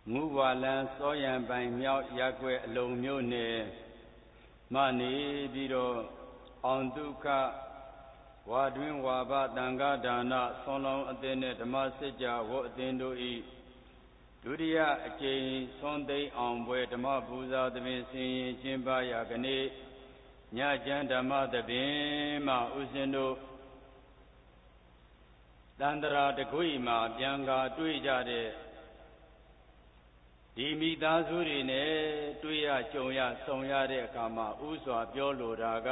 ငူဝါလန်စောရံပိုင်မြောက်ရက်ွယ်အလုံးမျိုးနဲ့မှနေပြီးတော့အောင်ဒုက္ခဝါတွင်ဝါဘတန်ခါဒါနဆွန်လောင်းအသင်းနဲ့ဓမ္မစစ်ကြာဝတ်အသင်းတို့ဤဒုတိယအကြိမ်ဆွန်သိမ်းအောင်ပွဲဓမ္မပူဇာသဘင်ဆင်ရင်ကျင်းပရာကနေ့ညချမ်းဓမ္မသဘင်မှာဥစဉ်တို့တန္တရာတကွေမှာပြန်ကာတွေ့ကြတဲ့ဒီမိသားစုတွေနဲ့တွေ့ရကြုံရဆုံရတဲ့အခါမှာဥစွာပြောလိုတာက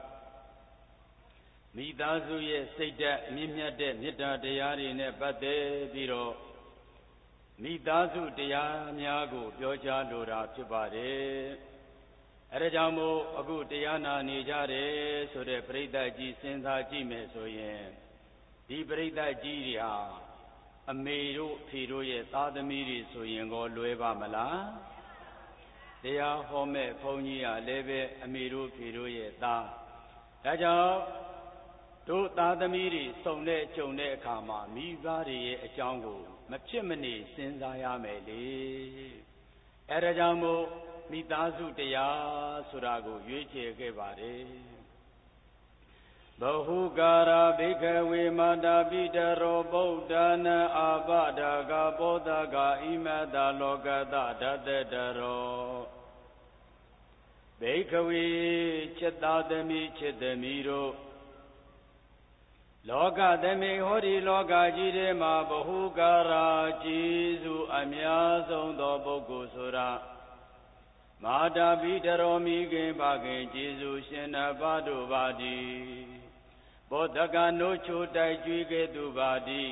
မိသားစုရဲ့စိတ်ဓာတ်မြင့်မြတ်တဲ့မေတ္တာတရားတွေနဲ့ပတ်သက်ပြီးတော့မိသားစုတရားများကိုပြောကြားလိုတာဖြစ်ပါတယ်။အဲဒါကြောင့်မို့အခုတရားနာနေကြတယ်ဆိုတဲ့ပရိသတ်ကြီးစဉ်းစားကြည့်မယ်ဆိုရင်ဒီပရိသတ်ကြီးတွေဟာအမေတို့ဖေတို့ရဲ့သားသမီးတွေဆိုရင်ကိုလွယ်ပါမလားတရားဟောမဲ့ဘုန်းကြီးကလည်းပဲအမေတို့ဖေတို့ရဲ့သားဒါကြောင့်တို့သားသမီးတွေစုံတဲ့ကြုံတဲ့အခါမှာမိဘတွေရဲ့အကြောင်းကိုမဖြစ်မနေစဉ်းစားရမယ်လေအဲဒါကြောင့်မို့မိသားစုတရားဆိုတာကိုရွေးချယ်ခဲ့ပါတယ်ဘဟုကာရာဘိက္ခဝေမာတာပိတရောဗုဒ္ဓနာအာပဒါကဘောဓကဣမတလောကတဓတ္တတရောဘိက္ခဝေจิตသားသမီးจิตသမီးတို့လောကသမိဟောဒီလောကကြီးထဲမှာဘဟုကာရာကျေးဇူးအများဆုံးသောပုဂ္ဂိုလ်ဆိုတာမာတာပိတရောမိခင်ဖခင်ကျေးဇူးရှင်နှစ်ပါးတို့ပါသည်ဘောဓကနိုးချိုတိုက်ကျွေးခဲ့သူပါသည်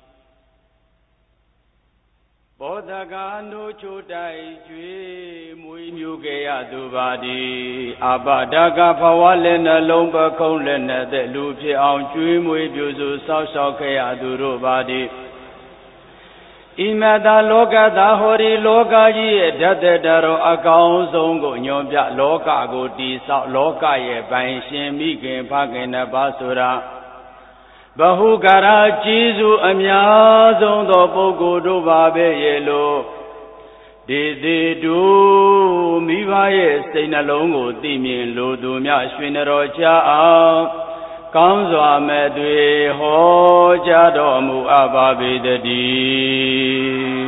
ဘောဓကနိုးချိုတိုက်ကျွေးမွေးမြူခဲ့ရသူပါသည်အပဒကဘဝလည်းနှလုံးပခုံးလည်းနဲ့တဲ့လူဖြစ်အောင်ကျွေးမွေးပြုစုစောင့်ရှောက်ခဲ့ရသူတို့ပါသည်ဣမတလောကသာဟောဒီလောကကြီးရဲ့ဓာတ်တတော်အကောင်ဆုံးကိုညွန်ပြလောကကိုတည်ဆောက်လောကရဲ့ပိုင်ရှင်မိခင်ဖခင်နှစ်ပါးဆိုတာဘဟုကာရာကျေးဇူးအများဆုံးသောပုဂ္ဂိုလ်တို့ပါပဲရဲ့လို့ဒီသေးတူမိဘရဲ့စိတ်နှလုံးကိုသိမြင်လိုသူများရွှေနတော်ချအောင်ကောင်းစွာမဲ့တွေဟောကြားတော်မူအပ်ပါပေတည်း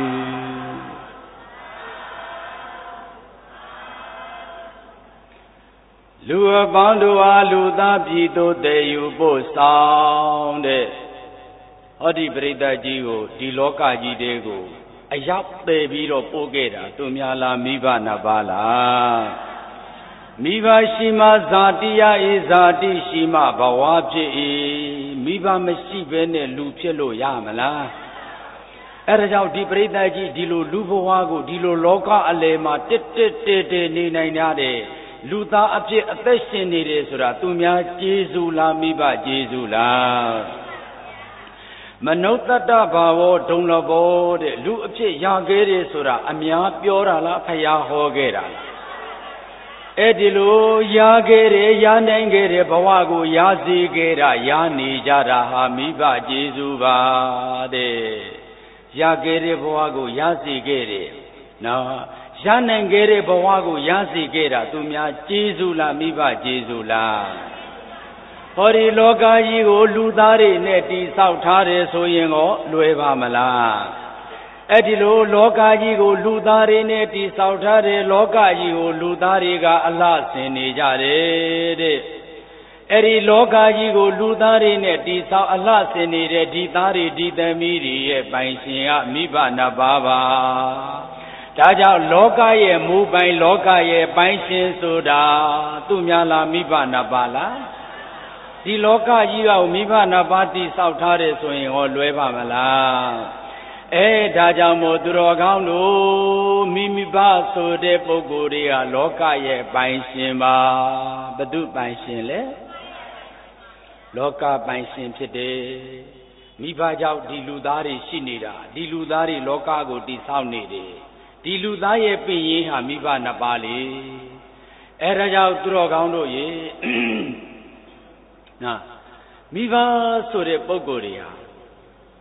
လူအပေါင်းတို့အားလူသားပြည်သို့တည်ယူဖို့ဆောင်တဲ့ဟောဒီပရိသတ်ကြီးကိုဒီလောကကြီးတဲကိုအရောက်တည်ပြီးတော့ပို့ခဲ့တာသူများလားမိဘနှစ်ပါးလားမိဘရှိမှဇာတိယဤဇာတိရှိမှဘဝဖြစ်၏မိဘမရှိဘဲနဲ့လူဖြစ်လို့ရမလားအဲဒါကြောင့်ဒီပရိသတ်ကြီးဒီလိုလူဘဝကိုဒီလိုလောကအလယ်မှာတက်နေနိုင်ကြတဲ့လူသားအဖြစ်အသက်ရှင်နေတယ်ဆိုတာသူများကျေးဇူးလားမိဘကျေးဇူးလားမနုဿတ္တဘာဝဒုံလဘောတဲ့လူအဖြစ်ရခဲ့တယ်ဆိုတာအများပြောတာလားဖယားဟောခဲ့တာလားအဲ့ဒီလိုရခဲ့တယ်ရနိုင်ခဲ့တယ်ဘဝကိုရစေခဲ့တာရနေကြတာဟာမိဘကျေးဇူးပါတဲ့ရခဲ့တဲ့ဘဝကိုရစေခဲ့တယ်နော်ရနိုင်ခဲ့တဲ့ဘဝကိုရစေခဲ့တာသူများကျေးဇူးလားမိဘကျေးဇူးလားဟောဒီလောကကြီးကိုလူသားတွေနဲ့တည်ဆောက်ထားတယ်ဆိုရင်ရောလွယ်ပါမလားအဲ့ဒီလိုလောကကြီးကိုလူသားတွေနဲ့တည်ဆောက်ထားတဲ့လောကကြီးကိုလူသားတွေကအလှဆင်နေကြတယ်တဲ့အဲ့ဒီလောကကြီးကိုလူသားတွေနဲ့တည်ဆောက်အလှဆင်နေတဲ့ဒီသားတွေဒီသမီးတွေရဲ့ပိုင်ရှင်ကမိဘနှစ်ပါးပါဒါကြောင့်လောကရဲ့မူပိုင်လောကရဲ့ပိုင်ရှင်ဆိုတာသူများလားမိဘနှစ်ပါးလားဒီလောကကြီးကမိဘနှစ်ပါးတည်ဆောက်ထားတယ်ဆိုရင်ဟောလွယ်ပါမလားဒါကြောင့်မို့သူတော်ကောင်းတို့မိဘဆိုတဲ့ပုဂ္ဂိုလ်တွေကလောကရဲ့ပိုင်ရှင်ပါဘယ်သူပိုင်ရှင်လဲလောကပိုင်ရှင်ဖြစ်တယ်မိဘကြောင့်ဒီလူသားတွေရှိနေတာဒီလူသားတွေလောကကိုတည်ဆောက်နေတယ်ဒီလူသားရဲ့ပင်ရင်းဟာမိဘနှစ်ပါးလေအဲဒါကြောင့်သူတော်ကောင်းတို့ရေမိဘဆိုတဲ့ပုဂ္ဂိုလ်တွေဟာ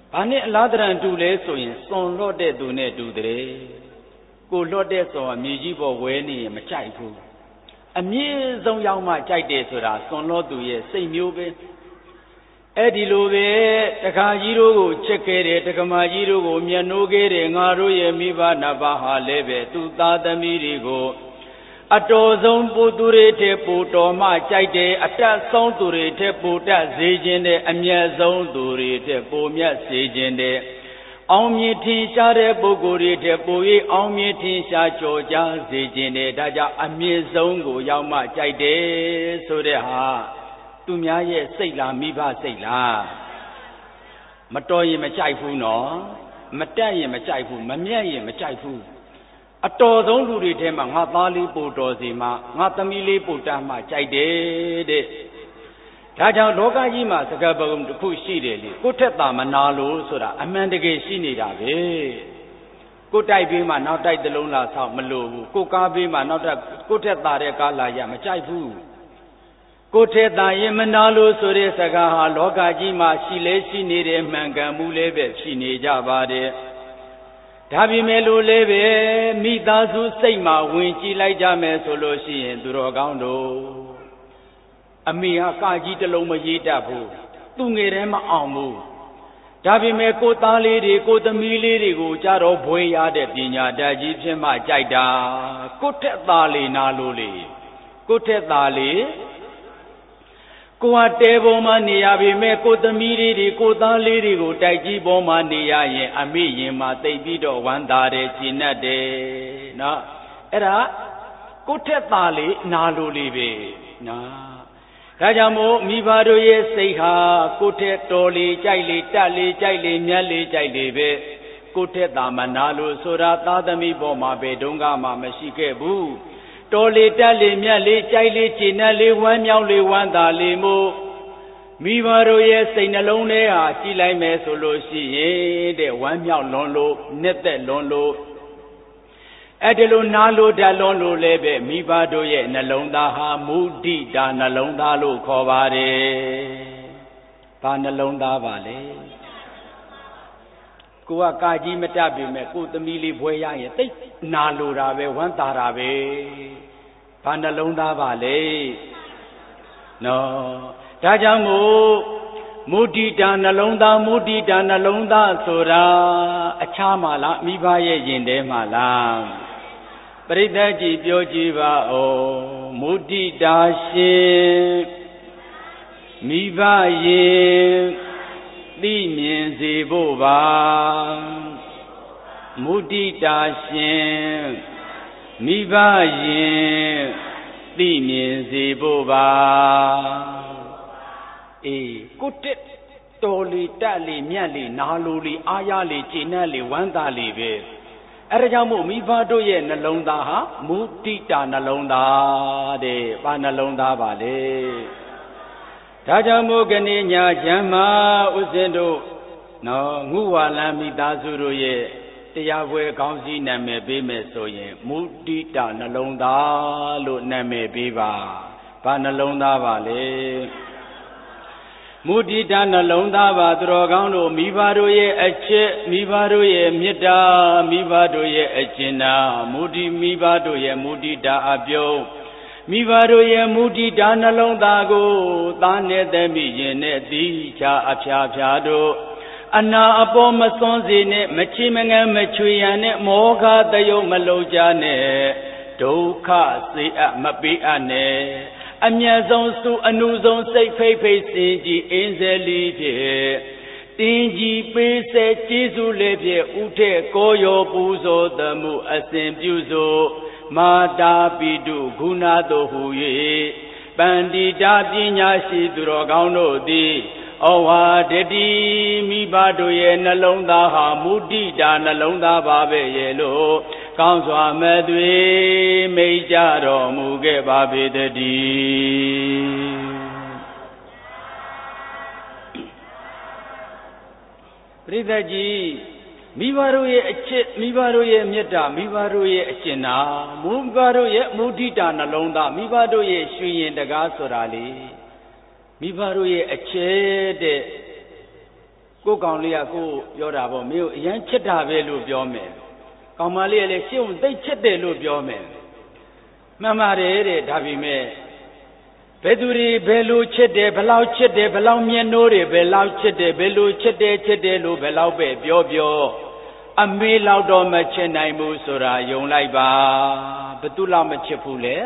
ဘာနဲ့အလားတရံတူလဲဆိုရင်စွန်လွတ်တဲ့သူနဲ့တူတယ်ကိုလွတ်တဲ့စွန်ကမြေကြီးပေါ်ဝဲနေရင်မကြိုက်ဘူးအမြင့်ဆုံးရောက်မှကြိုက်တယ်ဆိုတာစွန်လွတ်သူရဲ့စိတ်မျိုးပဲအဲ့ဒီလိုပဲတခါကြီးတို့ကိုချစ်ခဲ့တယ်တက္ကမကြီးတို့ကိုမျက်နှိုးခဲ့တယ်ငါတို့ရဲ့မိဘနှစ်ပါးဟာလည်းပဲသူသားသမီးတွေကိုအတော်ဆုံးပူသူတွေတဲ့ပူတော်မှကြိုက်တယ်အတက်ဆုံးသူတွေတဲ့ပူတက်စေခြင်းတဲ့အမျက်ဆုံးသူတွေတဲ့ပူမြတ်စေခြင်းတဲ့အောင်မြင်ထင်ရှားတဲ့ပုဂ္ဂိုလ်တွေတဲ့ပူ၍အောင်မြင်ထင်ရှားကြော်ကြားစေခြင်းတဲ့ဒါကြောင့်အမြင့်ဆုံးကိုရောက်မှကြိုက်တယ်ဆိုတဲ့ဟာသူများရဲ့စိတ်လားမိဘစိတ်လားမတော်ရင်မကြိုက်ဘူးနော်မတက်ရင်မကြိုက်ဘူးမမြတ်ရင်မကြိုက်ဘူးအတော်ဆုံးလူတွေထဲမှာငါသားလေးပို့တော်စီမှာငါသမီးလေးပို့တမ်းမှကြိုက်တယ်တဲ့ဒါကြောင့်လောကကြီးမှာစကားပုံတစ်ခုရှိတယ်လေကိုထက်သာမနာလို့ဆိုတာအမှန်တကယ်ရှိနေတာပဲကိုတိုက်ပေးမှနောက်တိုက်တစ်လုံးလာဆောက်မလို့ဘူးကိုကားပေးမှနောက်တက်ကိုထက်သာတဲ့ကားလာရမကြိုက်ဘူးကိုထက်သာရင်မနာလို့ဆိုတဲ့စကားဟာလောကကြီးမှာရှိလဲရှိနေတဲ့မှန်ကန်မှုလေးပဲရှိနေကြပါတယ်ဒါပေမဲ့လို့လည်းပဲမိသားစုစိတ်မှာဝင်ကြည့်လိုက်ကြမယ်ဆိုလို့ရှိရင်သူတော်ကောင်းတို့အမေဟာကကြီးတစ်လုံးမရေးတတ်ဘူးသူငယ်တည်းမအောင်ဘူးဒါပေမဲ့ကိုသားလေးတွေကိုသမီးလေးတွေကိုကြတော့ဘွေရတဲ့ပညာတတ်ကြီးဖြစ်မှကြိုက်တာကိုထက်သားလေးနာလို့လေကိုထက်သားလေးကိုဟာတဲပေါ်မှာနေရပြီမဲ့ကိုသမီးလေးတွေကိုသားလေးတွေကိုတိုက်ကြီးပေါ်မှာနေရရင်အမိရင်မှာတိတ်ပြီးတော့ဝမ်းသာတယ်ကျဉ်တ်တယ်နော်အဲ့ဒါကိုထက်သားလေးနာလို့လေးပဲနော်ဒါကြောင့်မို့မိဘတို့ရဲ့စိတ်ဟာကိုထက်တော်လေးကြိုက်လေးတက်လေးကြိုက်လေးမြတ်လေးကြိုက်လေးပဲကိုထက်သာမနာလို့ဆိုတာသားသမီးပေါ်မှာပဲတုန်းကမှမရှိခဲ့ဘူးတော်လေတက်လေမြတ်လေကြိုက်လေကျဉ်တ်လေဝမ်းမြောက်လေဝမ်းသာလေမို့မိဘတို့ရဲ့စိတ်နှလုံးထဲဟာကြည်လိုက်မယ်ဆိုလို့ရှိရင်တဲ့ဝမ်းမြောက်လွန်လို့နှစ်သက်လွန်လို့အဲ့ဒီလိုနာလို့ဓာတ်လွန်လို့လည်းပဲမိဘတို့ရဲ့နှလုံးသားဟာမုဒိတာနှလုံးသားလို့ခေါ်ပါတယ်။ဘာနှလုံးသားပါလဲ။ကိုကကာကြီးမတတ်ပြီမဲ့ကိုသမီးလေးဘွဲရရင်တိတ်နာလို့တာပဲဝမ်းသာတာပဲ။ဘာနှလုံးသားပါလဲ။နော်ဒါကြောင့်မို့မုဒိတာနှလုံးသားမုဒိတာနှလုံးသားဆိုတာအခြားမှာလားမိဘရဲ့ယင်ထဲမှာလားပရိသတ်ကြီးပြောကြည့်ပါဦးမုဒိတာရှင်မိဘရဲ့သိမြင်စေဖို့ပါမုဒိတာရှင်မိဘရဲ့သိမြင်စေဖို့ပါအေးကိုတက်တော်လီတက်လီမြတ်လီနာလိုလီအားရလီကျဉ်တ်လီဝမ်းသာလီပဲအဲ့ဒါကြောင့်မို့မိဘတို့ရဲ့နှလုံးသားဟာမုဒိတာနှလုံးသားတဲ့ဘာနှလုံးသားပါလဲဒါကြောင့်မို့ကနေညာချမ်းမှာဥစဉ်တို့နော်ငုဝါလံမိသားစုတို့ရဲ့တရားပွဲခေါင်းစည်းနာမည်ပေးမယ်ဆိုရင်မုဒိတာနှလုံးသားလို့နာမည်ပေးပါဘာနှလုံးသားပါလဲမုဒိတာနှလုံးသားပါသူတော်ကောင်းတို့မိဘတို့ရဲ့အချစ်မိဘတို့ရဲ့မေတ္တာမိဘတို့ရဲ့အကျဉ်းနာမိဘတို့ရဲ့မုဒိတာအပြုံးမိဘတို့ရဲ့မုဒိတာနှလုံးသားကိုသားနဲ့သမီးရင်နဲ့တိချာအဖျားဖျားတို့အနာအပေါ်မစွန်းစေနဲ့မချေမငန်းမချွေရန်နဲ့မောဃတယုံမလုံးကြနဲ့ဒုက္ခစေအပ်မပေးအပ်နဲ့အမြတ်ဆုံးစုအနုဆုံးစိတ်ဖိတ်ဖိတ်စင်ကြည်အင်းစဲလေးဖြင့်တင်းကြီးပေးဆဲကျေးဇူးလေးဖြင့်ဥထဲ့ကိုရောပူဇော်သမှုအစဉ်ပြုစို့မာတာပိတုဂုဏတို့ဟူ၍ပန္တိတာပညာရှိသူတော်ကောင်းတို့သည်ဩဝါဒတိမိဘတို့ရဲ့နှလုံးသားဟာမုဒိတာနှလုံးသားပါပဲရဲ့လို့ကောင်းစွာမဲ့သွေမိတ်ကြတော်မူခဲ့ပါပေတည်းပရိသတ်ကြီးမိဘတို့ရဲ့အချစ်မိဘတို့ရဲ့မေတ္တာမိဘတို့ရဲ့အကျဉ်းနာမိဘတို့ရဲ့မုဒိတာနှလုံးသားမိဘတို့ရဲ့ရွှေရင်တကားဆိုတာလေမိဘတို့ရဲ့အချစ်တဲ့ကိုကောင်လေးကကိုပြောတာပေါ့မင်းအရန်ချစ်တာပဲလို့ပြောမယ်ကောင်မလေးကလည်းရှင်းုံသိချစ်တယ်လို့ပြောမယ်မှန်ပါတယ်တဲ့ဒါပေမဲ့ဘယ်သူတွေဘယ်လိုချစ်တယ်ဘယ်လောက်ချစ်တယ်ဘယ်လောက်မျက်နှိုးတွေဘယ်လောက်ချစ်တယ်ဘယ်လိုချစ်တယ်လို့ဘယ်လောက်ပဲပြောအမေလောက်တော့မချစ်နိုင်ဘူးဆိုတာယုံလိုက်ပါဘယ်သူလောက်မချစ်ဘူးလဲ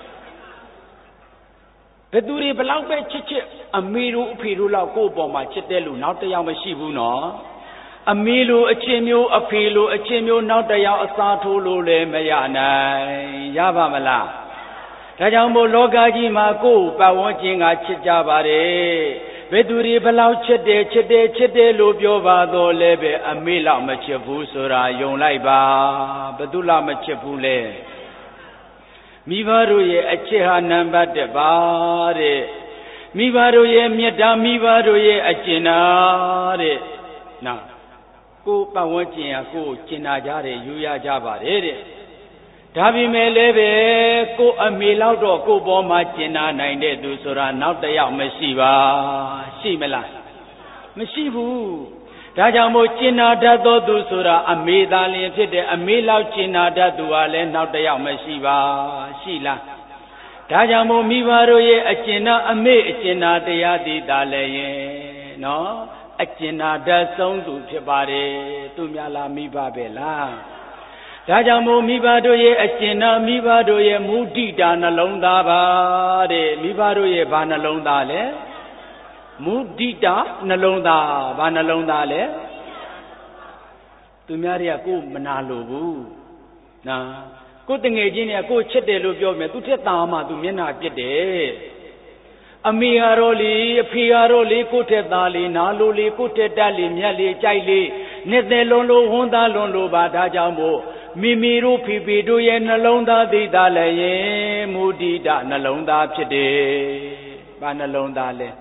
ဘယ်သူတွေဘယ်လောက်ပဲချစ်အမေတို့အဖေတို့လောက်ကိုယ့်အပေါ်မှာချစ်တဲ့လူနောက်တစ်ယောက်မရှိဘူးနော်အမေလိုအချင်းမျိုးအဖေလိုအချင်းမျိုးနောက်တစ်ယောက်အစားထိုးလို့လည်းမရနိုင်ရပါမလားဒါကြောင့်မို့လောကကြီးမှာကိုယ်ပတ်ဝန်းကျင်ကချစ်ကြပါတယ်ဘယ်သူတွေဘယ်လောက်ချစ်တယ်လို့ပြောပါတော့လဲပဲအမေလောက်မချစ်ဘူးဆိုတာယုံလိုက်ပါဘယ်သူလောက်မချစ်ဘူးလဲမိဘတို့ရဲ့အချစ်ဟာနံပါတ်1ပါတဲ့မိဘတို့ရဲ့မေတ္တာမိဘတို့ရဲ့အကျဉ်းနာတဲ့နော်ကိုယ်ပတ်ဝန်းကျင်ကကိုယ်ကျင်နာကြတယ်ယူရကြပါတယ်တဲ့ဒါပေမဲ့လည်းပဲကိုယ်အမေလောက်တော့ကိုယ်ပေါ်မှာကျင်နာနိုင်တဲ့သူဆိုတာနောက်တစ်ယောက်မရှိပါရှိမလားမရှိဘူးဒါကြောင့်မို့ကျင်နာတတ်သောသူဆိုတာအမေသာလျှင်ဖြစ်တယ်အမေလောက်ကျင်နာတတ်သူကလည်းနောက်တစ်ယောက်မရှိပါရှိလားဒါကြောင့်မို့မိဘတို့ရဲ့အကျင်နာအမေအကျင်နာတရားတည်တာလည်းရင်နော်အကျင်နာတတ်ဆုံးသူဖြစ်ပါတယ်သူများလားမိဘပဲလားဒါကြောင့်မို့မိဘတို့ရဲ့အကျင်နာမိဘတို့ရဲ့မုဒိတာနှလုံးသားပါတဲ့မိဘတို့ရဲ့ဘာနှလုံးသားလဲမုဒိတာနှလုံးသားဘာနှလုံးသားလဲသူများတွေကကိုယ်မနာလိုဘူးနော်ကိုယ်တငယ်ချင်းတွေကကိုယ်ချစ်တယ်လို့ပြောမယ်သူထက်သားမှသူမျက်နှာပြစ်တယ်အမေကတော့လေအဖေကတော့လေကိုယ်ထက်သားလေနားလိုလေကိုယ်ထက်တက်လေမြတ်လေကြိုက်လေနှစ်သက်လွန်လို့ဝန်းသားလွန်လို့ပါဒါကြောင့်မို့မိမိတို့ဖေဖေတို့ရဲ့နှလုံးသားသိတာလည်းရင်မုဒိတာနှလုံးသားဖြစ်တယ်ဘာနှလုံးသားလဲ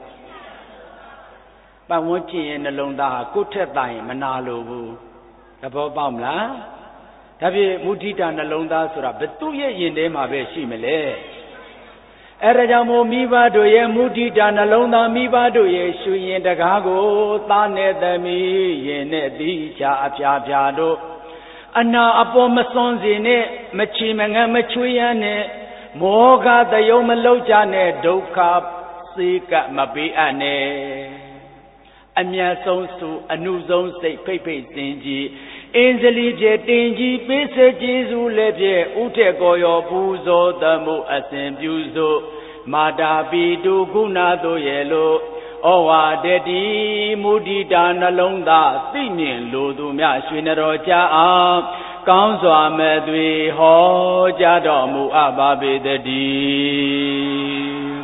ပတ်ဝန်းကျင်ရဲ့နှလုံးသားဟာကိုယ်ထက်သားရင်မနာလိုဘူးသဘောပေါက်မလားဒါဖြင့်မုဒိတာနှလုံးသားဆိုတာဘယ်သူရဲ့ယင်ထဲမှာပဲရှိမလဲအဲဒါကြောင့်မို့မိဘတို့ရဲ့မုဒိတာနှလုံးသားမိဘတို့ရဲ့ရှုရင်တကားကိုသားနဲ့သမီးရင်နဲ့တိချာအဖျားဖျားတို့အနာအပေါ်မစွန်းစေနဲ့မချီမငန်းမချွေးရနဲ့မောဟတယုံမလောက်ကြနဲ့ဒုက္ခစေကမပေးအပ်နဲ့အမြတ်ဆုံးစုအနုဆုံးစိတ်ဖိတ်ဖိတ်စင်ကြီးအင်းစလီပြေတင်ကြီးပေးစကျေးဇူးလည်းဖြင့်ဥထက်ကောရောပူဇော်သမှုအစဉ်ပြုစို့မာတာပိတုကုဏတို့ရဲ့လို့ဩဝါဒတိမုဒိတာနှလုံးသားသိမြင်လိုသူများရွှေနတော်ကြအောင်ကောင်းစွာမဲ့သွေဟောကြားတော်မူအပ်ပါပေတည်း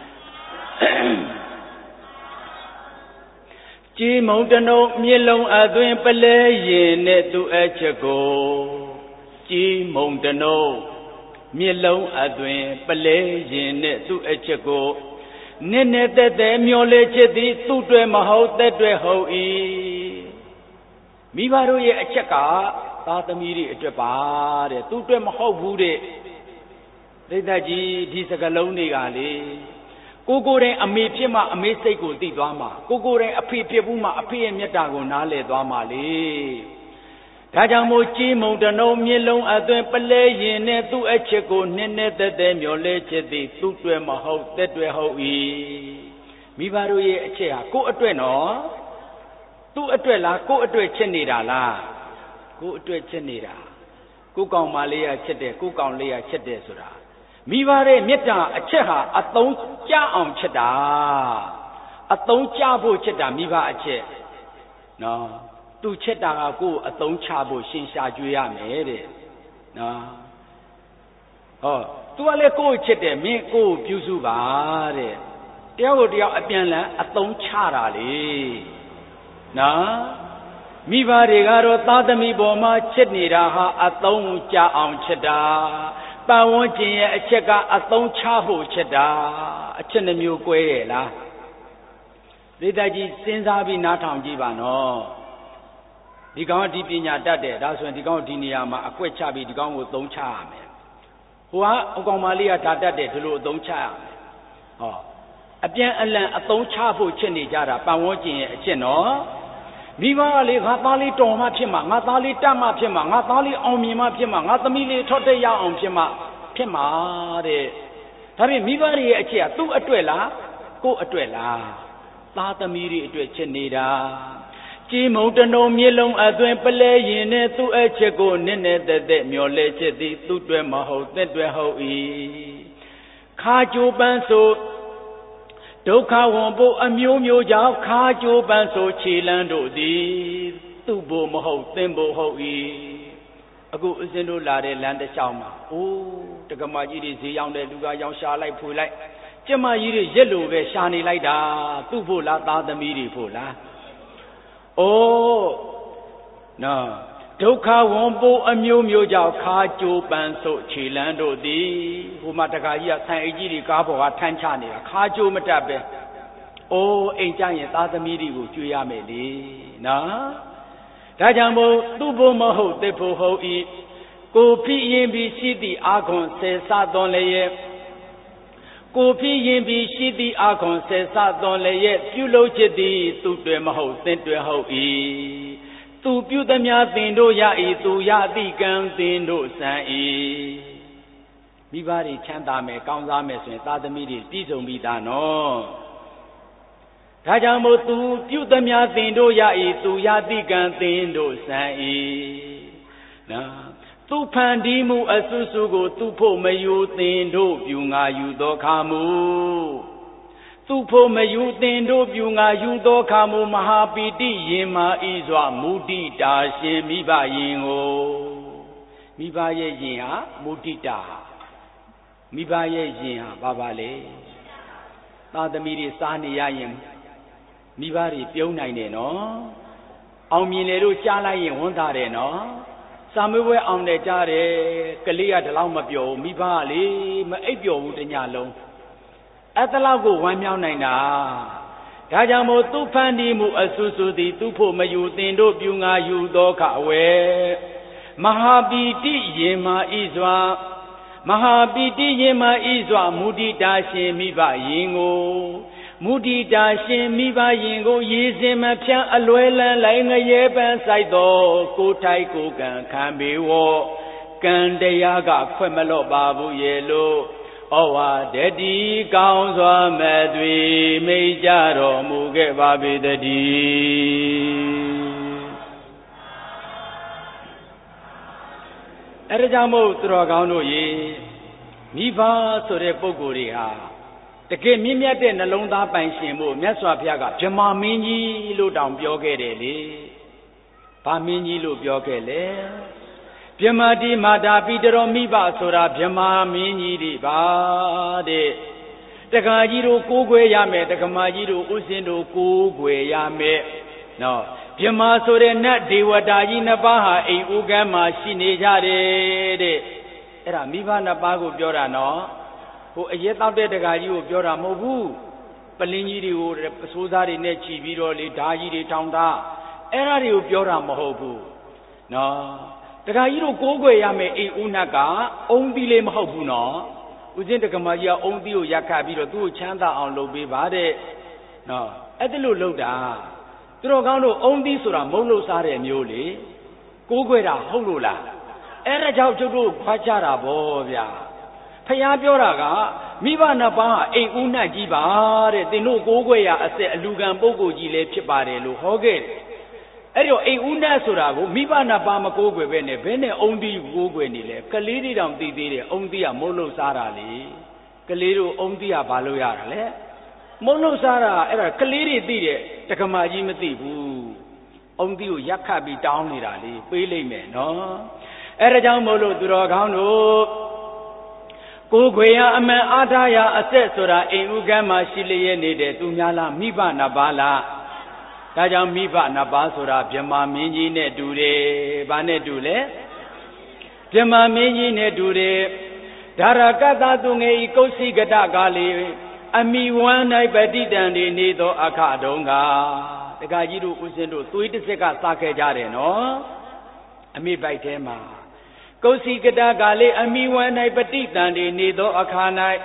ကြည်မုံတနုံမြေလုံးအသွင်ပလဲရင်နဲ့သူအချက်ကိုကြည်မုံတနုံမြေလုံးအသွင်ပလဲရင်နဲ့သူအချက်ကိုနစ်နဲ့တက်တဲ့မျောလေချစ်သည်သူ့တွေမဟုတ်တဲ့တွေဟုတ်၏မိဘတို့ရဲ့အချက်ကသားသမီးတွေအတွက်ပါတဲ့သူ့တွေမဟုတ်ဘူးတဲ့ဒိဋ္ဌကြီးဒီစကလုံးတွေကလေကိုယ်တိုင်အမေဖြစ်မှအမေစိတ်ကိုသိသွားမှာကိုယ်တိုင်အဖေဖြစ်ဘူးမှအဖေရဲ့မေတ္တာကိုနားလည်သွားမှာလေဒါကြောင့်မို့ကြည်မုံတနုံမြေလုံးအသွင်ပလဲရင်နဲ့သူ့အချစ်ကိုနှစ်နဲ့သက်သက်မျောလဲချစ်သည်သူ့တွေမဟုတ်သက်တွေဟုတ်၏မိဘတို့ရဲ့အချစ်ဟာကိုယ့်အတွက်နော်သူ့အတွက်လားကိုယ့်အတွက်ချစ်နေတာလားကိုယ့်အတွက်ချစ်နေတာကိုကောင်မလေးကချစ်တယ်ကိုကောင်လေးကချစ်တယ်ဆိုတာမိဘရဲ့မေတ္တာအချက်ဟာအသုံးကျအောင်ချစ်တာအသုံးကျဖို့ချစ်တာမိဘအချက်နော်သူချစ်တာကကိုယ်အသုံးချဖို့ရှင်းရှာကြွေးရမယ်တဲ့နော်ဟောသူကလည်းကိုယ်ချစ်တယ်မင်းကိုယ်ပြုစုပါတဲ့တယောက်ကိုတယောက်အပြန်လန်းအသုံးချတာလေနော်မိဘတွေကတော့သားသမီးပေါ်မှာချစ်နေတာဟာအသုံးကျအောင်ချစ်တာပတ်ဝန်းကျင်ရဲ့အချက်ကအသုံးချဖို့ချစ်တာအချက်နှမျိုးကွဲရဲ့လားဒိဋ္ဌကြီးစဉ်းစားပြီးနားထောင်ကြည့်ပါနော်ဒီကောင်ကဒီပညာတတ်တယ်ဒါဆိုရင်ဒီကောင်ဒီနေရာမှာအကွက်ချပြီးဒီကောင်ကိုသုံးချရမယ်ဟိုကအကောင်မလေးကဒါတတ်တယ်ဒီလိုအသုံးချရမယ်ဟောအပြန်အလှန်အသုံးချဖို့ချစ်နေကြတာပတ်ဝန်းကျင်ရဲ့အချက်နော်မိဘကလေငါသားလေးတော်မှဖြစ်မှာငါသားလေးတတ်မှဖြစ်မှာငါသားလေးအောင်မြင်မှဖြစ်မှာငါသမီးလေးထောက်တဲ့ရအောင်ဖြစ်မှာတဲ့ဒါဖြင့်မိဘတွေရဲ့အချစ်ကသူ့အတွက်လားကိုယ့်အတွက်လားသားသမီးတွေအတွက်ချစ်နေတာကြည်မုံတနုံမြေလုံးအသွင်ပလဲရင်နဲ့သူ့အချစ်ကိုနစ်နဲ့သက်မျောလဲချစ်သည်သူ့အတွက်မဟုတ်သက်အတွက်ဟုတ်၏ခါကြိုးပန်းဆိုဒုက္ခဝန်ဖို့အမျိုးမျိုးကြောင့်ခါကြိုးပန်းဆိုခြေလန်းတို့သည်သူ့ဘို့မဟုတ်သင်ဘို့ဟုတ်၏အခုအစင်းတို့လာတဲ့လမ်းတစ်လျှောက်မှာအိုးတက္ကမကြီးတွေဈေးရောက်တဲ့လူကရောင်းရှာလိုက်ဖွေလိုက်ကျမကြီးတွေရက်လိုပဲရှာနေလိုက်တာသူ့ဖို့လားသားသမီးတွေဖို့လားအိုးနော်ဒုက္ခဝန်ဖို့အမျိုးမျိုးကြောင့်ခါကြိုးပန်းဆိုခြေလန်းတို့သည်ဟိုမှာတခါကြီးကဆန်အိတ်ကြီးတွေကားပေါ်ကထမ်းချနေတာခါကြိုးမတတ်ပဲအိုးအိမ်ကြရင်သားသမီးတွေကိုကြွေးရမယ်လေနော်ဒါကြောင့်မို့သူ့ဘုံမဟုတ်တစ်ဖို့ဟုတ်ဤကိုဖြစ်ရင်ပြီးရှိသည့်အာခွန်ဆယ်ဆသွန်လည်းရဲ့ကိုဖြစ်ရင်ပြီးရှိသည့်အာခွန်ဆယ်ဆသွန်လည်းရဲ့ပြုလုပ်ချစ်သည်သူ့တွင်မဟုတ်သင်တွင်ဟုတ်ဤသူပြုသမျှသင်တို့ရ၏သူရသည့်ကံသင်တို့စံ၏မိဘတွေချမ်းသာမယ်ကောင်းစားမယ်ဆိုရင်သားသမီးတွေပြည့်စုံပြီးသားနော်ဒါကြောင့်မို့သူပြုသမျှသင်တို့ရ၏သူရသည့်ကံသင်တို့စံ၏နော်သူဖန်တီးမှုအဆုစုကိုသူဖို့မယူသင်တို့ပြုငါယူသောခါမူသူဖို့မယူသင်တို့ပြုငါယူသောခါမူမဟာပီတိရင်မာဤစွာမုဒိတာရှင်မိဘရင်ကိုမိဘရဲ့ရင်ဟာမုဒိတာမိဘရဲ့ရင်ဟာဘာလဲသားသမီးတွေစားနေရရင်မိဘတွေပြုံးနိုင်တယ်နော်အောင်မြင်တယ်လို့ကြားလိုက်ရင်ဝန်တာတယ်နော်စာမေးပွဲအောင်တယ်ကြားတယ်ကလေးကဒီလောက်မပြောဘူးမိဘကလေမအိပ်ပျော်ဘူးတညလုံးအဲ့တလောက်ကိုဝမ်းမြောက်နိုင်တာဒါကြောင့်မို့သူဖန်တီးမှုအဆူဆူသည်သူဖို့မယူသင်တို့ပြုငါယူသောခအဝဲမဟာပီတိရင်မာဤစွာမဟာပီတိရင်မာဤစွာမုဒိတာရှင်မိဘရင်ကိုမုဒိတာရှင်မိဘရင်ကိုရေစင်မဖြန်းအလွဲလန်းလိုက်ငရဲပန်းဆိုင်သောကိုထိုက်ကိုကံခံပေဝောကံတရားကခွက်မလော့ပါဘူးရဲ့လို့ဩဝါဒတိကောင်းစွာမဲ့သွေမိတ်ကြတော်မူခဲ့ပါပေတည်းအဲဒါကြောင့်မို့သူတော်ကောင်းတို့ရေမိဘဆိုတဲ့ပုဂ္ဂိုလ်တွေဟာတကယ်မြင့်မြတ်တဲ့နှလုံးသားပိုင်ရှင်ဖို့မြတ်စွာဘုရားကဗြဟ္မာမင်းကြီးလို့တောင်ပြောခဲ့တယ်လေ။ဘာမင်းကြီးလို့ပြောခဲ့လဲ။ဗြဟ္မာတိမာတာပိတရောမိဘဆိုတာဗြဟ္မာမင်းကြီးတွေပါတဲ့။တက္ကမကြီးတို့ကိုးကွယ်ရမယ်တက္ကမကြီးတို့ဥစဉ်တို့ကိုးကွယ်ရမယ်။နော်ဗြဟ္မာဆိုတဲ့နတ်ဒေဝတာကြီးနှစ်ပါးဟာအိမ်ဥကမ်းမှာရှိနေကြတယ်တဲ့။အဲ့ဒါမိဘနှစ်ပါးကိုပြောတာနော်။ဟိုအရက်တောက်တဲ့တက္ကကြီးကိုပြောတာမဟုတ်ဘူးပလင်းကြီးတွေကိုပစိုးသားတွေနဲ့ခြီးပြီးတော့လေဓာကြီးတွေထောင်ထားအဲ့ဒါတွေကိုပြောတာမဟုတ်ဘူးနော်တက္ကကြီးတို့ကိုးကွယ်ရမယ်အိမ်ဦးနတ်ကအုံသီးလေးမဟုတ်ဘူးနော်ဦးဇင်းတက္ကမကြီးကအုံသီးကိုရက်ခတ်ပြီးတော့သူ့ကိုချမ်းသာအောင်လုပ်ပေးပါတဲ့နော်အဲ့ဒါလို့လုပ်တာသူတော်ကောင်းတို့အုံသီးဆိုတာမုံလို့စားတဲ့မျိုးလေကိုးကွယ်တာဟုတ်လို့လားအဲ့ဒါကြောင့်ကျုပ်တို့ခွာကြတာဗောဗျာဖျားပြောတာကမိဘနှစ်ပါးအိမ်ဦးနတ်ကြီးပါတဲ့သင်တို့ကိုးကွယ်ရအသက်အလူကံပုဂ္ဂိုလ်ကြီးလည်းဖြစ်ပါတယ်လို့ဟောခဲ့တယ်အဲ့တော့အိမ်ဦးနတ်ဆိုတာကိုမိဘနှစ်ပါးမကိုးကွယ်ပဲနဲ့ဘယ်နဲ့အုံသီးကိုးကွယ်နေလဲကလေးတွေတောင်သိသေးတယ်အုံသီးကမုတ်လို့စားတာလေကလေးတို့အုံသီးကဘာလို့ရတာလဲမုတ်လို့စားတာအဲ့ဒါကလေးတွေသိတယ်တက္ကမကြီးမသိဘူးအုံသီးကိုရက်ခတ်ပြီးတောင်းနေတာလေပေးလိုက်မယ်နော်အဲ့ဒါကြောင့်မို့လို့သူတော်ကောင်းတို့ကိုခွေရအမှန်အားထားရအဆက်ဆိုတာအိမ်ဥကမ်းမှာရှိလျက်နေတဲ့သူများလားမိဘနှစ်ပါးလားဒါကြောင့်မိဘနှစ်ပါးဆိုတာဗြဟ္မာမင်းကြီးနဲ့တူတယ်။ဘာနဲ့တူလဲဗြဟ္မာမင်းကြီးနဲ့တူတယ်။ဒါရကတသူငယ်ဤကုသိကတကားလေးအမိဝမ်း၌ပဋိတံနေနေသောအခါတုန်းကတက္ကကြီးတို့ဦးဇင်းတို့သွေးတစ်စက်ကစားခဲ့ကြတယ်နော်အမိပိုက်ထဲမှာကုသိကတကားလေးအမိဝမ်း၌ပဋိတံနေသောအခါ၌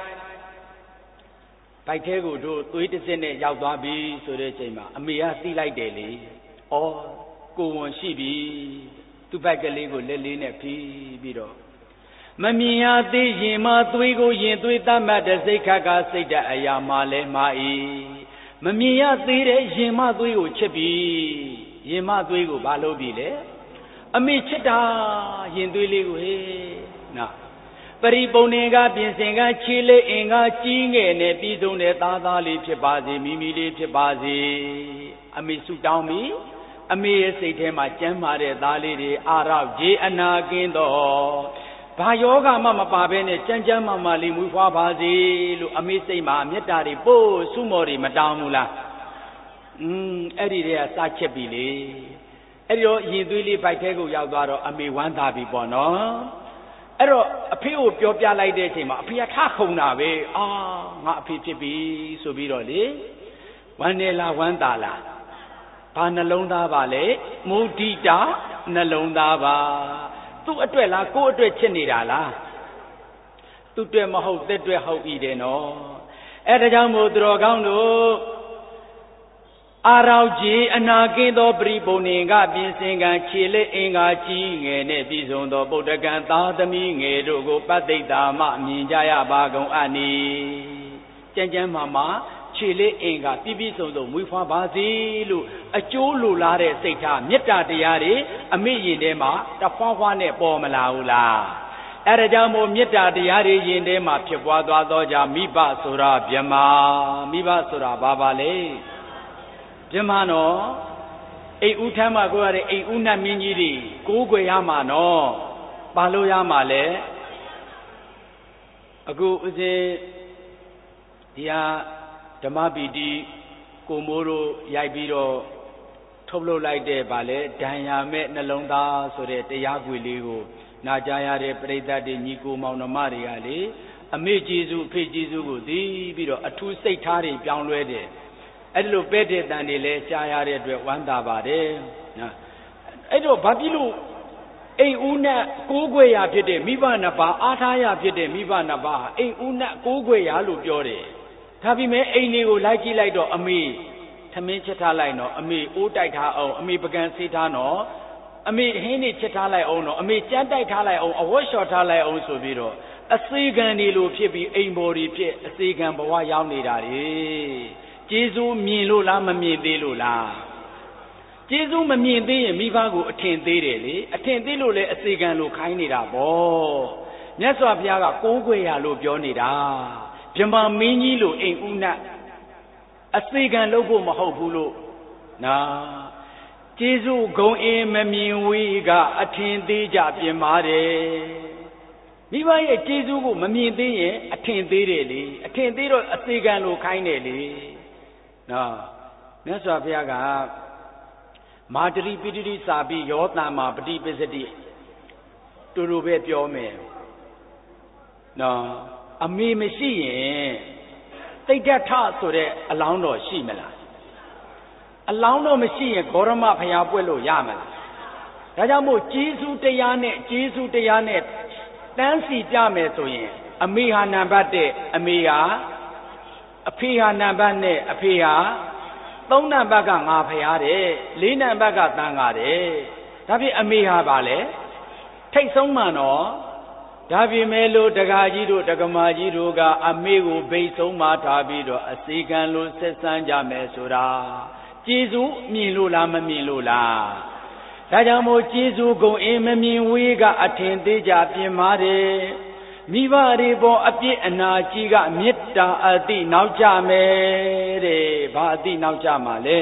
ဗိုက်ထဲကိုတို့သွေးတစ်စက်နဲ့ရောက်သွားပြီဆိုတဲ့အချိန်မှာအမေကသိလိုက်တယ်လေကိုဝန်ရှိပြီသူ့ဘက်ကလေးကိုလက်လေးနဲ့ဖြီးပြီးတော့မမြင်ရသေးရင်မသွေးကိုရင်သွေးတတ်မှတ်တဲ့စိတ်ခတ်ကစိတ်တဲ့အရာမှလဲမှား၏မမြင်ရသေးတဲ့ရင်မသွေးကိုချစ်ပြီရင်မသွေးကိုဘာလို့ပြီလဲအမေချစ်တာရင်သွေးလေးကိုဟေးနော်ပရိပုံနေကပြင်စင်ကခြေလေးအင်ကကြီးငယ်နဲ့ပြီးဆုံးတဲ့သားသားလေးဖြစ်ပါစေမိမိလေးဖြစ်ပါစေအမေဆုတောင်းပြီအမေရဲ့စိတ်ထဲမှာကျမ်းမာတဲ့သားလေးတွေအာရောက်ရေအနာကင်းတော့ဘာယောဂမှမပါဘဲနဲ့ကြမ်းကြမ်းမာမာလေးမွေးဖွားပါစေလို့အမေစိတ်မှာမေတ္တာတွေပို့ဆုမော်တွေမတောင်းဘူးလားအဲ့ဒီတည်းကစချက်ပြီလေအဲ့တော့ရင်သွေးလေးဘိုက်ထဲကိုရောက်သွားတော့အမေဝမ်းသာပြီပေါ့နော်အဲ့တော့အဖေကိုပြောပြလိုက်တဲ့အချိန်မှာအဖေကထခုန်တာပဲငါအဖေဖြစ်ပြီဆိုပြီးတော့လေဝမ်းနေလားဝမ်းသာလားဘာနှလုံးသားပါလဲမုဒိတာနှလုံးသားပါသူ့အတွက်လားကိုယ့်အတွက်ချစ်နေတာလားသူ့အတွက်မဟုတ်တဲ့အတွက်ဟုတ်ပြီတယ်နော်အဲ့ဒါကြောင့်မို့သူတော်ကောင်းတို့အာရောက်ကြီးအနာကင်းသောပရိပုံနေကပြင်စင်ကံခြေလက်အင်္ဂါကြီးငယ်နဲ့ပြည်စုံသောဗုဒ္ဓကံသားသမီးငယ်တို့ကိုပတ္တိတာမှမြင်ကြရပါကုန်အနိကြမ်းကြမ်းမာမာခြေလက်အင်္ဂါပြည့်ပြည့်စုံစုံမွေးဖွားပါစေလို့အကျိုးလိုလားတဲ့စိတ်ထားမေတ္တာတရားတွေအမိရင်ထဲမှာတဖွာဖွာနဲ့ပေါ်မလာဘူးလားအဲ့ဒါကြောင့်မို့မေတ္တာတရားတွေရင်ထဲမှာဖြစ်ပွားသွားသောကြောင့်မိဘဆိုတာဗြဟ္မာမိဘဆိုတာဘာပါလဲဗြဟ္မာနော်အိမ်ဦးထမ်းမှာကိုရတဲ့အိမ်ဦးနတ်မင်းကြီးတွေကိုးကွယ်ရမှာနော်ဘာလို့ရမှာလဲအခုဦးဇင်းဒီဟာဓမ္မပီတိကိုမိုးတို့ရိုက်ပြီးတော့ထုတ်လုပ်လိုက်တဲ့ဗာလဲဒဏ်ရာမဲ့နှလုံးသားဆိုတဲ့တရားခွေလေးကိုနာကြားရတဲ့ပရိသတ်တွေညီကိုမောင်နှမတွေကလေအမေကျေးဇူးအဖေကျေးဇူးကိုသိပြီးတော့အထူးစိတ်ထားတွေပြောင်းလဲတယ်အဲ့ဒီလိုပဲ့တဲ့တန်တွေလဲကြားရတဲ့အတွက်ဝမ်းသာပါတယ်နော်အဲ့တော့ဘာဖြစ်လို့အိမ်ဦးနဲ့ကိုးကွယ်ရာဖြစ်တဲ့မိဘနှစ်ပါးအားထားရဖြစ်တဲ့မိဘနှစ်ပါးအိမ်ဦးနဲ့ကိုးကွယ်ရာလို့ပြောတယ်ဒါပေမဲ့အိမ်တွေကိုလိုက်ကြည့်လိုက်တော့အမေသမင်းချက်ထားလိုက်နော်အမေအိုးတိုက်ထားအောင်အမေပကံဆေးထားနော်အမေဟင်းနေချက်ထားလိုက်အောင်နော်အမေကြမ်းတိုက်ထားလိုက်အောင်အဝတ်လျှော်ထားလိုက်အောင်ဆိုပြီးတော့အစေခံတွေလိုဖြစ်ပြီးအိမ်ပေါ်တွေဖြစ်အစေခံဘဝရောက်နေတာလေကျေးဇူးမြင်လို့လားမမြင်သေးလို့လားကျေးဇူးမမြင်သေးရင်မိဘကိုအထင်သေးတယ်လေအထင်သေးလို့လေအစေခံလိုခိုင်းနေတာပေါ့မြတ်စွာဘုရားကကိုးကွယ်ရလို့ပြောနေတာဗြဟ္မာမင်းကြီးလိုအိမ်ဦးနတ်အစေခံလုပ်ဖို့မဟုတ်ဘူးလို့နော်ကျေးဇူးဂုံအင်းမမြင်ဝေးကအထင်သေးကြပြင်ပါတယ်မိဘရဲ့ကျေးဇူးကိုမမြင်သေးရင်အထင်သေးတယ်လေအထင်သေးတော့အစေခံလိုခိုင်းတယ်လေနော်မြတ်စွာဘုရားကမာတရိပိဋိစာပြီးယောတန်မှာပฏิပစ္စတိတူတူပဲပြောမယ်နော်အမေမရှိရင်တိဋ္ဌထဆိုတဲ့အလောင်းတော်ရှိမလားအလောင်းတော်မရှိရင်ဂေါရမဘုရားပွက်လို့ရမလားဒါကြောင့်မို့ကျေးဇူးတရားနဲ့တန်းစီကြမယ်ဆိုရင်အမေဟာနံပါတ်1အမေဟာအဖေဟာနံပါတ်2အဖေဟာ3နံပါတ်ကငါဖျားတယ်4နံပါတ်ကတန်ခါတယ်ဒါဖြင့်အမေဟာပါလေထိတ်ဆုံးမှနော်ဒါပြင်မဲ့လို့တက္ကကြီးတို့တက္ကမကြီးတို့ကအမေကိုဘိတ်ဆုံးမှထားပြီးတော့အစီကံလို့ဆက်ဆန်းကြမယ်ဆိုတာကျေးဇူးမြင်လို့လားမမြင်လို့လားဒါကြောင့်မို့ကျေးဇူးကုန်အင်းမမြင်ဝေးကအထင်သေးကြပြင်ပါတယ်မိဘတွေပေါ်အပြစ်အနာကြီးကမေတ္တာအတိနောက်ကြမယ်တဲ့ဘာအတိနောက်ကြမှာလဲ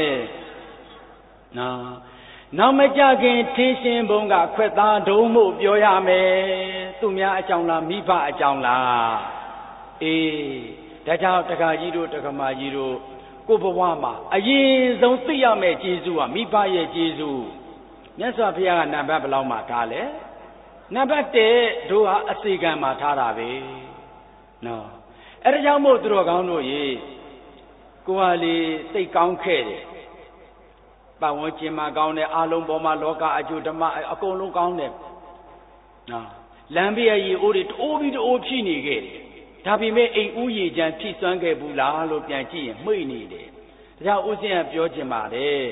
နောက်မကြခင်ထင်းရှင်ဘုံကခွက်သားဒုံမို့ပြောရမယ်သူများအကြောင်းလားမိဘအကြောင်းလားအေးဒါကြောင့်တက္ကကြီးတို့တက္ကမကြီးတို့ကိုဘဝမှာအရင်ဆုံးသိရမယ်ကျေးဇူးကမိဘရဲ့ကျေးဇူးမြတ်စွာဘုရားကနံပါတ်ဘယ်လောက်မှထားလဲနံပါတ်1တို့ဟာအစီကံမှာထားတာပဲနော်အဲ့ဒါကြောင့်မို့သူတော်ကောင်းတို့ရေကိုဟာလေစိတ်ကောင်းခဲ့တယ်ပတ်ဝန်းကျင်မှာကောင်းတယ်အာလုံးပေါ်မှာလောကအကျိုးဓမ္မအကုန်လုံးကောင်းတယ်နော်လမ်းဘေးရေအိုးတွေတိုးပြီးတိုးဖြည့်နေခဲ့တယ်ဒါပေမဲ့အိမ်ဦးရေချမ်းထိစွမ်းခဲ့ဘူးလားလို့ပြန်ကြည့်ရင်မှိတ်နေတယ်ဒါကြောင့်ဦးဇင်းကပြောချင်ပါတယ်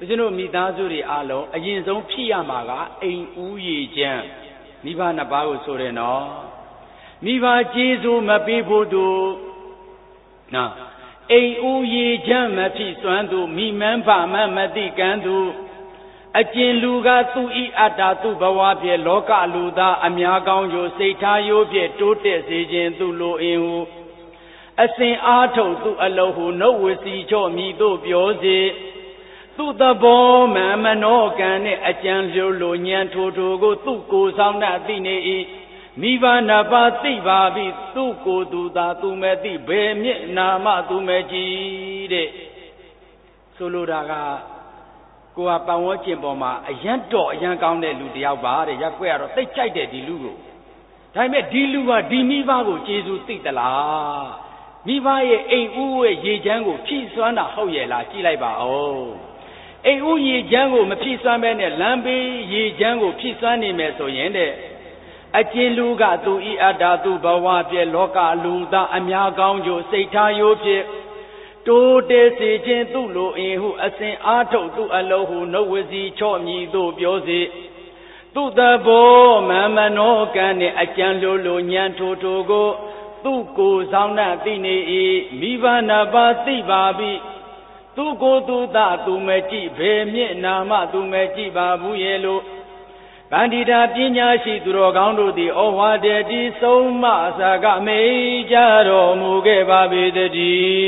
ဦးဇင်းတို့မိသားစုတွေအားလုံးအရင်ဆုံးဖြစ်ရမှာကအိမ်ဦးရေချမ်းမိဘနှစ်ပါးကိုဆိုတယ်နော်မိဘကျေးဇူးမပေးဖို့တို့နော်အိမ်ဦးရေချမ်းမဖြစ်စွမ်းသူမိမန်းပါမမတိကံသူအကျဉ်လူကသူဤအတ္တသူဘဝဖြင့်လောကလူသားအများကောင်းကျိုးစိတ်ထားရိုးဖြင့်တိုးတက်စေခြင်းသူလိုအင်ဟုအစဉ်အားထုတ်သူအလုံးဟုနှုတ်ဝစီချော့မိတို့ပြောစေသူသဘောမှန်မနောကံနဲ့အကြံလျို့လိုညံထိုးထိုးကိုသူကိုယ်ဆောင်နှသိနေ၏မိဘနှစ်ပါးသိပါပြီသူကိုယ်သူသာသူမဲ့သိဘယ်မျက်နာမှသူမဲ့ကြည့်တဲ့ဆိုလိုတာကကိုကပတ်ဝန်းကျင်ပေါ်မှာအရန်တော်အရန်ကောင်းတဲ့လူတယောက်ပါတဲ့ရက်ွက်ကတော့သိကြိုက်တယ်ဒီလူကိုဒါပေမဲ့ဒီလူကဒီမိဘကိုကျေးဇူးသိသလားမိဘရဲ့အိမ်ဦးရဲ့ရေချမ်းကိုဖြည့်စွမ်းတာဟုတ်ရဲ့လားကြည့်လိုက်ပါဦးအိမ်ဦးရေချမ်းကိုမဖြည့်စွမ်းဘဲနဲ့လမ်းဘေးရေချမ်းကိုဖြည့်စွမ်းနေမယ်ဆိုရင်တဲ့အကျဉ်လူကသူဤအတ္တသူဘဝပြည့်လောကလူသားအများကောင်းကျိုးစိတ်ထားရိုးဖြင့်တိုးတက်စေခြင်းသူလိုအင်ဟုအစဉ်အားထုတ်သူအလုံးဟုနှုတ်ဝစီချော့မြည်သို့ပြောစေသူသဘောမမနောကံနှင့်အကြံလိုညံထိုးထိုးကိုသူကိုယ်ဆောင်နှသိနေ၏မိဘနှစ်ပါးသိပါပြီသူကိုယ်သူသာသူမကြည့်ဘယ်မျက်နာမှသူမကြည့်ပါဘူးရဲ့လို့ဗန္ဒီတာပညာရှိသူတော်ကောင်းတို့သည်ဩဝါဒတိဆုံးမအစာကမေကြတော်မူခဲ့ပါပေတည်း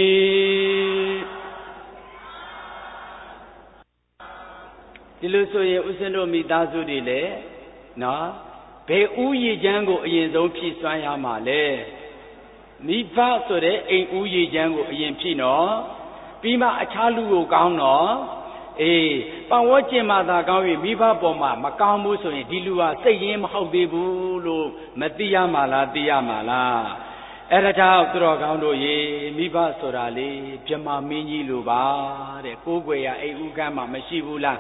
ဒီလိုဆိုရင်ဦးဇင်းတို့မိသားစုတွေလည်းနော်ဘယ်ဥယျာဉ်ချမ်းကိုအရင်ဆုံးဖြည့်စွမ်းရမှာလဲမိဘဆိုတဲ့အိမ်ဥယျာဉ်ချမ်းကိုအရင်ဖြည့်နော်ပြီးမှအခြားလူကိုကောင်းနော်အေးပတ်ဝန်းကျင်မှာသာကောင်းပြီမိဘပေါ်မှာမကောင်းဘူးဆိုရင်ဒီလူဟာစိတ်ရင်းမဟုတ်သေးဘူးလို့မသိရမှာလားသိရမှာလားအဲ့ဒါကြောင့်သူတော်ကောင်းတို့ရေမိဘဆိုတာလေဗြဟ္မာမင်းကြီးလိုပါတဲ့ကိုးကွယ်ရအိမ်ဥကမ်းမှာမရှိဘူးလား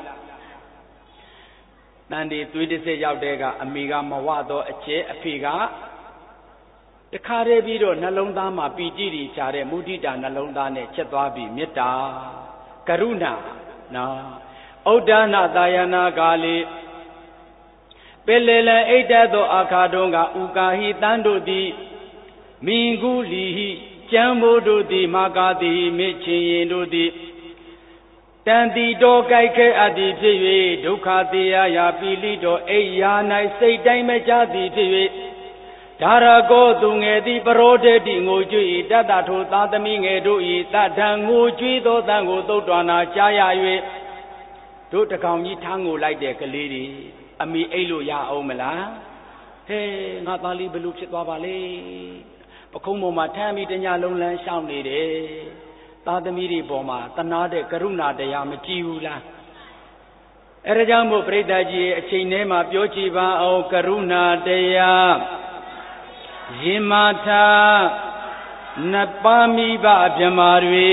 တန်ဒီသွေးတစ်စက်ရောက်တဲ့ကအမေကမဝတော့အကျဲအဖေကတခါတည်းပြီးတော့နှလုံးသားမှာပီတိတွေခြားတဲ့မုဒိတာနှလုံးသားနဲ့ချက်သွားပြီးမေတ္တာကရုဏာနော်ဩဒနာတာယနာကာလိပေလေလဣတ္တသောအခါတုံးကဥကာဟိတန်တို့သည်မင်ကူလီဟိကျမ်းမိုးတို့သည်မာကာတိမေချင်းရင်တို့သည်တန်တီတော်ကြိုက်ခဲအပ်သည်ဖြစ်၍ဒုက္ခတရားရာပိလိတော်အိယာ၌စိတ်တိုင်းမချသည်ဖြစ်၍ဒါရကောသူငယ်သည်ပရောဒေတိငိုကြွေတတ္တထိုသာသမီငယ်တို့၏တထံငိုကြွေသောတန်ကိုသုတ်တော်နာကြားရ၍တို့တကောင်ကြီးထမ်းငိုလိုက်တဲ့ကလေးတွေအမိအိတ်လို့ရအောင်မလားဟဲငါသားလေးဘလို့ဖြစ်သွားပါလေပခုံးပေါ်မှာထမ်းပြီးတညလုံးလမ်းရှောင်နေတယ်သားသမီးတွေပေါ်မှာတနာတဲ့ကရုဏာတရားမကြည့်ဘူးလားအဲဒါကြောင့်မို့ပြိတ္တာကြီးအချိန်ထဲမှာပြောကြည့်ပါအောင်ကရုဏာတရားရင်မာထာနပါမိဘဗြဟ္မာတွေ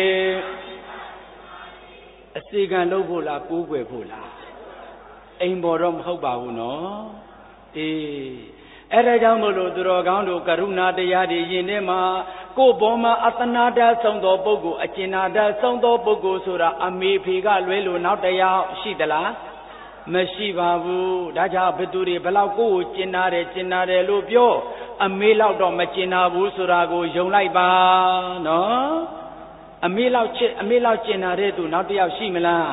အစီကံလုပ်ဖို့လားကိုးကွယ်ဖို့လားအိမ်ပေါ်တော့မဟုတ်ပါဘူးနော်အေးအဲ့ဒါကြောင့်မို့လို့သူတော်ကောင်းတို့ကရုဏာတရားတွေယင်ထဲမှာကိုယ်ပေါ်မှာအတနာတဆုံးသောပုဂ္ဂိုလ်အကျဉ်းနာတဆုံးသောပုဂ္ဂိုလ်ဆိုတာအမေဖေကလွဲလို့နောက်တရားရှိသလားမရှိပါဘူးဒါကြောင့်ဘသူတွေဘလောက်ကိုယ်ကိုကျဉ်းနာတယ်လို့ပြောအမေလောက်တော့မကျဉ်းနာဘူးဆိုတာကိုယုံလိုက်ပါနော်အမေလောက်ကျဉ်းနာတဲ့သူနောက်တစ်ယောက်ရှိမလား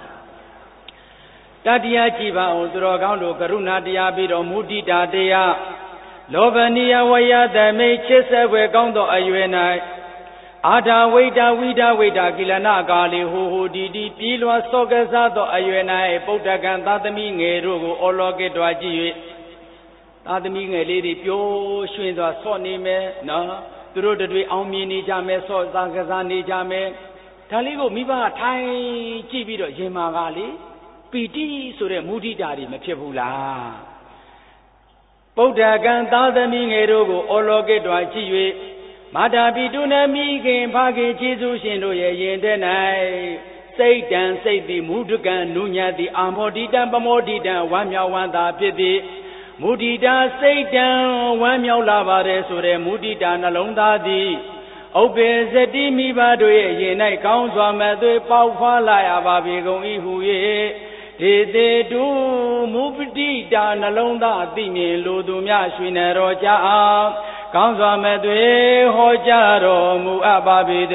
တတရားကြည်ပါအောင်သူတော်ကောင်းတို့ကရုဏာတရားပြီးတော့မုဒိတာတရားလောဘနိယဝယသမိတ်ချစ်ဆက်ွယ်ကောင်းသောအရွယ်၌အာထာဝိတာဝိဒဝိတာကိလနာကာလီဟိုဒီပြေးလွှာစောကစားသောအရွယ်၌ပုဒ္ဒကံသာသမီငယ်တို့ကိုအောလောကေတွာကြည့်၍သာသမီငယ်လေးတွေပျော်ရွှင်စွာဆော့နေမယ်နော်သူတို့တွေအောင်မြင်နေကြမယ်ဆော့စားကစားနေကြမယ်ဒါလေးကိုမိဘကထိုင်ကြည့်ပြီးတော့ရင်မာကလေပီတိဆိုတဲ့မုဒိတာတွေမဖြစ်ဘူးလားပုဒ္ဒကံသာသမီငယ်တို့ကိုအောလောကေတွာကြည့်၍မာတာပိတုနမိခင်ဖခင်ကျေးဇူးရှင်တို့ရဲ့ရင်ထဲ၌စိတ်တံစိတ်သည်မုဒကံနုညတိအာမောဒိတံပမောဒိတံဝမ်းမြောက်ဝမ်းသာဖြစ်သည်မုဒိတာစိတ်တံဝမ်းမြောက်လာပါတယ်ဆိုတဲ့မုဒိတာနှလုံးသားသည်ဥပ္ပေစတိမိဘတို့ရဲ့ရင်၌ကောင်းစွာမဲ့သွေးပေါက်ဖွာလာရပါပေကုန်၏ဟု၍ဒေတေတုမုပတိတာနှလုံးသားအသိမြင်လိုသူများရွှေနေတော်ကြအောင်ကောင်းစွာမဲ့သွေးဟောကြားတော်မူအပ်ပါပေတ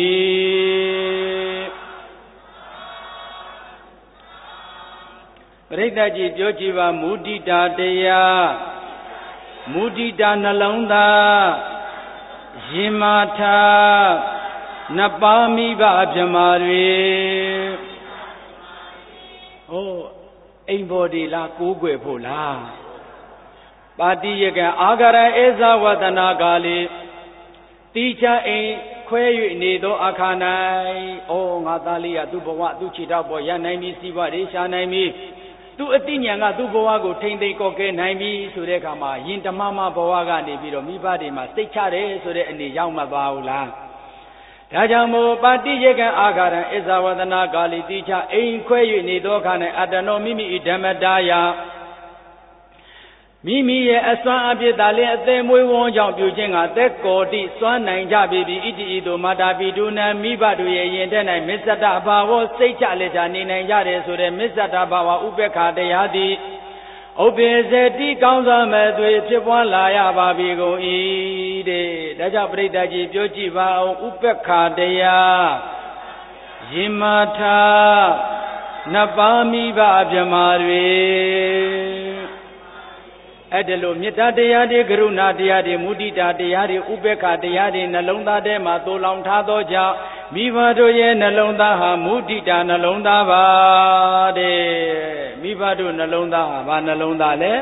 ည်းပရိသတ်ကြီးပြောကြည့်ပါမုဒိတာတရားမုဒိတာနှလုံးသားရင်မာထာနှစ်ပါးမိဘဗြဟ္မာတွေအိမ်ဘော်ဒီလားကိုးကွယ်ဖို့လားပါတိယကအာဂရဧဇဝတနာကာလိတိချအိမ်ခွဲ၍နေသောအခါ၌ငါသားလေးကသူ့ဘဝသူ့ခြေထောက်ပေါ်ရနိုင်ပြီစီးပွားရေးရှာနိုင်ပြီသူအတိညာဏ်ကသူ့ဘဝကိုထိမ့်သိမ်းကော့ကဲနိုင်ပြီဆိုတဲ့အခါမှာယင်ဓမ္မမဘဝကနေပြီးတော့မိဘတွေမှာစိတ်ချတယ်ဆိုတဲ့အနေရောက်မှသွားဘူးလားဒါကြောင့်မို့ပါတိယကံအာဃာရံဣဇဝဒနာကာလိတိချအိမ်ခွဲ၍နေသောအခါ၌အတ္တနောမိမိဓမ္မတာယမိမိရဲ့အစွမ်းအပြစ်သာလျှင်အသက်မွေးဝမ်းကြောင့်ပြုခြင်းကသက်ကောတိစွမ်းနိုင်ကြပြီဣတိဤသို့မာတာပိဒုနံမိဘတို့ရဲ့ယင်တဲ့၌မစ္ဆတဘာဝစိတ်ချလက်ချနေနိုင်ကြတယ်ဆိုတဲ့မစ္ဆတဘာဝဥပ္ပခာတရားသည်ဥပ္ပေဇတိကောင်းစွာမဲ့သွေဖြစ်ပွားလာရပါပြီကုန်၏တဲ့ဒါကြောင့်ပရိသတ်ကြီးပြောကြည့်ပါအောင်ဥပ္ပခာတရားယင်မာထာနှစ်ပါးမိဘဗြဟ္မာတွေအဲ့ဒါလို့မေတ္တာတရားတွေကရုဏာတရားတွေမုဒိတာတရားတွေဥပေက္ခတရားတွေနှလုံးသားထဲမှာသို့လောင်ထားသောကြောင့်မိဘတို့ရဲ့နှလုံးသားဟာမုဒိတာနှလုံးသားပါတဲ့မိဘတို့နှလုံးသားဟာဘာနှလုံးသားလဲ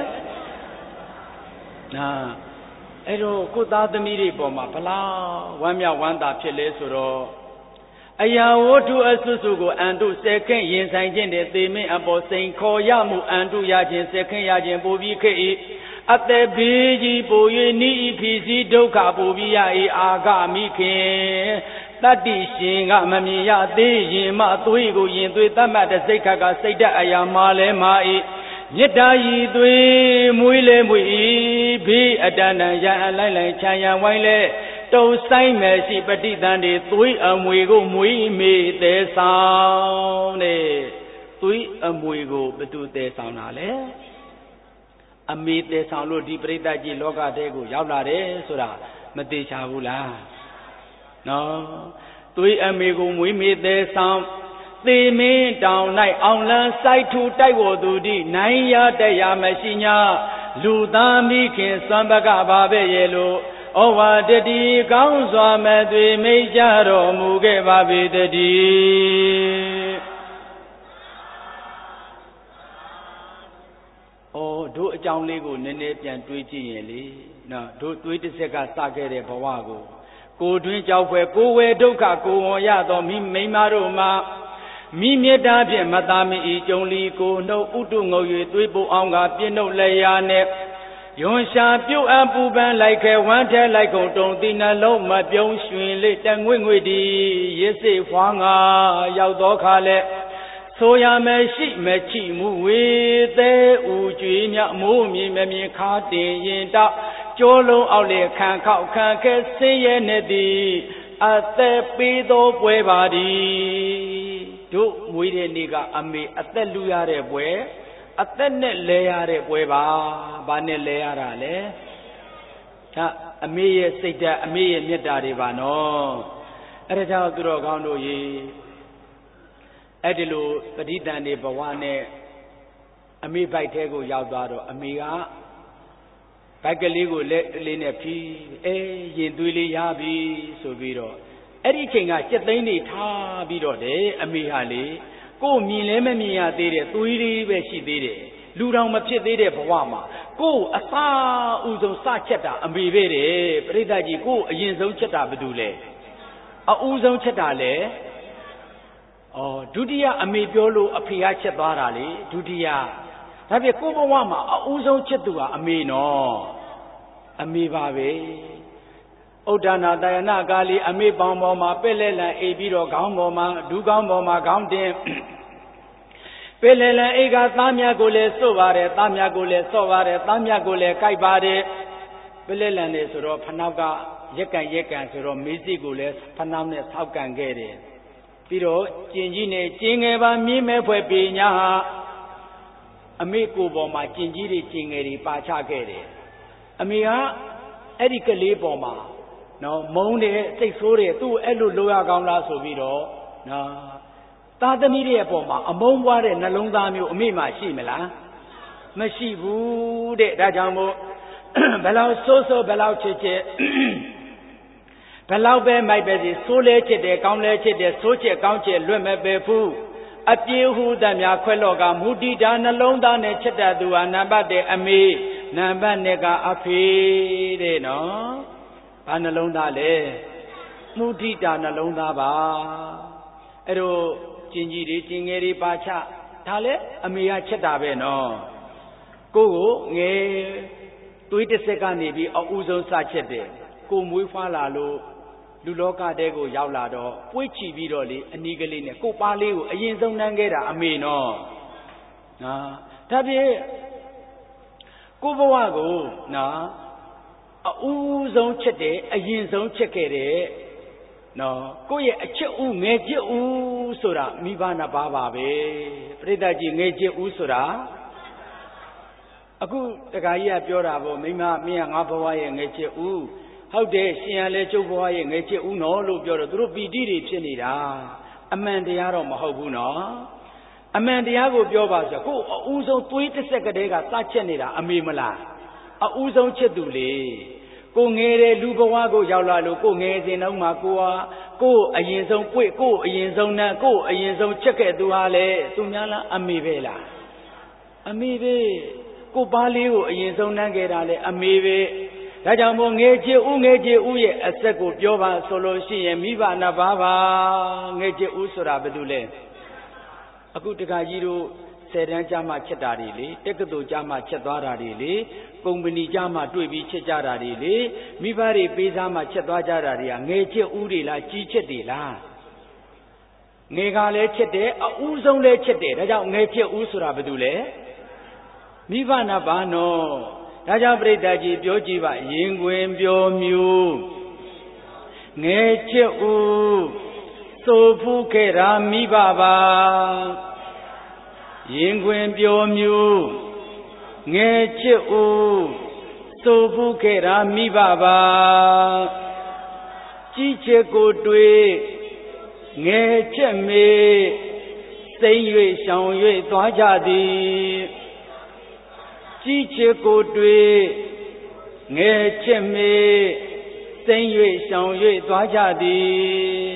အဲ့တော့ကိုသားသမီးတွေပေါ်မှာဘလားဝမ်းမြောက်ဝမ်းသာဖြစ်လဲဆိုတော့အရာဝတ္ထုအစွတ်စွကိုအန်တုစက်ခင့်ရင်ဆိုင်ခြင်းတဲ့သေမင်းအပေါ်စိန်ခေါ်ရမှုအန်တုရခြင်းစက်ခင့်ရခြင်းပိုပြီးခေ၏အသက်ဘေးကြီးပို၍နိဤဖြစ်စီဒုက္ခပိုပြီးရ၏အာဂမိခင်တတ္တိရှင်ကမမြင်ရသေးရင်မသွေးကိုရင်သွေးတတ်မှတ်တဲ့စိတ်ခတ်ကစိတ်တအရာမှလဲမှ၏မေတ္တာရည်သွေးမွေးလဲမွေ၏ဘေးအတန်တန်ရန်အလိုက်လိုက်ချမ်းရန်ဝိုင်းလဲတုံဆိုင်မယ်ရှိပဋိသန္ဓေသွေးအမွေကိုမွေးမေသေးဆောင်တဲ့သွေးအမွေကိုဘယ်သူသေးဆောင်တာလဲအမေသေးဆောင်လို့ဒီပရိသတ်ကြီးလောကထဲကိုရောက်လာတယ်ဆိုတာမသိချဘူးလားနော်သွေးအမေကိုမွေးမေသေးဆောင်သေမင်းတောင်၌အောင်လန်းစိုက်ထူတိုက်ဝသူသည်နိုင်ရတရားမရှိညာလူသားမိခင်စွမ်းပကပါပဲရဲ့လို့ဩဝါဒတိကောင်းစွာမဲ့သွေမိတ်ကြတော်မူခဲ့ပါပေတည်းတို့အကြောင်းလေးကိုနည်းနည်းပြန်တွေးကြည့်ရင်လေနော်တို့တွေးတစ်စက်ကစခဲ့တဲ့ဘဝကိုတွင်းကြောက်ဖွယ်ကိုဝယ်ဒုက္ခကိုဝန်ရသောမိမတို့မှာမိမေတ္တာဖြင့်မသာမီဤကြုံလီကိုနှုတ်ဥတုငုံ၍သွေးပိုအောင်ကပြင်းနှုတ်လက်ရာနဲ့ယွန်ရှာပြုတ်အပ်ပူပန်းလိုက်ခဲဝမ်းထဲလိုက်ကုန်တုံတိနှလုံးမပြုံးရွှင်လေးတငွေ့ငွေ့ဒီရစ်စိဖွားငါရောက်သောခါလဲဆိုရမယ်ရှိမချိမှုဝေသေးဥကြွေမြမိုးမြင်မမြင်ခါတင်ရင်တော့ကျိုးလုံးအောက်လေခံခောက်ခံခဲဆင်းရဲနေသည်အသက်ပေးသောပွဲပါသည်တို့မွေးတဲ့နေ့ကအမေအသက်လူရတဲ့ပွဲအသက်နဲ့လဲရတဲ့ပွဲပါဘာနဲ့လဲရတာလဲဒါအမေရဲ့စိတ်ဓာတ်အမေရဲ့မေတ္တာတွေပါနော်အဲ့ဒါကြောင့်သူတော်ကောင်းတို့ရေအဲ့ဒီလိုပဋိသန္ဓေဘဝနဲ့အမေဘိုက်ထဲကိုရောက်သွားတော့အမေကဘိုက်ကလေးကိုလက်လေးနဲ့ဖြီးရင်သွေးလေးရပြီဆိုပြီးတော့အဲ့ဒီချိန်ကစက်သိန်းတွေထားပြီးတော့တယ်အမေဟာလေကိုမြင်လဲမမြင်ရသေးတဲ့သွေးလေးပဲရှိသေးတယ်လူတော်မဖြစ်သေးတဲ့ဘဝမှာကိုအသာဥဆုံးစချက်တာအမေပဲတဲ့ပရိသတ်ကြီးကိုအရင်ဆုံးချက်တာဘာလို့လဲအဦးဆုံးချက်တာလေဒုတိယအမေပြောလို့အဖေကချက်သွားတာလေဒုတိယဒါပြကိုဘဝမှာအဦးဆုံးချက်သူကအမေနော်အမေပါပဲဥဒ္ဒနာတယနာကာလီအမေပေါင်းပေါ်မှာပဲ့လဲလံအိပ်ပြီးတော့ခေါင်းပေါ်မှာဒူးခေါင်းပေါ်မှာခေါင်းတင်ပဲ့လဲလံအိပ်ကသားမြတ်ကိုလည်းစို့ပါတယ်သားမြတ်ကိုလည်းဆော့ပါတယ်သားမြတ်ကိုလည်းကြိုက်ပါတယ်ပဲ့လဲလံနေဆိုတော့ဖနောက်ကရက်ကန်ဆိုတော့မေးစိကိုလည်းဖနှောင်းနဲ့ဆောက်ကန်ခဲ့တယ်ပြီးတော့ကျင်ကြီးနဲ့ကျင်ငယ်ပါမြင်းမဲဖွဲ့ပေညာဟာအမေကိုပေါ်မှာကျင်ကြီးတွေကျင်ငယ်တွေပါချခဲ့တယ်အမေကအဲ့ဒီကလေးပေါ်မှာနော်မုန်းတယ်စိတ်ဆိုးတယ်သူ့အဲ့လိုလိုရကောင်းလားဆိုပြီးတော့နော်သားသမီးတွေရဲ့ပေါ်မှာအမုန်းပွားတဲ့နှလုံးသားမျိုးအမေမှရှိမလားမရှိဘူးတဲ့ဒါကြောင့်မို့ဘယ်လောက်ဆိုးဆိုးဘယ်လောက်ချစ်ချစ်ဘယ်လောက်ပဲမိုက်ပဲစီဆိုးလဲချစ်တယ်ကောင်းလဲချစ်တယ်ဆိုးချစ်ကောင်းချစ်လွတ်မဲ့ပဲဖူးအပြေးဟုသမျှခွဲလော့ကမူတည်တာနှလုံးသားနဲ့ချစ်တတ်သူဟာနံပါတ်1အမေနံပါတ်2ကအဖေတဲ့နော်ဘာနှလုံးသားလဲမူတည်တာနှလုံးသားပါအဲ့တော့ကျင်ကြီးတွေကျင်ငယ်တွေပါချဒါလဲအမေကချစ်တာပဲနော်ကိုငယ်သွေးတစ်စက်ကနေပြီးအဦးဆုံးစချစ်တယ်ကိုမွေးဖွားလာလို့လူလောကတဲကိုရောက်လာတော့ပွေ့ချီပြီးတော့လေအနီးကလေးနဲ့ကိုပါလေးကိုအရင်ဆုံးနှမ်းခဲ့တာအမေနော်ဒါဖြင့်ကိုဘဝကိုနော်အဦးဆုံးချစ်တယ်အရင်ဆုံးချစ်ခဲ့တယ်နော်ကိုရဲ့အချစ်ဦးငယ်ချစ်ဦးဆိုတာမိဘနှစ်ပါးပါပဲပြိတ္တကြီးငယ်ချစ်ဦးဆိုတာအခုတခါကြီးကပြောတာပေါ့မိမမင်းကငါဘဝရဲ့ငယ်ချစ်ဦးဟုတ်တယ်ရှင်ရလဲကျုပ်ဘဝရဲ့ငယ်ချစ်ဦးနော်လို့ပြောတော့သူတို့ပီတိတွေဖြစ်နေတာအမှန်တရားတော့မဟုတ်ဘူးနော်အမှန်တရားကိုပြောပါဆိုကိုအဦးဆုံးသွေးတစ်ဆက်ကတည်းကစချက်နေတာအမေမလားအဦးဆုံးချစ်သူလေကိုငယ်တဲ့လူဘဝကိုရောက်လာလို့ကိုငယ်စဉ်တုန်းမှာကိုဟာကိုအရင်ဆုံးပွေကိုအရင်ဆုံးနှံကိုအရင်ဆုံးချက်ခဲ့သူဟာလေသူများလားအမေပဲလားအမေပဲကိုပါလေးကိုအရင်ဆုံးနှံခဲ့တာလေအမေပဲဒါကြောင့်မို့ငယ်ချစ်ဦးရဲ့အဆက်ကိုပြောပါဆိုလို့ရှိရင်မိဘနှစ်ပါးပါငယ်ချစ်ဦးဆိုတာဘာလို့လဲအခုတခါကြီးတို့10တန်းကြာမှချက်တာတွေလေတက္ကသိုလ်ကြာမှချက်သွားတာတွေလေကုမ္ပဏီကြာမှတွေ့ပြီးချက်ကြတာတွေလေမိဘတွေပေးစားမှချက်သွားကြတာတွေကငယ်ချစ်ဦးတွေလားကြီးချစ်တွေလားငယ်ကလည်းချက်တယ်အဦးဆုံးလည်းချက်တယ်ဒါကြောင့်ငယ်ချစ်ဦးဆိုတာဘာလို့လဲမိဘနှစ်ပါးနော်ဒါကြောင့်ပြိတ္တကြီးပြောကြည့်ပါရင်ခွင်ပြောမြူငယ်ချစ်ဦးဆိုဖူးခဲ့တာမိဘပါရင်ခွင်ပြောမြူငယ်ချစ်ဦးဆိုဖူးခဲ့တာမိဘပါကြီးချစ်ကိုတွေ့ငယ်ချစ်မေစိမ့်၍ရှောင်၍သွားကြသည်ကြီးချစ်ကိုတွေ့ငယ်ချစ်မေစိမ့်၍ရှောင်၍သွားကြသည်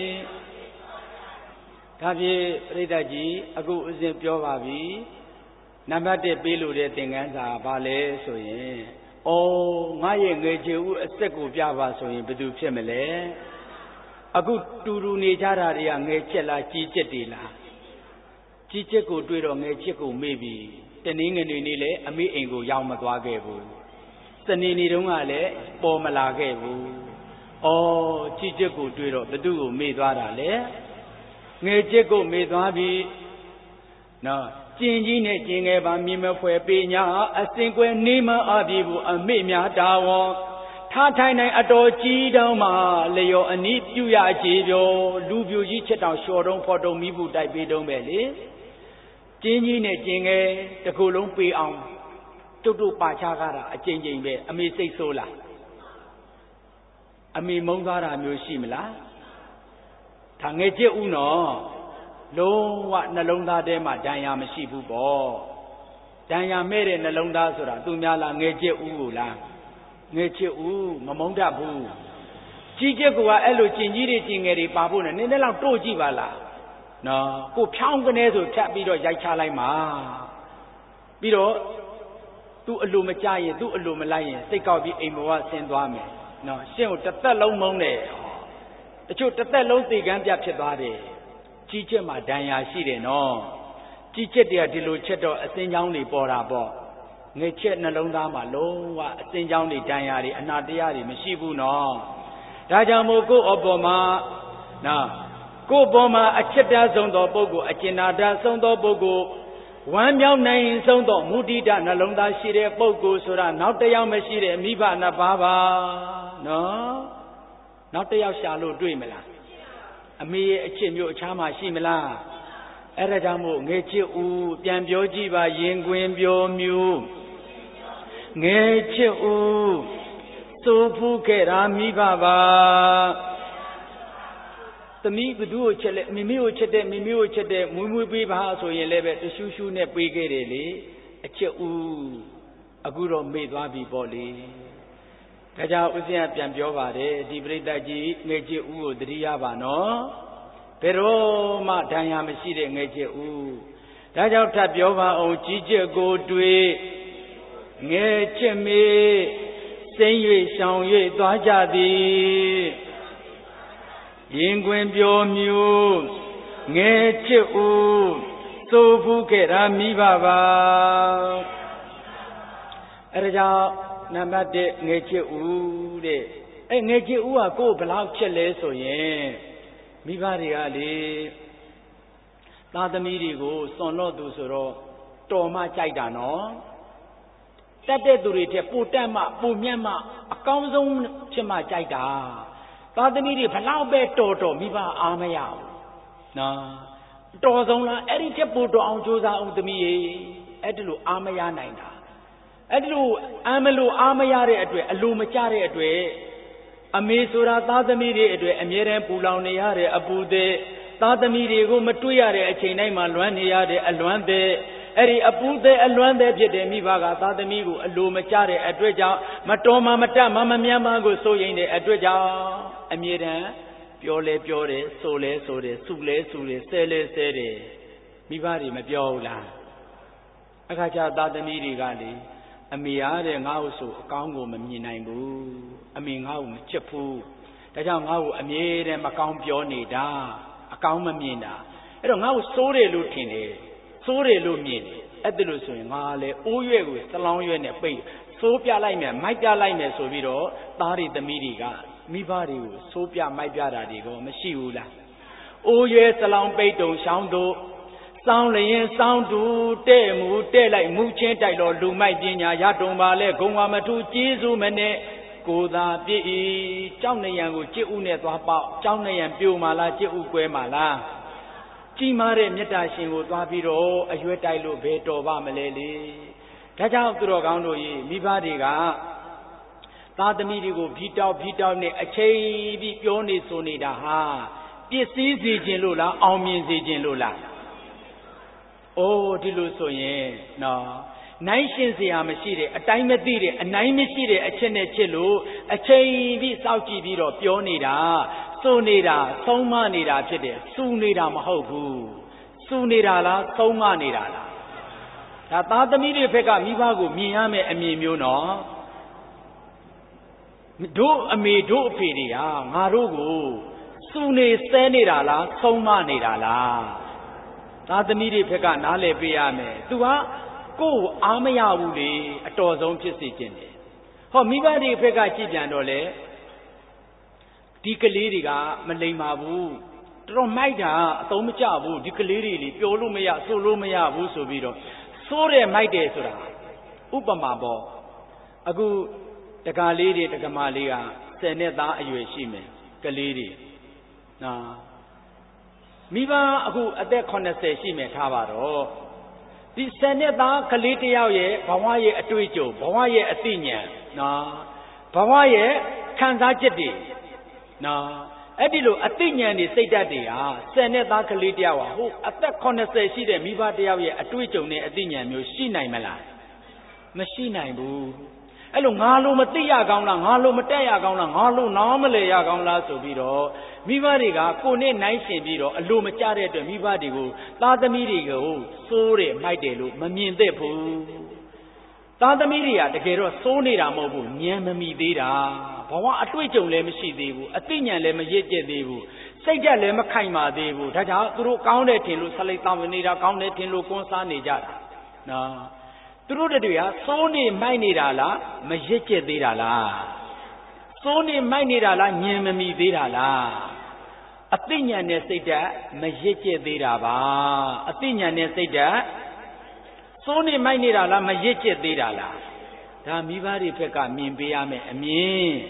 ဒါဖြင့်ပြိတ္တကြီးအခုဥစဉ်ပြောပါပြီနံပါတ်1ပေးလို့တဲ့သင်္ကန်းစာဘာလဲဆိုရင်ဩငါရဲ့ငယ်ချစ်ဦးအဆက်ကိုပြပါဆိုရင်ဘယ်သူဖြစ်မလဲအခုတူတူနေကြတာတွေကငယ်ချစ်လားကြီးချစ်တွေလားကြီးချစ်ကိုတွေ့တော့ငယ်ချစ်ကိုမေ့ပြီတနင်္ဂနွေနေ့လည်းအမေအိမ်ကိုရောက်မသွားခဲ့ဘူးစနေနေ့တုန်းကလည်းပေါ်မလာခဲ့ဘူးဩကြီးချစ်ကိုတွေ့တော့ဘသူ့ကိုမေ့သွားတာလဲငယ်ချစ်ကိုမေ့သွားပြီနော်ကျင်ကြီးနဲ့ကျင်ငယ်ပါမြင်မဖွယ်ပေညာအစင်ကွယ်နေမအပြည့်ဘူးအမေများတာဝန်ထားထိုင်နိုင်အတော်ကြီးတောင်းမှလျော်အနီးပြုရကြည်ပြောလူပြူကြီးချက်တောင်လျှော်တုံးဖော်တုံးမိဘူးတိုက်ပေးတုံးပဲလေကျင်းကြီးနဲ့ကျင်ငယ်တစ်ခုလုံးပေးအောင်တုတ်တုတ်ပါချကားတာအကျဉ်းချင်းပဲအမေစိတ်ဆိုးလားအမေမုန်းသွားတာမျိုးရှိမလားဒါငယ်ချစ်ဦးနော်လုံးဝနှလုံးသားထဲမှာဒဏ်ရာမရှိဘူးပေါ့ဒဏ်ရာမဲ့တဲ့နှလုံးသားဆိုတာသူများလားငယ်ချစ်ဦးကိုလားငယ်ချစ်ဦးမမုန်းတတ်ဘူးကြီးချစ်ကအဲ့လိုကျင်ကြီးတွေကျင်ငယ်တွေပါဖို့နဲ့နည်းနည်းလောက်တို့ကြည့်ပါလားနော်ကိုဖြောင်းကနေဆိုဖြတ်ပြီးတော့ရိုက်ချလိုက်မှာပြီးတော့သူ့အလိုမကြရင်သူ့အလိုမလိုက်ရင်စိတ်ကောက်ပြီးအိမ်ဘဝဆင်းသွားမယ်နော်ရှင်းကိုတစ်သက်လုံးမုန်းတယ်တချို့တစ်သက်လုံးသေကမ်းပြတ်ဖြစ်သွားတယ်ကြီးချက်မှာဒဏ်ရာရှိတယ်နော်ကြီးချက်တွေကဒီလိုချက်တော့အစင်းချောင်းတွေပေါ်တာပေါ့ငယ်ချက်နှလုံးသားမှာလုံးဝအစင်းချောင်းတွေဒဏ်ရာတွေအနာတရားတွေမရှိဘူးနော်ဒါကြောင့်မို့ကိုယ့်အပေါ်မှာနော်ကိုယ်ပေါ်မှာအချက်ပြဆုံးသောပုဂ္ဂိုလ်အကျဉ်းနာတဆုံးသောပုဂ္ဂိုလ်ဝမ်းမြောက်နိုင်ဆုံးသောမုဒိတနှလုံးသားရှိတဲ့ပုဂ္ဂိုလ်ဆိုတာနောက်တစ်ယောက်မရှိတဲ့မိဘနှစ်ပါးပါနော်နောက်တစ်ယောက်ရှာလို့တွေ့မလားအမေရဲ့အချစ်မျိုးအခြားမှာရှိမလားအဲ့ဒါကြောင့်မို့ငယ်ချစ်ဦးပြန်ပြောကြည့်ပါရင်ခွင်ပြောမျိုးငယ်ချစ်ဦးစိုးဖူးခဲ့တာမိဘပါသမီးဘသူ့ကိုချက်လဲမိမိကိုချက်တဲ့မိမိကိုချက်တဲ့မွေးမွေးပေးပါဆိုရင်လည်းပဲတရှူးရှူးနဲ့ပေးခဲ့တယ်လေအချစ်ဦးအခုတော့မေ့သွားပြီပေါ့လေဒါကြောင့်ဦးဇင်းကပြန်ပြောပါတယ်ဒီပရိသတ်ကြီးငယ်ချစ်ဦးကိုသတိရပါနော်ဘယ်တော့မှဒဏ်ရာမရှိတဲ့ငယ်ချစ်ဦးဒါကြောင့်ထပ်ပြောပါအောင်ကြီးကျက်ကိုတွေ့ငယ်ချစ်မေစိမ့်၍ရှောင်၍သွားကြသည်ရင်ခွင်ပြောမျိုးငယ်ချစ်ဦးစိုးဖူးခဲ့တာမိဘပါအဲ့ဒါကြောင့်နံပါတ်1ငယ်ချစ်ဦးတဲ့အဲ့ငယ်ချစ်ဦးကကိုယ်ဘလောက်ချက်လဲဆိုရင်မိဘတွေကလေသားသမီးတွေကိုစွန့်လို့သူဆိုတော့တော်မှကြိုက်တာနော်တတ်တဲ့သူတွေထက်ပိုတက်မှပိုမြတ်မှအကောင်းဆုံးဖြစ်မှကြိုက်တာသားသမီးတွေဘလောက်ပဲတော်မိဘအားမရဘူးနော်တော်ဆုံးလားအဲ့ဒီထက်ပိုတော်အောင်ကြိုးစားအောင်သမီးရေအဲ့ဒီလိုအားမရနိုင်တာအဲ့ဒီလိုအားမလို့အားမရတဲ့အတွက်အလိုမကျတဲ့အတွက်အမေဆိုတာသားသမီးတွေအတွက်အမြဲတမ်းပူလောင်နေရတဲ့အပူတဲ့သားသမီးတွေကိုမတွေ့ရတဲ့အချိန်တိုင်းမှာလွမ်းနေရတဲ့အလွမ်းတဲ့အဲ့ဒီအပူတဲ့အလွမ်းတဲ့ဖြစ်တဲ့မိဘကသားသမီးကိုအလိုမကျတဲ့အတွက်ကြောင့်မတော်မှမတတ်မှမမြတ်မှကိုစိုးရိမ်တဲ့အတွက်ကြောင့်အမြဲတမ်းပြောလဲပြောတယ်ဆိုလဲဆိုတယ်စုလဲစုတယ်ဆဲလဲဆဲတယ်မိဘတွေမပြောဘူးလားအခါကျသားသမီးတွေကလေအမေအားတဲ့ငါ့ကိုဆိုအကောင်းကိုမမြင်နိုင်ဘူးအမေငါ့ကိုမချစ်ဘူးဒါကြောင့်ငါ့ကိုအမြဲတမ်းမကောင်းပြောနေတာအကောင်းမမြင်တာအဲ့တော့ငါ့ကိုစိုးတယ်လို့ထင်တယ်စိုးတယ်လို့မြင်တယ်အဲ့ဒါလို့ဆိုရင်ငါလည်းအိုးရွက်ကိုစလောင်းရွက်နဲ့ပိတ်စိုးပြလိုက်မယ်မိုက်ပြလိုက်မယ်ဆိုပြီးတော့သားတွေသမီးတွေကမိဘတွေကိုစိုးပြမိုက်ပြတာတွေကမရှိဘူးလားအိုးရွက်စလောင်းပိတ်တုံရှောင်းတို့စောင်းလျင်စောင်းတူတဲ့မူတဲ့လိုက်မူချင်းတိုက်တော့လူမိုက်ပညာရတုံပါလဲဂုံဝါမထူကျေးဇူးမနဲ့ကိုသာပြည့်ဤကြောက်နေရန်ကိုကြစ်ဥနဲ့သွားပေါက်ကြောက်နေရန်ပြိုမာလားကြစ်ဥကွဲမာလားကြီးမားတဲ့မေတ္တာရှင်ကိုသွားပြီးတော့အရွယ်တိုက်လို့ဘယ်တော်ပါမလဲလေဒါကြောင့်သူတော်ကောင်းတို့ကြီးမိဘတွေကသားသမီးတွေကိုဖြီးတောက်နဲ့အချိန်ပြီးပြောနေဆိုနေတာဟာပြည့်စည်စေခြင်းလို့လားအောင်မြင်စေခြင်းလို့လားအိုးဒီလိုဆိုရင်နော်နိုင်ရှင်စရာမရှိတဲ့အတိုင်းမသိတဲ့အနိုင်မရှိတဲ့အချက်နဲ့ချစ်လို့အချိန်ပြီးစောင့်ကြည့်ပြီးတော့ပြောနေတာစိုးနေတာဆုံးမနေတာဖြစ်တယ်စူနေတာမဟုတ်ဘူးစူနေတာလားဆုံးမနေတာလားဒါသားသမီးတွေဘက်ကမိဘကိုမြင်ရမယ်အမြင်မျိုးနော်တို့အမေတို့အဖေတွေကငါတို့ကိုစူနေဆဲနေတာလားဆုံးမနေတာလားသားသမီးတွေဘက်ကနားလည်ပေးရမယ်သူကကိုယ်အားမရဘူးလေအတော်ဆုံးဖြစ်စေခြင်းတယ်ဟောမိဘတွေဘက်ကကြည့်ပြန်တော့လေဒီကလေးတွေကမလိမ္မာဘူးတော်မိုက်တာအသုံးမကျဘူးဒီကလေးတွေလေပြောလို့မရဆိုလို့မရဘူးဆိုပြီးတော့စိုးတယ်မိုက်တယ်ဆိုတာဥပမာပေါ့အခုတကားလေးတွေတက္ကမလေးက10နှစ်သားအရွယ်ရှိမယ်ကလေးတွေနော်မိဘအခုအသက်80ရှိမယ်ထားပါတော့ဒီ10နှစ်သားကလေးတယောက်ရဲ့ဘဝရဲ့အတွေ့အကြုံဘဝရဲ့အသိဉာဏ်နော်ဘဝရဲ့ခံစားချက်တွေနော်အဲ့ဒီလိုအသိဉာဏ်တွေစိတ်ဓာတ်တွေဟာ10နှစ်သားကလေးတယောက်ဟာဟိုအသက်80ရှိတဲ့မိဘတယောက်ရဲ့အတွေ့အကြုံနဲ့အသိဉာဏ်မျိုးရှိနိုင်မလားမရှိနိုင်ဘူးအဲ့လိုငါလိုမသိရကောင်းလားငါလိုမတက်ရကောင်းလားငါလိုနားမလဲရကောင်းလားဆိုပြီးတော့မိဘတွေကကိုနဲ့နိုင်ရှင်ပြီးတော့အလိုမကျတဲ့အတွက်မိဘတွေကိုသားသမီးတွေကိုစိုးတယ်မိုက်တယ်လို့မမြင်သင့်ဘူးသားသမီးတွေကတကယ်တော့စိုးနေတာမဟုတ်ဘူးဉာဏ်မမီသေးတာဘဝအတွေ့အကြုံလည်းမရှိသေးဘူးအသိဉာဏ်လည်းမရင့်ကျက်သေးဘူးစိတ်ဓာတ်လည်းမခိုင်မာသေးဘူးဒါကြောင့်သူတို့ကောင်းတယ်ထင်လို့ဆက်လိုက်တောင်းနေတာကောင်းတယ်ထင်လို့ကွန်းစားနေကြတာနော်သူတို့တွေကစိုးနေမိုက်နေတာလားမရင့်ကျက်သေးတာလားစိုးနေမိုက်နေတာလားဉာဏ်မမီသေးတာလားအသိဉာဏ်နဲ့စိတ်ဓာတ်မရင့်ကျက်သေးတာပါအသိဉာဏ်နဲ့စိတ်ဓာတ်စိုးနေမိုက်နေတာလားမရင့်ကျက်သေးတာလားဒါမိဘတွေဘက်ကမြင်ပေးရမယ်အမြင်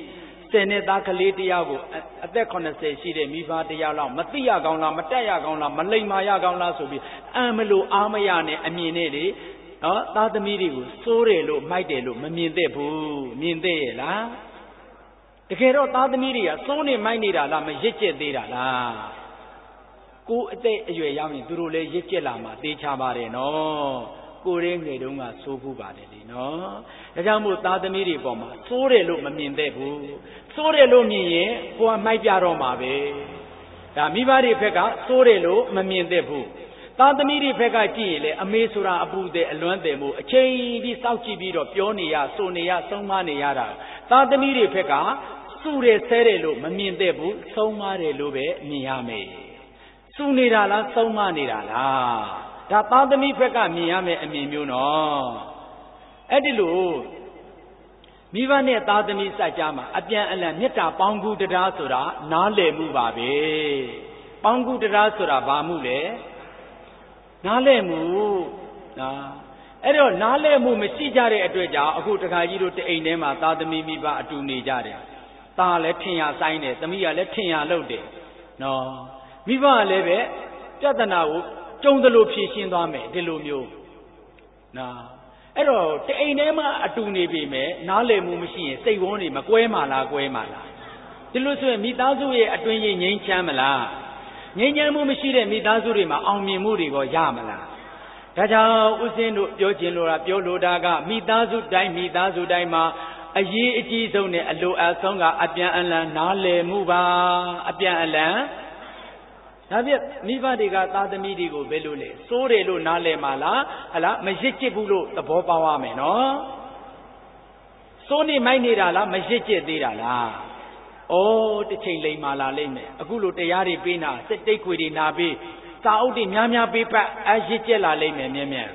10 သားကလေးတယောက်ကိုအသက်80ရှိတဲ့မိဘတယောက်လောက်မသိရကောင်းလားမတက်ရကောင်းလားမလိမ္မာရကောင်းလားဆိုပြီးမလို့အားမရနဲ့အမြင်နဲ့လေနော်သားသမီးတွေကိုစိုးတယ်လို့မိုက်တယ်လို့မမြင်သင့်ဘူးမြင်သင့်ရဲ့လားတကယ်တော့သားသမီးတွေကစိုးနေမိုက်နေတာလားမရစ်ကျက်သေးတာလားကိုယ်အသက်အရွယ်ရောက်ရင်သူတို့လည်းရစ်ကျက်လာမှာသိချပါတယ်နော်ကိုယ်ရဲ့ငယ်တုန်းကစိုးဘူးပါတယ်လေနော်ဒါကြောင့်မို့သားသမီးတွေပေါ်မှာစိုးတယ်လို့မမြင်သင့်ဘူးစိုးတယ်လို့မြင်ရင်ကိုယ်ကမိုက်ပြတော့မှာပဲဒါမိဘတွေဘက်ကစိုးတယ်လို့မမြင်သင့်ဘူးသားသမီးတွေဘက်ကကြည့်ရင်လေအမေဆိုတာအပူတဲ့အလွမ်းတယ်မို့အချိန်ပြီးစောက်ကြည့်ပြီးတော့ပြောနေရဆိုနေရဆုံးမနေရတာသားသမီးတွေဘက်ကစုတယ်ဆဲတယ်လို့မမြင်သင့်ဘူးဆုံးမတယ်လို့ပဲမြင်ရမယ်စုနေတာလားဆုံးမနေတာလားဒါသားသမီးဘက်ကမြင်ရမယ်အမြင်မျိုးနော်အဲ့ဒီလိုမိဘနဲ့သားသမီးစကြမှာအပြန်အလှန်မေတ္တာပေါင်းကူးတရားဆိုတာနားလည်မှုပါပဲပေါင်းကူးတရားဆိုတာဘာမှုလဲနားလည်မှုအဲ့တော့နားလည်မှုမရှိကြတဲ့အတွက်ကြောင့်အခုတခါကြီးတို့တအိမ်ထဲမှာသားသမီးမိဘအတူနေကြတယ်သားလည်းထင်ရဆိုင်တယ်သမီးကလည်းထင်ရလုပ်တယ်နော်မိဘကလည်းပဲပြဿနာကိုကြုံသလိုဖြေရှင်းသွားမယ်ဒီလိုမျိုးနော်အဲ့တော့တအိမ်ထဲမှာအတူနေပြီမဲ့နားလည်မှုမရှိရင်စိတ်ဝန်းတွေမကွဲမှာလားကွဲမှာလားဒီလိုဆိုရင်မိသားစုရဲ့အတွင်းရင်ငြိမ်းချမ်းမလားငြိမ်းချမ်းမှုမရှိတဲ့မိသားစုတွေမှာအောင်မြင်မှုတွေကိုရမလားဒါကြောင့်ဦးဇင်းတို့ပြောချင်လို့ပြောလိုတာကမိသားစုတိုင်းမှာအရေးအကြီးဆုံးနဲ့အလိုအဆုံးကအပြန်အလှန်နားလည်မှုပါအပြန်အလှန်ဒါပြမိဘတွေကသားသမီးတွေကိုဘယ်လိုလဲစိုးတယ်လို့နားလည်မှာလားဟလားမရစ်ကျစ်ဘူးလို့သဘောပေါက်ရမယ်နော်စိုးနေမိုက်နေတာလားမရစ်ကျစ်သေးတာလားတစ်ချိန်လိမ်မာလာလိမ့်မယ်အခုလိုတရားတွေပေးနာစစ်တိတ်ခွေတွေနာပေးစာအုပ်တွေများပေးပတ်ရစ်ကျက်လာလိမ့်မယ်မြဲမြဲ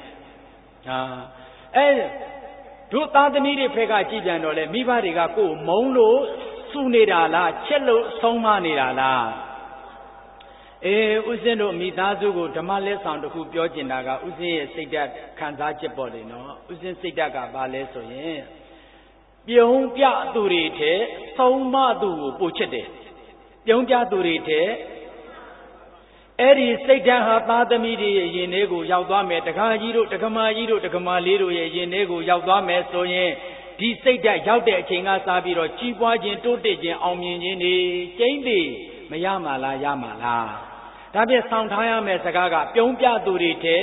တို့သားသမီးတွေဖက်ကကြည်ပြန်တော့လေမိဘတွေကကိုယ်မုန်းလို့စူနေတာလားချက်လို့ဆုံးမနေတာလားဦးဇင်းတို့မိသားစုကိုဓမ္မလက်ဆောင်တစ်ခုပြောကျင်တာကဦးဇင်းရဲ့စိတ်ဓာတ်ခံစားချက်ပေါ့လေနော်ဦးဇင်းစိတ်ဓာတ်ကဘာလဲဆိုရင်ပြုံးပြသူတွေထဲဆုံးမသူကိုပို့ချစ်တယ်ပြုံးပြသူတွေထဲအဲ့ဒီစိတ်ဓာတ်ဟာသားသမီးတွေရဲ့ယင်ထဲကိုရောက်သွားမယ်တခါကြီးတို့တက္ကမကြီးတို့တက္ကမလေးတို့ရဲ့ယင်ထဲကိုရောက်သွားမယ်ဆိုရင်ဒီစိတ်ဓာတ်ရောက်တဲ့အချိန်ကစပြီးတော့ကြီးပွားခြင်းတိုးတက်ခြင်းအောင်မြင်ခြင်းတွေကျိန်းသေးမရမှာလားရမှာလားဒါပြဆောင်ထားရမယ်စကားကပြုံးပြသူတွေထဲ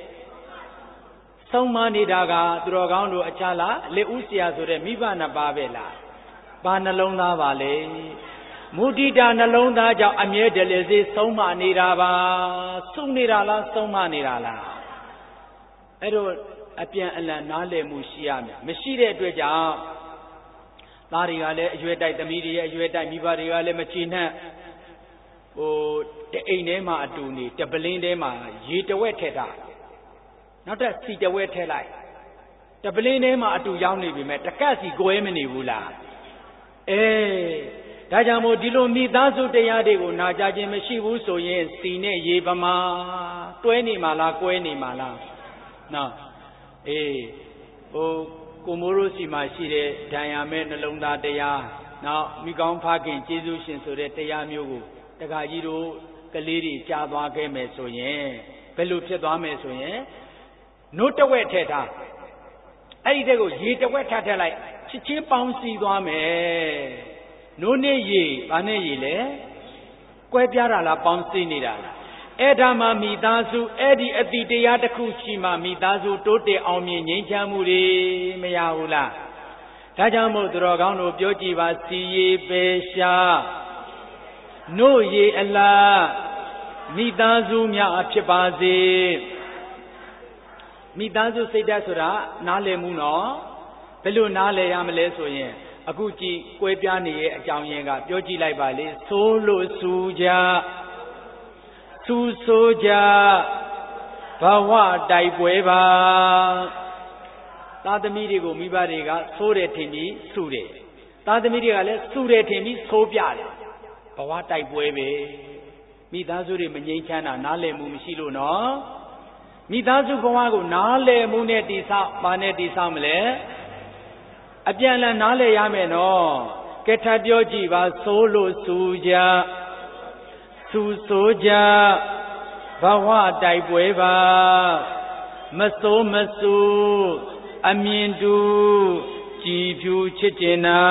ဆုံးမနေတာကသူတော်ကောင်းတို့အခြားလားလက်ဦးဆရာဆိုတဲ့မိဘနှစ်ပါးပဲလားဘာနှလုံးသားပါလဲမုဒိတာနှလုံးသားကြောင့်အမြဲတလေစေဆုံးမနေတာပါစုနေတာလားဆုံးမနေတာလားအဲ့တော့အပြန်အလှန်နားလည်မှုရှိရမယ်မရှိတဲ့အတွက်ကြောင့်သားတွေကလည်းအရွယ်တိုက်သမီးတွေရဲ့အရွယ်တိုက်မိဘတွေကလည်းမချေနှံ့တအိမ်ထဲမှာအတူနေတပလင်းထဲမှာရေတဝက်ထည့်တာနောက်ထပ်စီတဝက်ထည့်လိုက်တပလင်းထဲမှာအတူရောက်နေပြီမဲ့တကတ်စီကွဲမနေဘူးလားဒါကြောင့်မို့ဒီလိုမိသားစုတရားတွေကိုနာကြခြင်းမရှိဘူးဆိုရင်စီနဲ့ရေပမာတွဲနေမှာလားကွဲနေမှာလားနော်ကိုမိုးရိုးစီမှာရှိတဲ့ဒဏ်ရာမဲ့နှလုံးသားတရားနောက်မိကောင်းဖခင်ကျေးဇူးရှင်ဆိုတဲ့တရားမျိုးကိုတခါကြီးတို့ကလေးတွေကြားသွားခဲ့မယ်ဆိုရင်ဘယ်လိုဖြစ်သွားမယ်ဆိုရင်နို့တဝက်ထည့်ထားအဲ့ဒီတဲ့ကိုရေတဝက်ထည့်လိုက်ချစ်ချင်းပေါင်းစည်းသွားမယ်နို့နဲ့ရေဘာနဲ့ရေလဲကွဲပြားတာလားပေါင်းစည်းနေတာလားအဲ့ဒါမှမိသားစုအဲ့ဒီအတိတရားတစ်ခုရှိမှမိသားစုတိုးတက်အောင်မြင်ငြိမ်းချမ်းမှုတွေမရဘူးလားဒါကြောင့်မို့သူတော်ကောင်းတို့ပြောကြည့်ပါစီရေပေရှာနို့ရေအလားမိသားစုများဖြစ်ပါစေမိသားစုစိတ်ဓာတ်ဆိုတာနားလည်မှုနော်ဘယ်လိုနားလည်ရမလဲဆိုရင်အခုကြည့်ကွဲပြားနေရဲ့အကြောင်းရင်းကပြောကြည့်လိုက်ပါလေဆိုးလို့စူကြစူဆိုကြဘဝတိုက်ပွဲပါသားသမီးတွေကိုမိဘတွေကဆိုးတယ်ထင်ပြီးစူတယ်သားသမီးတွေကလည်းစူတယ်ထင်ပြီးဆိုးပြတယ်ဘဝတိုက်ပွဲပဲမိသားစုတွေမငြိမ်းချမ်းတာနားလည်မှုမရှိလို့နော်မိသားစုဘဝကိုနားလည်မှုနဲ့တည်ဆောက်ပါနဲ့တည်ဆောက်မလဲအပြန်အလှန်နားလည်ရမယ်နော်ကဲထပ်ပြောကြည့်ပါဆိုးလို့စူကြစူဆိုးကြဘဝတိုက်ပွဲပါမစိုးမဆူအမြင်တူကြည်ဖြူချစ်ကျင်နာ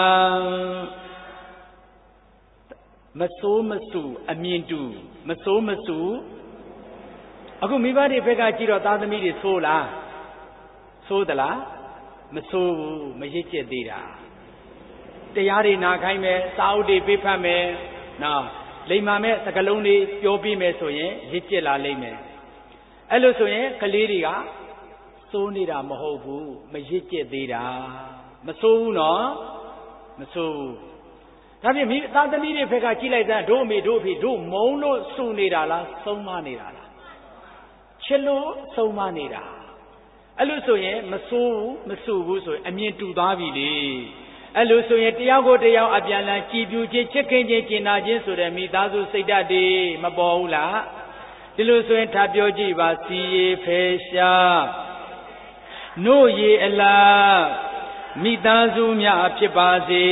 မစိုးမဆူအမြင်တူမစိုးမဆူအခုမိဘတွေဘက်ကကြည့်တော့သားသမီးတွေဆိုးလားဆိုးသလားမဆိုးဘူးမရစ်ကျက်သေးတာတရားတွေနာခိုင်းမယ်စာအုပ်တွေပေးဖတ်မယ်နော်လိမ္မာမဲ့စကလုံးတွေပြောပြမယ်ဆိုရင်ရစ်ကျက်လာလိမ့်မယ်အဲ့လိုဆိုရင်ကလေးတွေကစိုးနေတာမဟုတ်ဘူးမရစ်ကျက်သေးတာမဆိုးဘူးနော်မဆိုးဘူးဒါဖြင့်မိသားသမီးတွေဘက်ကကြည့်လိုက်တဲ့တို့အမေတို့အဖေတို့မုန်းလို့စူနေတာလားဆုံးမနေတာလားချစ်လို့ဆုံးမနေတာအဲ့လိုဆိုရင်မဆိုးဘူးမဆူဘူးဆိုရင်အမြင်တူသွားပြီလေအဲ့လိုဆိုရင်တယောက်ကိုတယောက်အပြန်လန်းကြည်ပြူခြင်းချစ်ခင်ခြင်းကျင်နာခြင်းဆိုတဲ့မိသားစုစိတ်ဓာတ်တွေမပေါ်ဘူးလားဒီလိုဆိုရင်ထပ်ပြောကြည့်ပါစီရေဖယ်ရှားနို့ရေအလားမိသားစုများဖြစ်ပါစေ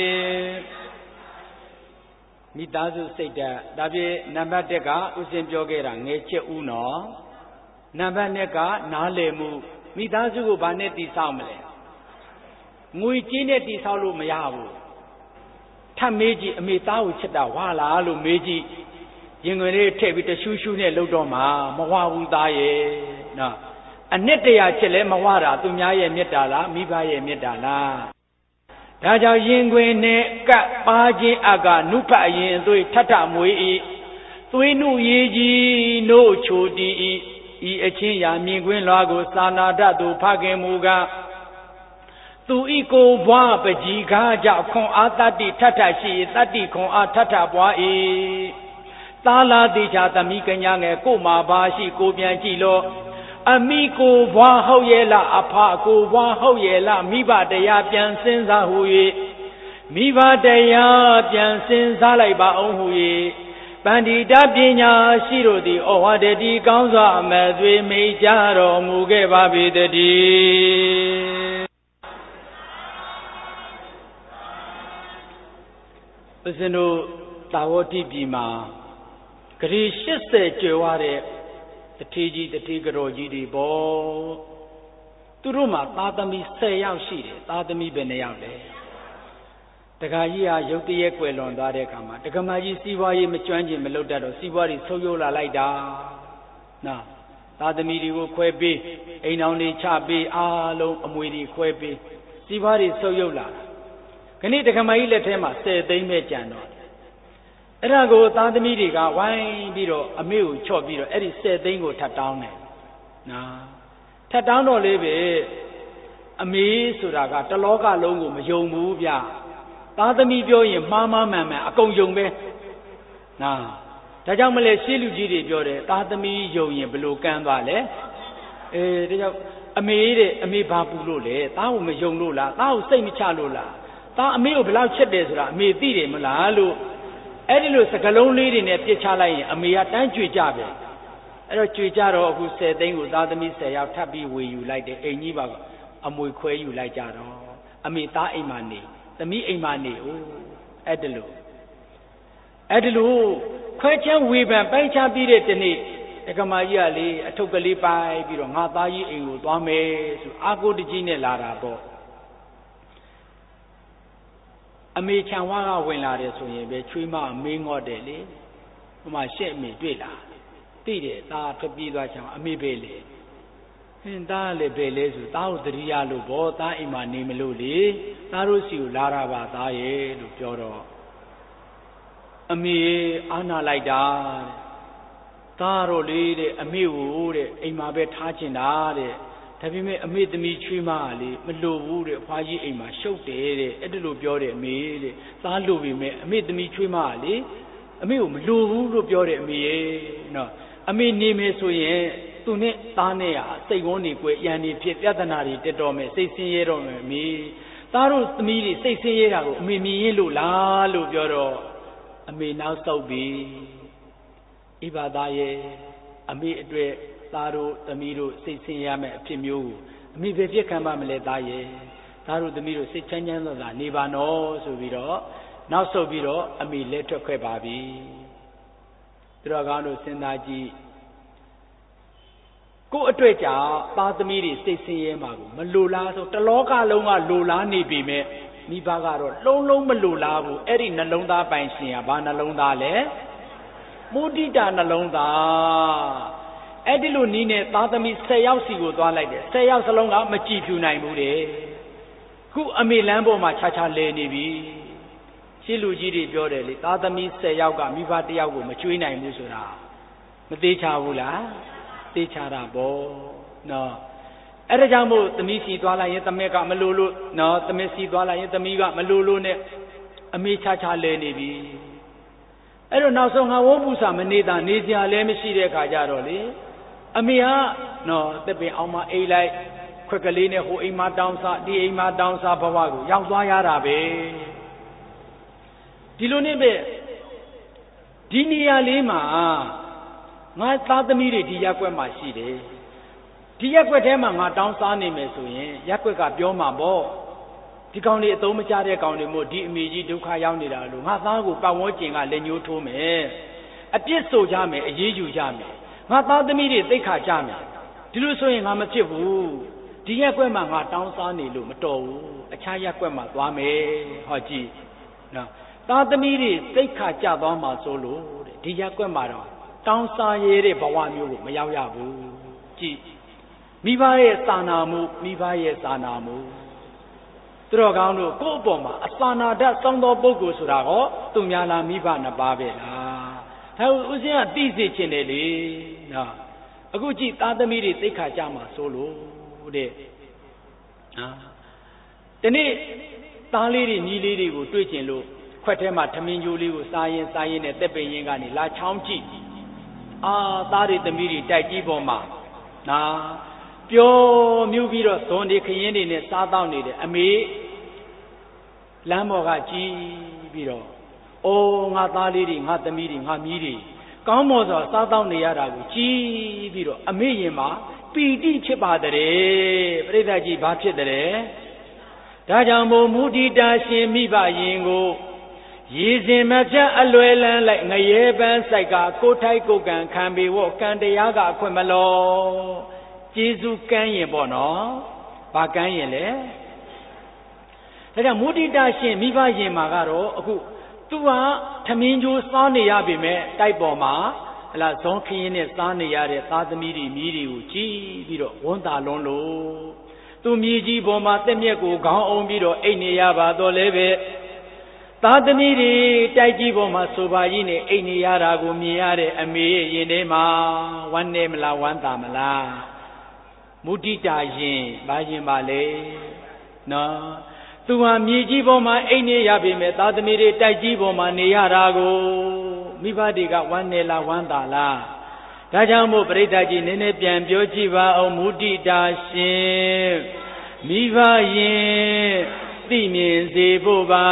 မိသားစုစိတ်ဓာတ်ဒါဖြင့်နံပါတ်1ကဥစဉ်ပြောခဲ့တာငယ်ချစ်ဦးနော်နံပါတ်2ကနားလည်မှုမိသားစုကိုဘာနဲ့တည်ဆောက်မလဲငွေကြေးနဲ့တည်ဆောက်လို့မရဘူးထပ်မေးကြည့်အမေသားကိုချစ်တာဝါလားလို့မေးကြည့်ရင်ခွင်လေးထည့်ပြီးတရှူးရှူးနဲ့လှုပ်တော့မှာမဝဘူးသားရဲ့နော်အနှစ်တရာချစ်လဲမဝတာသူများရဲ့မေတ္တာလားမိဘရဲ့မေတ္တာလားဒါကြောင့်ရင်ခွင်နဲ့ကပ်ပါခြင်းအကနုဖတ်အရင်အသွေးထထမွေဤသွေးနုရေးကြီးနို့ချိုတီဤအချင်းရာမြင်ကွင်းလွာကိုသာနာတသူဖခင်မူကားသူဤကိုဘွားပကြီးကားကြောင့်ခွန်အားတတ္တိထထရှိတတ္တိခွန်အားထထပွား၏သာလာတိချာသမီးကညာငယ်ကိုမာပါရှိကိုပြန်ကြည့်လို့အမိကိုဘွားဟုတ်ရဲ့လားအဖကိုဘွားဟုတ်ရဲ့လားမိဘတရားပြန်စဉ်းစားဟူ၍မိဘတရားပြန်စဉ်းစားလိုက်ပါအောင်ဟူ၍ပန္တိတပညာရှိတို့သည်ဩဝါဒတိကောင်းစွာအမဲ့သွေမိတ်ကြတော်မူခဲ့ပါပေတည်းဦးဇင်းတို့သာဝတိပြည်မှာဂရီ80ကျော်ရတဲ့တထေးကြီးတထေးကြော်ကြီးတွေပေါ့သူတို့မှာသားသမီး10ယောက်ရှိတယ်သားသမီးဘယ်နှယောက်လဲတခါကြီးဟာရုတ်တရက်ကွယ်လွန်သွားတဲ့အခါမှာတက္ကမကြီးစီးပွားရေးမကျွမ်းကျင်မလုပ်တတ်တော့စီးပွားရေးဆုပ်ယုပ်လာလိုက်တာနော်သားသမီးတွေကိုခွဲပေးအိမ်တော်တွေချပေးအားလုံးအမွေတွေခွဲပေးစီးပွားရေးဆုပ်ယုပ်လာတာခဏတက္ကမကြီးလက်ထဲမှာ10 သိန်းပဲကျန်တော့အဲ့ဒါကိုသားသမီးတွေကဝိုင်းပြီးတော့အမေကိုချော့ပြီးတော့အဲ့ဒီ10 သိန်းကိုထပ်တောင်းတယ်နော်ထပ်တောင်းတော့လေးပဲအမေဆိုတာကတလောကလုံးကိုမယုံဘူးဗျသားသမီးပြောရင်မှားမှန်မှန်အကုန်ယုံပဲနော်ဒါကြောင့်မလဲရှေးလူကြီးတွေပြောတယ်သားသမီးယုံရင်ဘလို့ကမ်းသွားလဲဒါကြောင့်အမေဘာပူလို့လဲသားကိုမယုံလို့လားသားကိုစိတ်မချလို့လားသားအမေကိုဘယ်လောက်ချစ်တယ်ဆိုတာအမေသိတယ်မလားလို့အဲ့ဒီလိုစကလုံးလေးတွေနဲ့ပြစ်ချလိုက်ရင်အမေကတန်းကြွေကြပဲအဲ့တော့ကြွေကြတော့အခု10 သိန်းကိုသားသမီး10 ယောက်ထပ်ပြီးဝေယူလိုက်တယ်အိမ်ကြီးပါအမွေခွဲယူလိုက်ကြတော့အမေသားအိမ်မှာနေသမီးအိမ်မှာနေအဲ့ဒီလိုခွဲချမ်းဝေဖန်ပိုင်းခြားပြီးတဲ့တနေ့တက္ကမကြီးကလေအထုပ်ကလေးပိုက်ပြီးတော့ငါသားကြီးအိမ်ကိုသွားမယ်ဆိုအာကိုတကြီးနဲ့လာတာပေါ့အမေခြံဝါကဝင်လာတယ်ဆိုရင်ပဲချွေးမမေးငေါ့တယ်လေဟိုမှာရှင့်အမေတွေ့လားသိတယ်သားထွက်ပြေးသွားချင်အမေပဲလေဟင်းသားလည်းပဲလေဆိုသားကိုတတိယလို့ဗောသားအိမ်မှာနေမလို့လေသားတို့စီကိုလာတာပါသားရဲ့လို့ပြောတော့အမေအာနာလိုက်တာသားတော့လေတဲ့အမေကိုတဲ့အိမ်မှာပဲထားချင်တာတဲ့ဒါပေမဲ့အမေသမီးချွေးမလေမလို့ဘူးတဲ့အဖွားကြီးအိမ်မှာရှုပ်တယ်တဲ့အဲ့ဒါလိုပြောတယ်အမေတဲ့သားလို့ပြီမဲ့အမေသမီးချွေးမလေအမေကိုမလို့ဘူးလို့ပြောတယ်အမေရဲ့နော်အမေနေမယ်ဆိုရင်သူနဲ့သားနဲ့ဟာစိတ်ဝန်းနေကွယ်ရန်နေဖြစ်ပြဿနာတွေတက်တော့မယ်စိတ်ဆင်းရဲတော့မယ်အမေသားတို့သမီးတွေစိတ်ဆင်းရဲတာကိုအမေမြင်ရင်လို့လားလို့ပြောတော့အမေနောက်ဆုတ်ပြီဣဘသားရဲ့အမေအတွက်သားတို့သမီးတို့စိတ်ဆင်းရမယ်အဖြစ်မျိုးကိုအမေပဲဖြစ်ခံပါမလဲသားရဲ့သားတို့သမီးတို့စိတ်ချမ်းချမ်းသာသာနေပါနော်ဆိုပြီးတော့နောက်ဆုတ်ပြီးတော့အမိလက်ထွက်ခဲ့ပါပြီသူတော်ကောင်းတို့စဉ်းစားကြည့်ကို့အတွက်ကြောင့်သားသမီးတွေစိတ်ဆင်းရဲမှာကိုမလိုလားဆိုတလောကလုံးကလိုလားနေပြီမဲ့မိဘကတော့လုံးမလိုလားဘူးအဲ့ဒီနှလုံးသားပိုင်ရှင်ကဘာနှလုံးသားလဲမုဒိတာနှလုံးသားအဲ့ဒီလိုနီးနဲ့သားသမီး10ယောက်စီကိုသွားလိုက်တယ်10ယောက်စလုံးကမကြည်ဖြူနိုင်ဘူးတဲ့ခုအမေလမ်းပေါ်မှာခြားလဲနေပြီရှင်းလူကြီးတွေပြောတယ်လေသားသမီး10ယောက်ကမိဘ1ယောက်ကိုမကျွေးနိုင်ဘူးဆိုတာမသေးချဘူးလားသေချာတာပေါ့နော်အဲ့ဒါကြောင့်မို့သမီးစီသွားလိုက်ရင်သမက်ကမလိုလို့နော်သမက်စီသွားလိုက်ရင်သမီးကမလိုလို့နဲ့အမေခြားလဲနေပြီအဲ့တော့နောက်ဆုံးငါဝုန်းပူစာမနေတာနေစရာလည်းမရှိတဲ့ခါကြတော့လေအမေကနော်တစ်ပင်အောင်မအိတ်လိုက်ခွက်ကလေးနဲ့ဟိုအိမ်မတောင်းစားဒီအိမ်မတောင်းစားဘဝကိုရောက်သွားရတာပဲဒီလိုနဲ့ပဲဒီနေရာလေးမှာငါသားသမီးတွေဒီရက်ွက်မှာရှိတယ်ဒီရက်ွက်ထဲမှာငါတောင်းစားနေမယ်ဆိုရင်ရက်ွက်ကပြောမှာပေါ့ဒီကောင်လေးအသုံးမကျတဲ့ကောင်တွေမို့ဒီအမေကြီးဒုက္ခရောက်နေတာလို့ငါသားကိုပတ်ဝန်းကျင်ကလက်ညှိုးထိုးမယ်အပြစ်ဆိုကြမယ်အေးအေးယူကြမယ်ငါသားသမီးတွေသိက္ခာကြမယ်ဒီလိုဆိုရင်ငါမဖြစ်ဘူးဒီရက်ွက်မှာငါတောင်းစားနေလို့မတော်ဘူးအခြားရက်ွက်မှာသွားမယ်ဟောကြည့်နော်သားသမီးတွေသိက္ခာကြသွားမှာဆိုလို့တဲ့ဒီရက်ွက်မှာတော့တောင်းစားရတဲ့ဘဝမျိုးကိုမရောက်ရဘူးကြည့်မိဘရဲ့စာနာမှုမိဘရဲ့စာနာမှုသူတော်ကောင်းတို့ကိုယ့်အပေါ်မှာအစာနာတတ်စောင်းသောပုဂ္ဂိုလ်ဆိုတာဟောသူများလားမိဘနှစ်ပါးပဲလားဒါဦးဇင်းကသိစေချင်တယ်လေနော်အခုကြည့်သားသမီးတွေသိက္ခာကြမှာဆိုလို့တဲ့ဒီနေ့သားလေးတွေညီလေးတွေကိုတွေ့ကျင်လို့ခွက်ထဲမှာထမင်းကြိုးလေးကိုစားရင်နဲ့တက်ပင်ရင်ကနေလာချောင်းကြည့်သားတွေသမီးတွေတိုက်ကြီးပေါ်မှာနာပျော်မြူပြီးတော့ဇွန်တွေခရင်တွေနဲ့စားတောင်းနေတယ်အမေလမ်းပေါ်ကကြည်ပြီးတော့အိုးငါသားလေးတွေငါသမီးတွေငါမြီးတွေကောင်းမော်စွာစားတောင်းနေရတာကိုကြည်ပြီးတော့အမေရင်မှာပီတိဖြစ်ပါတဲ့ပြိဿကြီးဘာဖြစ်တဲ့ဒါကြောင့်မို့မုဒိတာရှင်မိဘရင်ကိုရေစဉ်မပြတ်အလွယ်လန်းလိုက်ငရဲပန်းဆိုင်ကကိုထိုက်ကိုကံခံပေဝကံတရားကအခွင့်မလောကျေးဇူးကမ်းရင်ပေါ့နော်ဘာကမ်းရင်လဲဒါကြောင့်မုဒိတာရှင်မိဘရင်မှာကတော့အခုသူကထမင်းကြိုးစားနေရပြီမဲ့တိုက်ပေါ်မှာဟလာဇွန်ခင်းနဲ့စားနေရတဲ့သားသမီးတွေမြည်တွေကိုကြည်ပြီးတော့ဝန်တာလွန်းလို့သူမြည်ကြီးပေါ်မှာတက်မြက်ကိုခေါင်းအောင်ပြီးတော့အိတ်နေရပါတော့လဲပဲသားသမီးတွေတိုက်ကြီးပေါ်မှာဆိုပါကြီးနဲ့အိတ်နေရတာကိုမြင်ရတဲ့အမေရင်ထဲမှာဝမ်းနေမလားဝမ်းသာမလားမုဒိတာရင်ဘာရင်ပါလဲနော်သူဟာမြေကြီးပေါ်မှာအိတ်နေရပြီမဲ့သားသမီးတွေတိုက်ကြီးပေါ်မှာနေရတာကိုမိဘတွေကဝမ်းနေလားဝမ်းသာလားဒါကြောင့်မို့ပရိသတ်ကြီးနည်းနည်းပြန်ပြောကြည့်ပါအောင်မုဒိတာရှင်မိဘရင်သိမြင်စေဖို့ပါ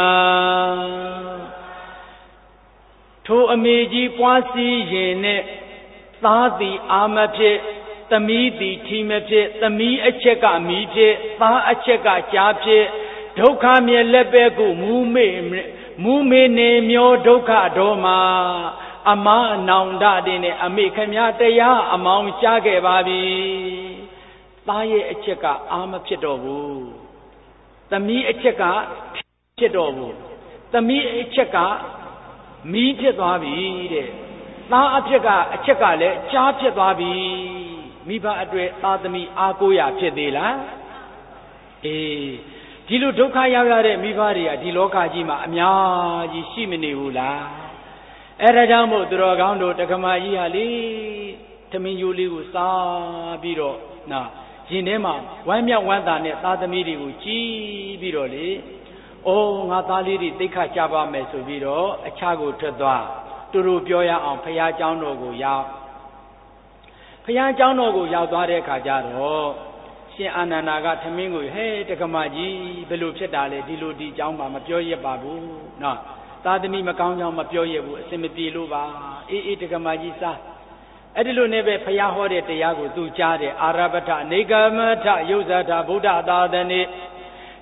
ထိုအမေကြီးပွားစီရင်နဲ့သားသည်အာမဖြစ်သမီးသည်ထီမဖြစ်သမီးအချက်ကမီးဖြစ်သားအချက်ကကြားဖြစ်ဒုက္ခမြဲလက်ပဲကိုမူးမေနေမျောဒုက္ခတော်မှာအမအနောင်တတဲ့နဲ့အမေခမတရားအမောင်ကြားခဲ့ပါပြီသားရဲ့အချက်ကအာမဖြစ်တော့ဘူးသမီးအချက်ကဖြစ်တော့ဘူးသမီးအချက်ကမီးဖြစ်သွားပြီတဲ့သားအချက်ကလည်းကြားဖြစ်သွားပြီမိဘအတွေ့သားသမီးအားကိုးရဖြစ်သေးလားအေးဒီလိုဒုက္ခရောက်ရတဲ့မိဘတွေကဒီလောကကြီးမှာအများကြီးရှိမနေဘူးလားအဲ့ဒါကြောင့်မို့သူတော်ကောင်းတို့တက္ကမကြီးဟာလေသမင်းကြိုးလေးကိုစားပြီးတော့နာရင်ထဲမှာဝမ်းမြောက်ဝမ်းသာနဲ့သားသမီးတွေကိုကြည်ပြီးတော့လေအိုးငါသားလေးတွေသိက္ခာကြပါမယ်ဆိုပြီးတော့အခြားကိုထွက်သွားတူတူပြောရအောင်ဖရာเจ้าတော်ကိုရောက်ဖရာเจ้าတော်ကိုရောက်သွားတဲ့အခါကျတော့ရှင်အာနန္ဒာကသမင်းကိုဟဲ့တက္ကမကြီးဘယ်လိုဖြစ်တာလဲဒီလိုဒီเจ้าမှာမပြောရပါဘူးနော်သားသမီးမကောင်းကြောင်းမပြောရဘူးအစင်မပြေလို့ပါအေးတက္ကမကြီးစားအဲ့ဒီလိုနဲ့ပဲဖရာဟောတဲ့တရားကိုသူကြားတယ်အာရပထနေကမထယုဇ္ဇထဗုဒ္ဓသာသနေ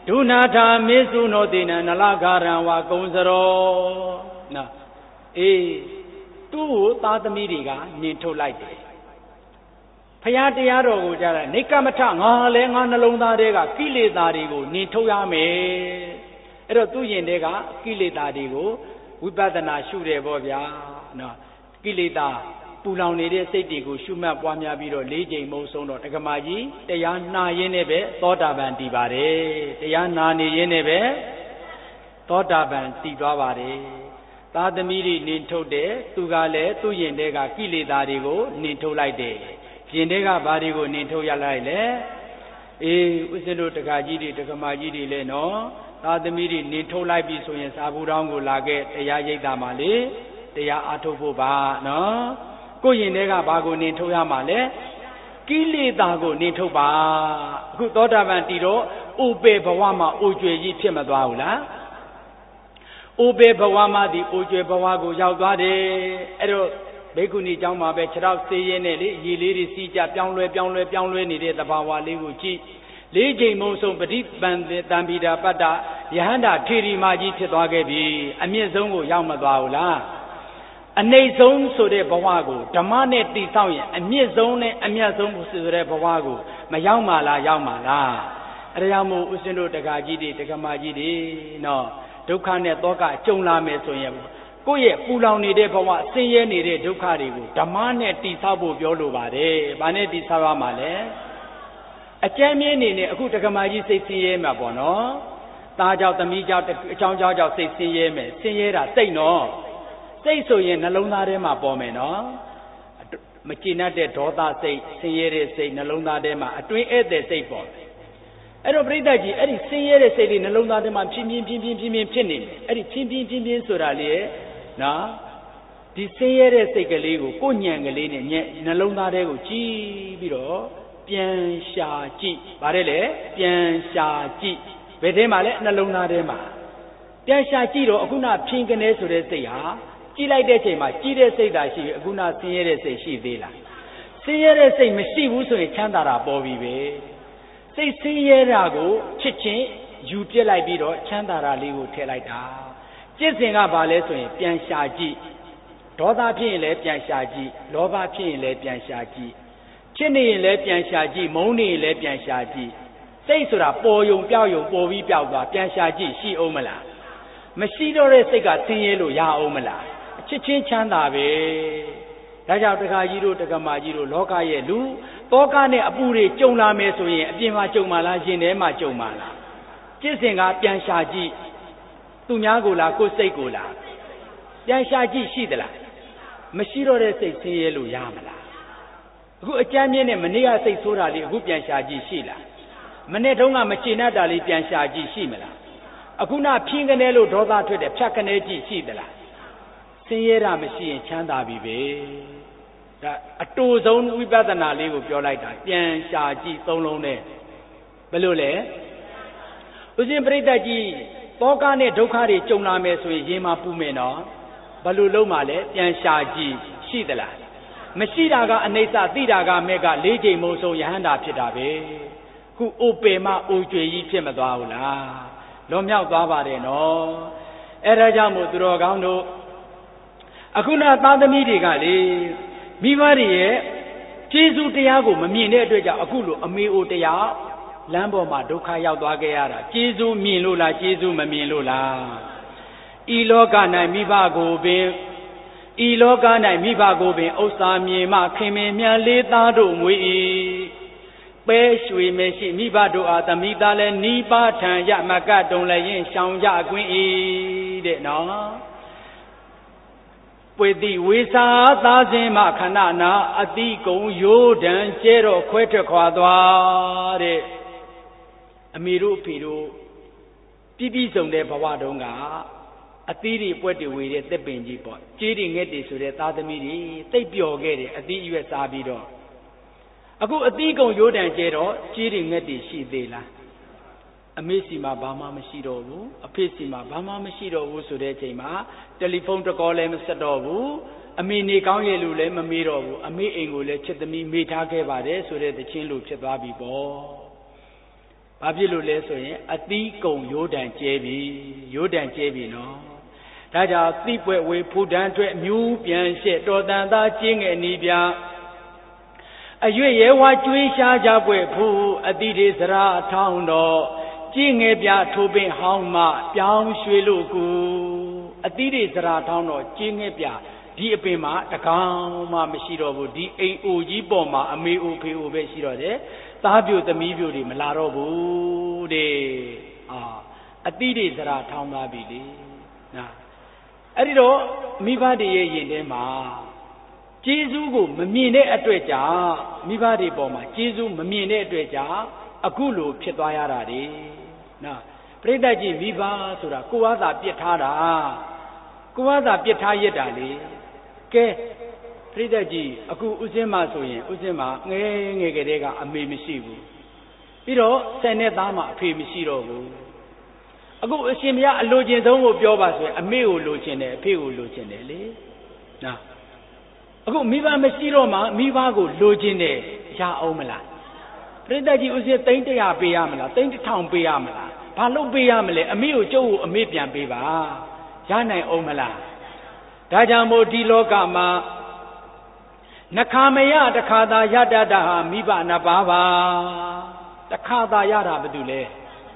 ဒုနာထာမေစုနောတိနနလဂရံဝါကုံစရောနော်အေးသူ့ကိုသားသမီးတွေကနင်ထုတ်လိုက်တယ်ဖရာတရားတော်ကိုကြားတယ်နေကမထငါလဲငါနှလုံးသားတွေကကိလေသာတွေကိုနင်ထုတ်ရမယ်အဲ့တော့သူ့ရင်တွေကကိလေသာတွေကိုဝိပဿနာရှုတယ်ပေါ့ဗျာနော်ကိလေသာပူလောင်နေတဲ့စိတ်တွေကိုရှုမှတ်ပွားများပြီးတော့၄ချိန်မုံဆုံးတော့ဒကမာကြီးတရားနာရင်းနဲ့ပဲသောတာပန်တည်ပါတယ်တရားနာနေရင်းနဲ့ပဲသောတာပန်တည်သွားပါတယ်သာသမီတွေနင်ထုတ်တယ်သူကလည်းသူ့ရင်တွေကကိလေသာတွေကိုနင်ထုတ်လိုက်တယ်ရင်တွေကဘာတွေကိုနင်ထုတ်ရလိုက်လဲအေးဥစ္စတို့တက္ကကြီးတွေတက္ကမကြီးတွေလည်းနော်သာသမီတွေနင်ထုတ်လိုက်ပြီဆိုရင်စာဘူးတောင်းကိုလာခဲ့တရားရိပ်တာမှာလေတရားအားထုတ်ဖို့ပါနော်ကိုရင်တွေကဘာကိုနင်ထုတ်ရမှာလဲကိလေသာကိုနင်ထုတ်ပါအခုသောတာပန်တည်တော့ဥပေဘဝမှာအိုကြွယ်ကြီးဖြစ်မသွားဘူးလားဥပေဘဝမှာဒီအိုကြွယ်ဘဝကိုရောက်သွားတယ်အဲ့တော့ဘိက္ခုနီကျောင်းမှာပဲခြေထောက်ဆေးရင်းနဲ့လေရေလေးတွေစီးကြပြောင်းလဲနေတဲ့သဘာဝလေးကိုကြည့်၄ချိန်မုံဆုံးပฏิပန်တံပိတာပတ္တယဟန္တာထေရီမာကြီးဖြစ်သွားခဲ့ပြီအမြင့်ဆုံးကိုရောက်မသွားဘူးလားအနှိမ့်ဆုံးဆိုတဲ့ဘဝကိုဓမ္မနဲ့တည်ဆောက်ရင်အမြင့်ဆုံးနဲ့အမြတ်ဆုံးဆိုတဲ့ဘဝကိုမရောက်မှလားရောက်မှလားအဲဒါကြောင့်မို့ဥစဉ်တို့တက္ကကြီးတွေတက္ကမကြီးတွေနော်ဒုက္ခနဲ့တောကကြုံလာမယ်ဆိုရင်ကိုယ့်ရဲ့ပူလောင်နေတဲ့ဘဝဆင်းရဲနေတဲ့ဒုက္ခတွေကိုဓမ္မနဲ့တည်ဆောက်ဖို့ပြောလိုပါတယ်။ဘာနဲ့တည်ဆောက်ရမှာလဲ။အကျဉ်းမြင့်နေနဲ့အခုတက္ကမကြီးစိတ်ဆင်းရဲမှာပေါ့နော်။သားကြောင့်သမီးကြောင့်အကြောင်းကြောင့်စိတ်ဆင်းရဲမယ်။ဆင်းရဲတာစိတ်နော်။စိတ်ဆိုရင်နှလုံးသားထဲမှာပေါ်မယ်နော်။မကျေနပ်တဲ့ဒေါသစိတ်ဆင်းရဲတဲ့စိတ်နှလုံးသားထဲမှာအတွင်းဧည့်တဲ့စိတ်ပေါ်တယ်။အဲ့တော့ပြိတ္တကြီးအဲ့ဒီဆင်းရဲတဲ့စိတ်လေးနှလုံးသားထဲမှာဖြင်းဖြင်းဖြစ်နေတယ်။အဲ့ဒီဖြင်းဖြင်းဆိုတာလေနော်ဒီဆင်းရဲတဲ့စိတ်ကလေးကိုကိုညံကလေးနဲ့နှလုံးသားထဲကိုကြည့်ပြီးတော့ပြန်ရှာကြည့်ဗါတယ်လေပြန်ရှာကြည့်ဘယ်ထဲမှာလဲနှလုံးသားထဲမှာပြန်ရှာကြည့်တော့အခုနဖြင်းကနေဆိုတဲ့စိတ်ဟာကြည့်လိုက်တဲ့ချိန်မှာကြည့်တဲ့စိတ်သာရှိပြီအခုနဆင်းရဲတဲ့စိတ်ရှိသေးလားဆင်းရဲတဲ့စိတ်မရှိဘူးဆိုရင်ချမ်းသာတာပေါ်ပြီပဲစိတ်ဆင်းရဲတာကိုချစ်ချင်းယူပြစ်လိုက်ပြီးတော့ချမ်းသာတာလေးကိုထည့်လိုက်တာကျင့်စဉ်ကဘာလဲဆိုရင်ပြန်ရှာကြည့်ဒေါသဖြစ်ရင်လည်းပြန်ရှာကြည့်လောဘဖြစ်ရင်လည်းပြန်ရှာကြည့်ချစ်နေရင်လည်းပြန်ရှာကြည့်မုန်းနေရင်လည်းပြန်ရှာကြည့်စိတ်ဆိုတာပေါ်ယုံပြောက်ယုံပေါ်ပြီးပြောက်သွားပြန်ရှာကြည့်ရှိအောင်မလားမရှိတော့တဲ့စိတ်ကဆင်းရဲလို့ရအောင်မလားအချစ်ချင်းချမ်းသာပဲဒါကြောင့်တက္ကကြီးတို့တက္ကမကြီးတို့လောကရဲ့လူတောကနဲ့အပူတွေကြုံလာမယ်ဆိုရင်အပြင်မှာကြုံမှာလားရင်ထဲမှာကြုံမှာလားကျင့်စဉ်ကပြန်ရှာကြည့်သူများကိုလားကိုယ်စိတ်ကိုလားပြန်ရှာကြည့်ရှိသလားမရှိတော့တဲ့စိတ်ဆင်းရဲလို့ရမလားအခုအကြမ်းမြင့်နဲ့မနေ့ကစိတ်ဆိုးတာလေးအခုပြန်ရှာကြည့်ရှိလားမနေ့တုန်းကမချေနှက်တာလေးပြန်ရှာကြည့်ရှိမလားအခုနဖြင်းကနေလို့ဒေါသထွက်တယ်ဖြတ်ကနေကြည့်ရှိသလားဆင်းရဲတာမရှိရင်ချမ်းသာပြီပဲဒါအတူဆုံးဝိပဿနာလေးကိုပြောလိုက်တာပြန်ရှာကြည့်သုံးလုံးနဲ့ဘယ်လိုလဲဥစဉ်ပြိတ္တကြီးတောကနဲ့ဒုက္ခတွေကြုံလာမယ်ဆိုရင်ရင်မှာပူမယ်နော်ဘယ်လိုလုပ်မှလဲပြန်ရှာကြည့်ရှိသလားမရှိတာကအနိစ္စသိတာကမဲ့က၄ချိန်မုံဆုံးယဟန္တာဖြစ်တာပဲခုအိုပေမအိုကြွေကြီးဖြစ်မသွားဘူးလားလွန်မြောက်သွားပါတယ်နော်အဲဒါကြောင့်မို့သူတော်ကောင်းတို့အခုနသားသမီးတွေကလေမိဘတွေရဲ့ကျေးဇူးတရားကိုမမြင်တဲ့အတွက်ကြောင့်အခုလိုအမေအိုတရားလမ်းပေါ်မှာဒုက္ခရောက်သွားခဲ့ရတာကျေးဇူးမြင်လို့လားကျေးဇူးမမြင်လို့လားဤလောက၌မိဘကိုပင်ဤလောက၌မိဘကိုပင်ဥစ္စာမြင်မှခင်မင်မြန်လေးသားတို့မွေ၏ပဲရွှေမရှိမိဘတို့အားသမီးသားလည်းနီးပါးထံရမကတုံလည်းရင်ရှောင်ကြကွင်း၏တဲ့နော်ပွေတိဝေစာသားစဉ်မှခဏနာအတိကုံရိုးဒံကျဲတော့ခွဲထွက်ခွာသွားတဲ့အမေတို့အဖေတို့ပြစုံတဲ့ဘဝတုန်းကအသီးတွေပွက်တွေဝေတဲ့သက်ပင်ကြီးပေါ့ကြေးတွေငှက်တွေဆိုတဲ့သားသမီးတွေတိတ်ပျော်ခဲ့တယ်အသီးအရွက်စားပြီးတော့အခုအသီးကုံရိုးတန်ကျဲတော့ကြေးတွေငှက်တွေရှိသေးလားအမေစီမှာဘာမှမရှိတော့ဘူးအဖေစီမှာဘာမှမရှိတော့ဘူးဆိုတဲ့အချိန်မှာတယ်လီဖုန်းတကောလည်းမဆက်တော့ဘူးအမေနေကောင်းရဲ့လူလည်းမမေးတော့ဘူးအမေအိမ်ကိုလည်းချစ်သမီးမေးထားခဲ့ပါတယ်ဆိုတဲ့တခြင်းလူဖြစ်သွားပြီပေါ့ဘာဖြစ်လို့လဲဆိုရင်အသီးကုံရိုးတန်ကျဲပြီနော်ဒါကြောင့်သိပွဲဝေဖူတန်းအတွက်မြူးပြန်ရှက်တော်တန်သားကျင်းငယ်နီးပြအရွေရဲဝါကျွေးရှားကြပွဲဖူအတိဒေစရာထောင်းတော်ကျင်းငယ်ပြထိုးပင်ဟောင်းမှပြောင်းရွှေလို့ကူအတိဒေစရာထောင်းတော်ကျင်းငယ်ပြဒီအပင်မှာတကောင်မှမရှိတော့ဘူးဒီအိမ်အိုကြီးပေါ်မှာအမေအိုဖေအိုပဲရှိတော့တယ်သားပြိုသမီးပြိုတွေမလာတော့ဘူးတဲ့အတိဒေစရာထောင်းသားပြီလေနော်အဲ့ဒီတော့မိဘတွေရဲ့ယင်ထဲမှာကျေးဇူးကိုမမြင်တဲ့အတွက်ကြောင့်မိဘတွေပေါ်မှာကျေးဇူးမမြင်တဲ့အတွက်ကြောင့်အခုလိုဖြစ်သွားရတာတွေနော်ပြိတ္တကြီးမိဘဆိုတာကိုယ်ဝါသာပြစ်ထားတာကိုယ်ဝါသာပြစ်ထားရတာလေကဲပြိတ္တကြီးအခုဥစဉ်မှာဆိုရင်ဥစဉ်မှာငယ်ကလေးကအမေမရှိဘူးပြီးတော့ဆယ်နှစ်သားမှာအဖေမရှိတော့ဘူးအခုအရှင်ဘုရားအလိုချင်ဆုံးကိုပြောပါဆိုရင်အမေကိုလိုချင်တယ်အဖေကိုလိုချင်တယ်လေနော်အခုမိဘမရှိတော့မှမိဘကိုလိုချင်တယ်ရအောင်မလားပြိတ္တကြီးဥစဉ်300ပေးရမလား1000ပေးရမလားဘာလို့ပေးရမလဲအမေကိုကျုပ်ကိုအမေပြန်ပေးပါရနိုင်အောင်မလားဒါကြောင့်မို့ဒီလောကမှာနှခါမရတခါသာရတတ်တာဟာမိဘနှစ်ပါးပါတခါသာရတာဘာတူလဲ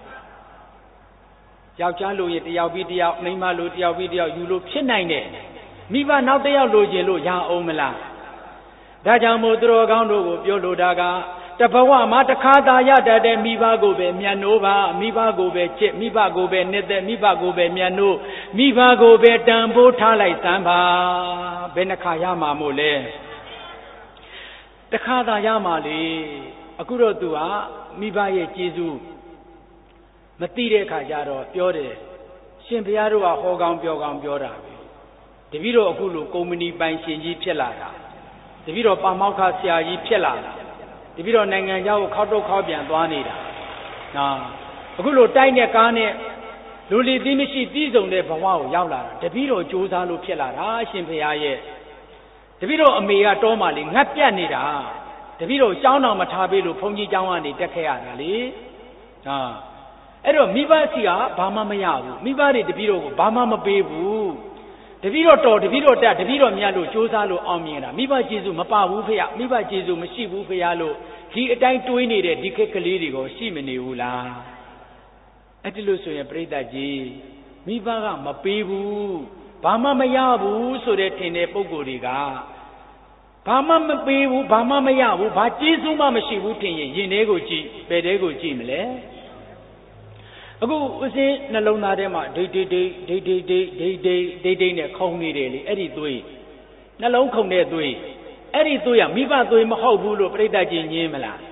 ယောက်ျားလိုရင်တယောက်ပြီးတယောက်မိန်းမလိုတယောက်ပြီးတယောက်ယူလို့ဖြစ်နိုင်တယ်မိဘနောက်တစ်ယောက်လိုချင်လို့ရအောင်မလားဒါကြောင့်မို့သူတော်ကောင်းတို့ကိုပြောလိုတာကတဘဝမှာတခါသာရတတ်တဲ့မိဘကိုပဲမြတ်နိုးပါမိဘကိုပဲချစ်မိဘကိုပဲနှစ်သက်မိဘကိုပဲမြတ်နိုးမိဘကိုပဲတန်ဖိုးထားလိုက်စမ်းပါဘယ်နှခါရမှာမို့လဲတခါသာရမှာလေအခုတော့သူကမိဘရဲ့ကျေးဇူးမသိတဲ့ခါကျတော့ပြောတယ်ရှင်ဘုရားတို့ကဟောကောင်းပြောကောင်းပြောတာပဲတပည့်တော်အခုလိုကုမ္ပဏီပိုင်ရှင်ကြီးဖြစ်လာတာတပည့်တော်ပါမောက္ခဆရာကြီးဖြစ်လာတာတပည့်တော်နိုင်ငံခြားကိုခောက်တော့ခောက်ပြန်သွားနေတာနော်အခုလိုတိုက်တဲ့ကားနဲ့လူလီသီးမရှိပြည်စုံတဲ့ဘဝကိုရောက်လာတာတပည့်တော်ကြိုးစားလို့ဖြစ်လာတာရှင်ဘုရားရဲ့တပည့်တော်အမေကတောမှလေငတ်ပြတ်နေတာတပည့်တော်ကျောင်းတော်မထားပေးလို့ဘုန်းကြီးကျောင်းကနေတက်ခဲ့ရတာလေနော်အဲ့တော့မိဘစီကဘာမှမရဘူးမိဘတွေတပည့်တော်ကိုဘာမှမပေးဘူးတပည့်တော်တော်တပည့်တော်တက်တပည့်တော်မြတ်လို့စူးစမ်းလို့အောင်မြင်တာမိဘကျေးဇူးမပါဘူးဖေရမိဘကျေးဇူးမရှိဘူးဖေရလို့ဒီအတိုင်းတွေးနေတဲ့ဒီခက်ကလေးတွေကိုရှိမနေဘူးလားအဲ့ဒီလို့ဆိုရင်ပြိတ္တကြီးမိဘကမပေးဘူးဘာမှမရဘူးဆိုတဲ့ထင်တဲ့ပုံကိုယ်တွေကဘာမှမပေးဘူးဘာမှမရဘူးဘာကျေးဇူးမှမရှိဘူးထင်ရင်ရင်ထဲကိုကြည့်ဘယ်ထဲကိုကြည့်မလဲအခုဥစဉ်နှလုံးသားထဲမှာဒိတ်နဲ့ခုံနေတယ်လေအဲ့ဒီသွေးနှလုံးခုံတဲ့သွေးအဲ့ဒီသွေးကမိဘသွေးမဟုတ်ဘူးလို့ပြိတ္တကြီးညင်းမလား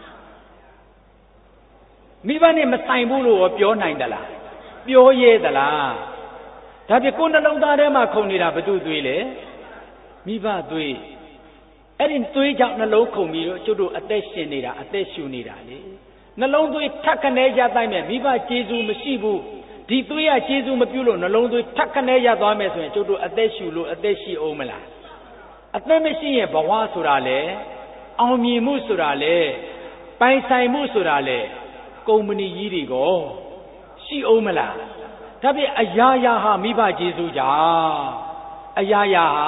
မိဘနဲ့မဆိုင်ဘူးလို့ပြောနိုင်သလားပြောရဲသလားဒါပြကိုနှလုံးသားထဲမှာခုံနေတာဘယ်သူသွေးလဲမိဘသွေးအဲ့ဒီသွေးကြောင့်နှလုံးခုံပြီးတော့ကျုပ်တို့အသက်ရှင်နေတာအသက်ရှူနေတာလေနှလုံးသွေးထက်ခနဲရတိုင်းမဲ့မိဘကျေးဇူးမရှိဘူးဒီသွေးရကျေးဇူးမပြုလို့နှလုံးသွေးထက်ခနဲရသွားမယ်ဆိုရင်ကျုပ်တို့အသက်ရှူလို့အသက်ရှိအောင်မလားအသက်မရှိရင်ဘဝဆိုတာလေအောင်မြင်မှုဆိုတာလေပိုင်ဆိုင်မှုဆိုတာလေကုမ္ပဏီကြီးတွေကိုရှိအောင်မလားဒါဖြင့်အရာရာဟာမိဘကျေးဇူးကြောင့်အရာရာဟာ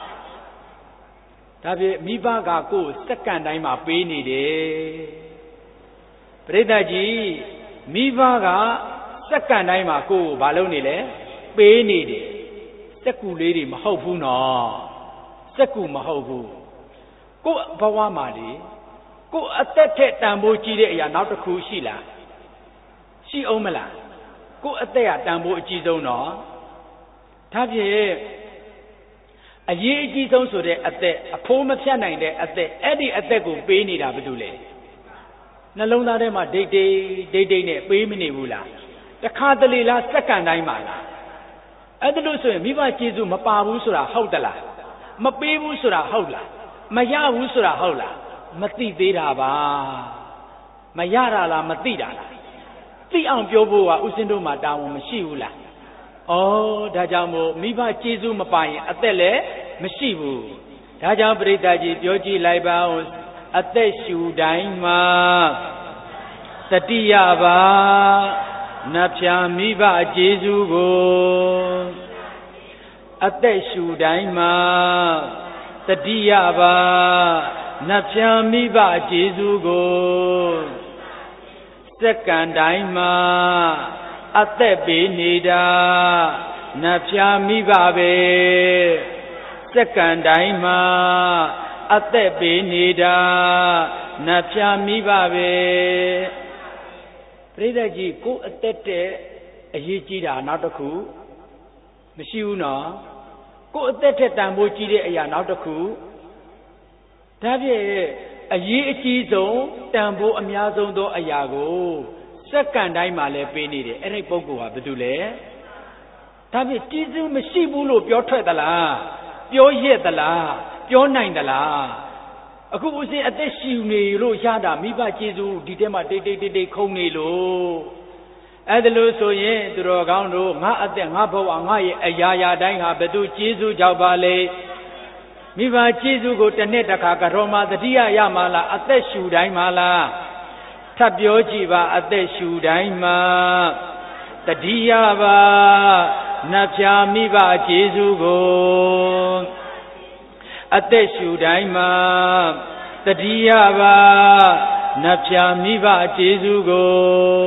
ဒါဖြင့်မိဘကကိုယ်စက္ကန့်တိုင်းမှာပေးနေတယ်ပရိသတ်ကြီးမိဘကစက္ကန့်တိုင်းမှာကိုယ်ကိုဘာလုပ်နေလဲပေးနေတယ်စက္ကူလေးတွေမဟုတ်ဘူးနော်စက္ကူမဟုတ်ဘူးကိုယ်ဘဝမှာလေကိုယ်အသက်ထက်တန်ဖိုးကြီးတဲ့အရာနောက်တစ်ခုရှိလားရှိအောင်မလားကိုယ်အသက်ကတန်ဖိုးအကြီးဆုံးနော်ဒါဖြင့်အရေးအကြီးဆုံးဆိုတဲ့အသက်အဖိုးမဖြတ်နိုင်တဲ့အသက်အဲ့ဒီအသက်ကိုပေးနေတာဘာလို့လဲနှလုံးသားထဲမှာဒိတ်နဲ့ပေးမနေဘူးလားတခါတလေလားစက္ကန့်တိုင်းမှာလားအဲ့ဒါလို့ဆိုရင်မိဘကျေးဇူးမပါဘူးဆိုတာဟုတ်သလားမပေးဘူးဆိုတာဟုတ်လားမရဘူးဆိုတာဟုတ်လားမသိသေးတာပါမရတာလားမသိတာလားသိအောင်ပြောဖို့ကဥစဉ်တို့မှာတာဝန်မရှိဘူးလားဩဒါကြောင့်မို့မိဘကျေးဇူးမပါရင်အသက်လည်းမရှိဘူးဒါကြောင့်ပရိသတ်ကြီးပြောကြည့်လိုက်ပါဦးအသက်ရှူတိုင်းမှာတတိယပါနတ်ဖြာမိဘကျေးဇူးကိုအသက်ရှူတိုင်းမှာတတိယပါနတ်ဖြာမိဘကျေးဇူးကိုစက္ကန့်တိုင်းမှာအသက်ပေးနေတာနတ်ဖြာမိဘပဲစက္ကန့်တိုင်းမှာအသက်ပေးနေတာနတ်ဖြာမိဘပဲပရိသတ်ကြီးကိုအသက်တဲ့အရေးကြီးတာနောက်တစ်ခုမရှိဘူးနော်ကိုအသက်တဲ့တန်ဖိုးကြီးတဲ့အရာနောက်တစ်ခုဒါဖြင့်အရေးအကြီးဆုံးတန်ဖိုးအများဆုံးသောအရာကိုစက္ကန့်တိုင်းမှာလည်းပေးနေတယ်အဲ့ဒီပုဂ္ဂိုလ်ဟာဘာတူလဲဒါဖြင့်ကျေးဇူးမရှိဘူးလို့ပြောထွက်သလားပြောရက်သလားပြောနိုင်သလားအခုဦးစင်အသက်ရှူနေလို့ရတာမိဘကျေးဇူးဒီထဲမှာတိတ်ခုံနေလို့အဲ့ဒါလို့ဆိုရင်သူတော်ကောင်းတို့ငါအသက်ငါဘဝငါရဲ့အရာရာတိုင်းဟာဘယ်သူကျေးဇူးကြောင့်ပါလဲမိဘကျေးဇူးကိုတစ်နှစ်တစ်ခါကတော်မှာတတိယရမှာလားအသက်ရှူတိုင်းမှာလားထပ်ပြောကြည့်ပါအသက်ရှူတိုင်းမှာတတိယပါနတ်ဖြာမိဘကျေးဇူးကိုအသက်ရှူတိုင်းမှာတတိယပါနတ်ဖြာမိဘကျေးဇူးကို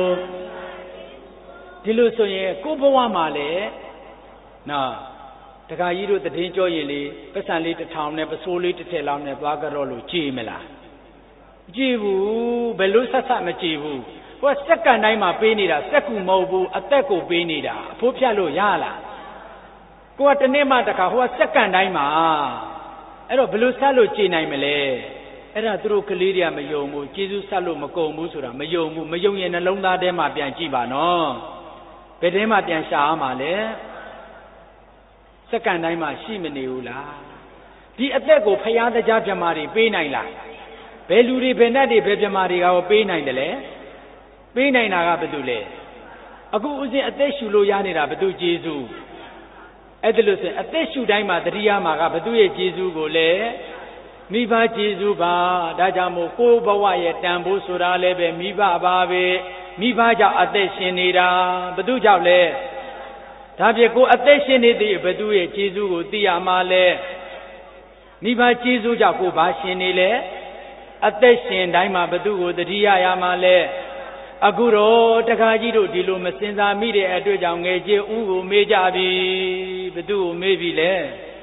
ဒီလိုဆိုရင်ကိုဘဝမှာလေနော်တခါကြီးတို့တည်င်းကြောရင်လေပတ်စံလေး1000နဲ့ပစိုးလေးတစ်ထည်လောက်နဲ့သွားကြတော့လို့ကြည်မလားမကြည်ဘူးဘယ်လို့ဆက်ဆက်မကြည်ဘူးဟိုစက္ကန့်တိုင်းမှာပေးနေတာစက္ကူမဟုတ်ဘူးအသက်ကိုပေးနေတာအဖိုးဖြတ်လို့ရလားကိုကတနေ့မှတခါဟိုကစက္ကန့်တိုင်းမှာအဲ့တော့ဘယ်လို့ဆက်လို့ကြည်နိုင်မလဲအဲ့ဒါသူတို့ကလေးတွေကမယုံဘူးကျေးဇူးဆက်လို့မကုန်ဘူးဆိုတာမယုံဘူးမယုံရင်နှလုံးသားထဲမှာပြန်ကြည့်ပါနော်ဘယ်ထဲမှာပြန်ရှာရမှာလဲစက္ကန့်တိုင်းမှာရှိမနေဘူးလားဒီအသက်ကိုဖျားတရားပြမာတွေပေးနိုင်လားဘယ်လူတွေဘယ်နဲ့တွေဘယ်ပြမာတွေကရောပေးနိုင်တယ်လဲပေးနိုင်တာကဘာတူလဲအခုဦးစင်အသက်ရှူလို့ရနေတာဘာတူကျေးဇူးအဲ့ဒါလို့ဆိုရင်အသက်ရှူတိုင်းမှာတတိယမှာကဘာတူရဲ့ကျေးဇူးကိုလဲမိဘကျေးဇူးပါဒါကြောင့်မို့ကိုယ်ဘဝရဲ့တန်ဖိုးဆိုတာလည်းပဲမိဘပါပဲမိဘကြောင့်အသက်ရှင်နေတာဘာတူကြောင့်လဲဒါဖြင့်ကိုအသက်ရှင်နေသည့်ဘသူရဲ့ကျေးဇူးကိုသိရမှာလဲမိဘကျေးဇူးကြောင့်ကိုဘာရှင်နေလဲအသက်ရှင်တိုင်းမှာဘသူကိုတတိယရမှာလဲအခုတော့တခါကြီးတို့ဒီလိုမစင်စားမိတဲ့အတွက်ကြောင့်ငယ်ချင်းဥကိုမေးကြပြီဘသူကိုမေးပြီလဲ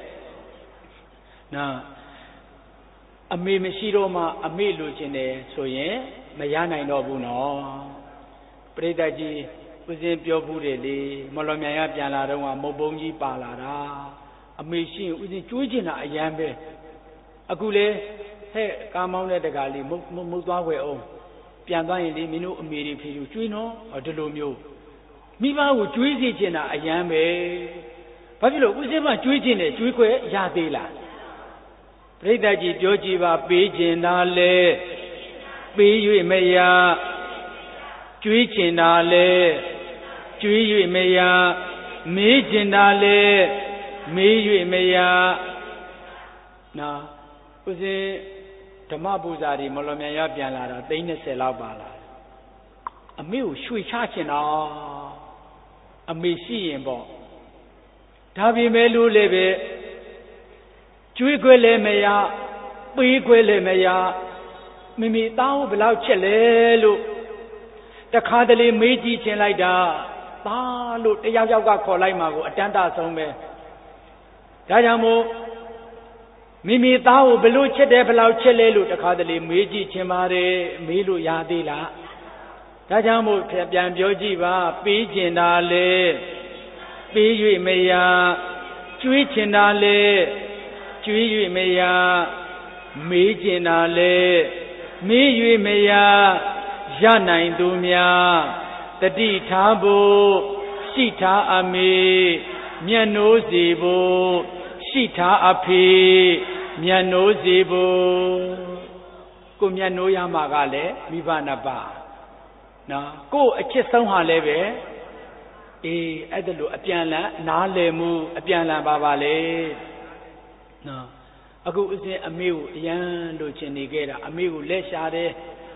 နော်အမေမရှိတော့မှအမေလိုချင်တယ်ဆိုရင်မရနိုင်တော့ဘူးနော်ပရိသတ်ကြီးဦးစင်းပြောဘူးတယ်လေမလော်မြန်ရပြန်လာတော့ကမုတ်ပုံးကြီးပါလာတာအမေရှိရင်ဦးစင်းကျွေးချင်တာအရန်ပဲအခုလေဟဲ့ကားမောင်းတဲ့တကားလေးမုတ်သွားဝယ်အောင်ပြန်သွားရင်လေမင်းတို့အမေတွေဖေတို့ကျွေးနော်ဒီလိုမျိုးမိဘကိုကျွေးစီချင်တာအရန်ပဲဘာဖြစ်လို့ဦးစင်းမကျွေးချင်တယ်ကျွေးခွဲရသေးလားပရိသတ်ကြီးပြောကြည့်ပါပေးချင်တာလေပေး၍မရကျွေးချင်တာလေကျွေး၍မရမေးချင်တာလေမေး၍မရနော်ဦးစင်းဓမ္မပူဇာတွေမလော်မြန်ရပြန်လာတာ30လောက်ပါလာအမေကိုရွှေချချင်တာအမေရှိရင်ပေါ့ဒါပေမဲ့လို့လည်းပဲကျွေးခွဲလည်းမရပေးခွဲလည်းမရမိမိသားကိုဘယ်လောက်ချက်လဲလို့တခါတလေမေးကြည့်ချင်လိုက်တာသားလို့တယောက်ကခေါ်လိုက်မှာကိုအတန်းတဆုံးပဲဒါကြောင့်မို့မိမိသားကိုဘလို့ချက်တယ်ဘလောက်ချက်လဲလို့တခါတလေမေးကြည့်ချင်ပါတယ်မေးလို့ရသေးလားဒါကြောင့်မို့ပြန်ပြောကြည့်ပါပေးချင်တာလေပေး၍မရကျွေးချင်တာလေကျွေး၍မရမေးချင်တာလေမေး၍မရရနိုင်သူများတတိထားဖို့ရှိထားအမေမျက်နှိုးစီဖို့ရှိထားအဖေမျက်နှိုးစီဖို့ကိုမျက်နှိုးရမှာကလည်းမိဘနှစ်ပါးနော်ကိုအချစ်ဆုံးဟာလည်းပဲအဲ့ဒါလို့အပြန်လန်နားလည်မှုအပြန်လန်ပါလေနော်အခုအစဉ်အမေကိုအရန်လို့ချင်နေခဲ့တာအမေကိုလက်ရှာတယ်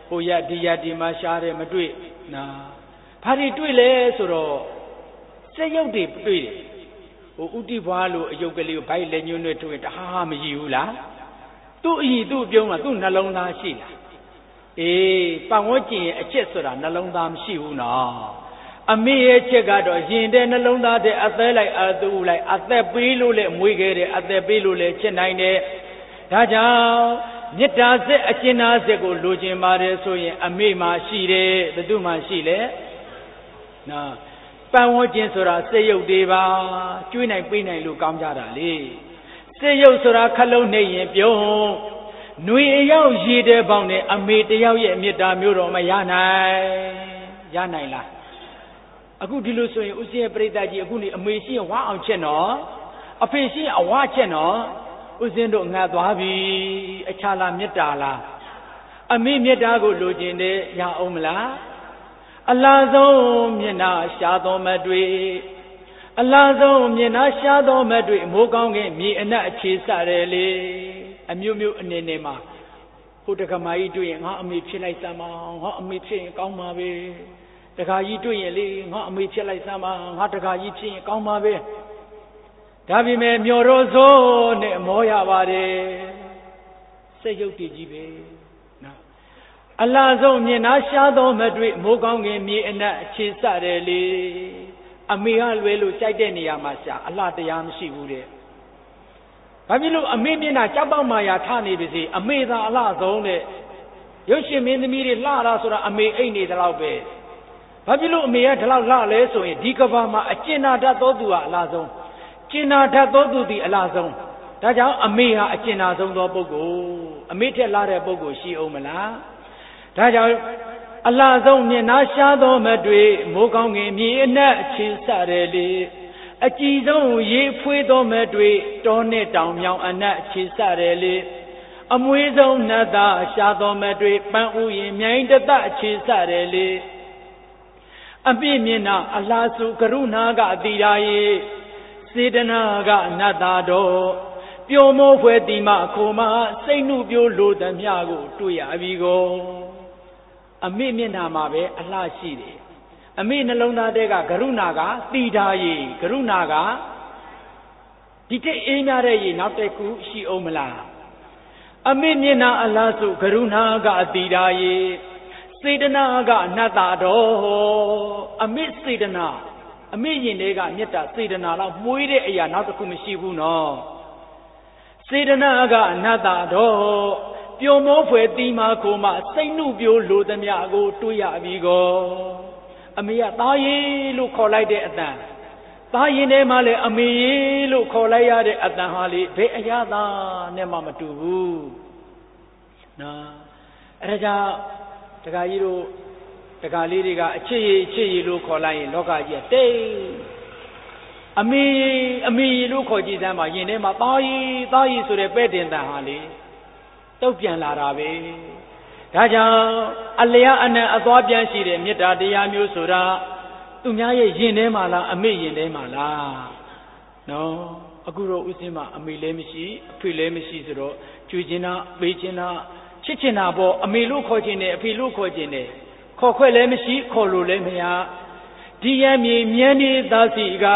ဟိုရဒီရဒီမှာရှားတယ်မတွေ့နာဘာတွေတွေ့လဲဆိုတော့စက်ရုပ်တွေတွေ့တယ်ဟိုဥတိဘွားလို့အယုတ်ကလေးကိုဘိုက်လက်ညှိုးနဲ့တွေ့တဟားမကြည့်ဘူးလားသူ့အည်သူ့ပြုံးကသူ့နှလုံးသားရှိလားအေးပတ်ဝန်းကျင်ရဲ့အချက်ဆိုတာနှလုံးသားမရှိဘူးနော်အမေရဲ့ချက်ကတော့ရင်တဲ့နှလုံးသားတဲ့အသက်လိုက်အသူ့လိုက်အသက်ပေးလို့လည်းမွေးခဲ့တယ်အသက်ပေးလို့လည်းချက်နိုင်တယ်ဒါကြောင့်မေတ္တာစစ်အကျဉ်းသားစစ်ကိုလိုချင်ပါတယ်ဆိုရင်အမေမှရှိတယ်ဘယ်သူမှရှိလဲနော်ပတ်ဝန်းကျင်ဆိုတာစိတ်ရုပ်တွေပါကျွေးနိုင်ပေးနိုင်လို့ကောင်းကြတာလေစိတ်ရုပ်ဆိုတာခလုံးနေရင်ပြုံးຫນွေအရောက်ရည်တဲ့ပေါင်းနဲ့အမေတယောက်ရဲ့မေတ္တာမျိုးတော့မရနိုင်လားအခုဒီလိုဆိုရင်ဥစဉ်ရဲ့ပြိတ္တကြီးအခုနေအမေရှိရင်ဝါအောင်ချက်နော်အဖေရှိရင်အဝါချက်နော်ဥစဉ်တို့ငတ်သွားပြီအခြားလားမေတ္တာလားအမေမေတ္တာကိုလိုချင်တယ်ရအောင်မလားအလားဆုံးမျက်နှာရှားတော်မတွေ့အလားဆုံးမျက်နှာရှားတော်မတွေ့မိုးကောင်းခင်မြေအနက်အခြေစတယ်လေအမျိုးမျိုးအနေနဲ့မှာဟိုတက္ကမကြီးတွေ့ရင်ငါအမေဖြစ်လိုက်စမ်းပါငါအမေဖြစ်ရင်ကောင်းပါပဲတက္ကကြီးတွေ့ရင်လေငါအမေဖြစ်လိုက်စမ်းပါငါတက္ကကြီးဖြစ်ရင်ကောင်းပါပဲဒါပေမဲ့မျောတော်စိုးနဲ့မောရပါတယ်စိတ်ရုပ်တည်ကြီးပဲနော်အလားဆုံးမျက်နှာရှားတော်မတွေ့မိုးကောင်းခင်မြေအနက်အခြေစတယ်လေအမေကလွယ်လို့ကြိုက်တဲ့နေရာမှာရှာအလှတရားမရှိဘူးတဲ့ဘာဖြစ်လို့အမေမျက်နှာကြောက်ပေါက်မာယာထနေပါစေအမေသာအလှဆုံးတဲ့ရုပ်ရှင်မင်းသမီးတွေလှတာဆိုတာအမေအိတ်နေတယ်လို့ပဲဘာဖြစ်လို့အမေကဒီလောက်လှလဲဆိုရင်ဒီကဘာမှာအကျဉ်းနာတတ်သောသူကအလှဆုံးကျဉ်းနာတတ်သောသူသည်အလှဆုံးဒါကြောင့်အမေဟာအကျဉ်းနာဆုံးသောပုဂ္ဂိုလ်အမေထက်လှတဲ့ပုဂ္ဂိုလ်ရှိအောင်မလားဒါကြောင့်အလှဆုံးမျက်နှာရှားသောမတွေ့မိုးကောင်းခင်မြေအနက်အခြေစတယ်လေအကြည်ဆုံးရေဖွေးသောမတွေ့တောနဲ့တောင်မြောင်အနက်အခြေစတယ်လေအမွေဆုံးနတ်သားရှားသောမတွေ့ပန်းဥယျာဉ်မြိုင်တသက်အခြေစတယ်လေအပြည့်မျက်နှာအလှစုကရုဏာကအတိရာယေစေတနာကအနတ္တတော်ပျော်မောဖွယ်တိမခိုမစိတ်နှုပြိုးလိုသမျှကိုတွေ့ရပြီကိုအမေမျက်နှာမှာပဲအလှရှိတယ်အမေနှလုံးသားထဲကကရုဏာကတိဓာယေကရုဏာကဒီတဲ့အေးများတဲ့ရေနောက်တစ်ခုရှိအောင်မလားအမေမျက်နှာအလှစုကရုဏာကအတိဓာယေစေတနာကအနတ္တတော်အမေစေတနာအမေရင်တွေကမေတ္တာစေတနာတော့မှုေးတဲ့အရာနောက်တစ်ခုမရှိဘူးနော်စေတနာကအနတ္တတော်ပျော်မောဖွယ်တီမာခိုမစိတ်နှုပြိုးလိုသမျှကိုတွေ့ရပြီကောအမေကသားရည်လို့ခေါ်လိုက်တဲ့အတန်သားရင်ထဲမှာလည်းအမေရည်လို့ခေါ်လိုက်ရတဲ့အတန်ဟာလေဘယ်အရာသာနဲ့မှမတူဘူးနော်အဲဒါကြောင့်တခါကြီးတို့တခါလေးတွေကအချစ်ရည်လို့ခေါ်လိုက်ရင်လောကကြီးကတိတ်အမေလို့ခေါ်ကြည့်စမ်းပါရင်ထဲမှာသားရည်ဆိုတဲ့ပဲ့တင်တန်ဟာလေတုတ်ပြန်လာတာပဲဒါကြောင့်အလျားအနံ့အသွားပြန်ရှိတဲ့မေတ္တာတရားမျိုးဆိုတာသူများရဲ့ရင်ထဲမှာလားအမေရင်ထဲမှာလားနော်အခုတော့ဥစဉ်မှာအမေလည်းမရှိအဖေလည်းမရှိဆိုတော့ကြွေချင်တာပေးချင်တာချစ်ချင်တာပေါ့အမေလို့ခေါ်ချင်တယ်အဖေလို့ခေါ်ချင်တယ်ခေါ်ခွက်လည်းမရှိခေါ်လို့လည်းမရဒီရမြေမြန်းနေသားစီက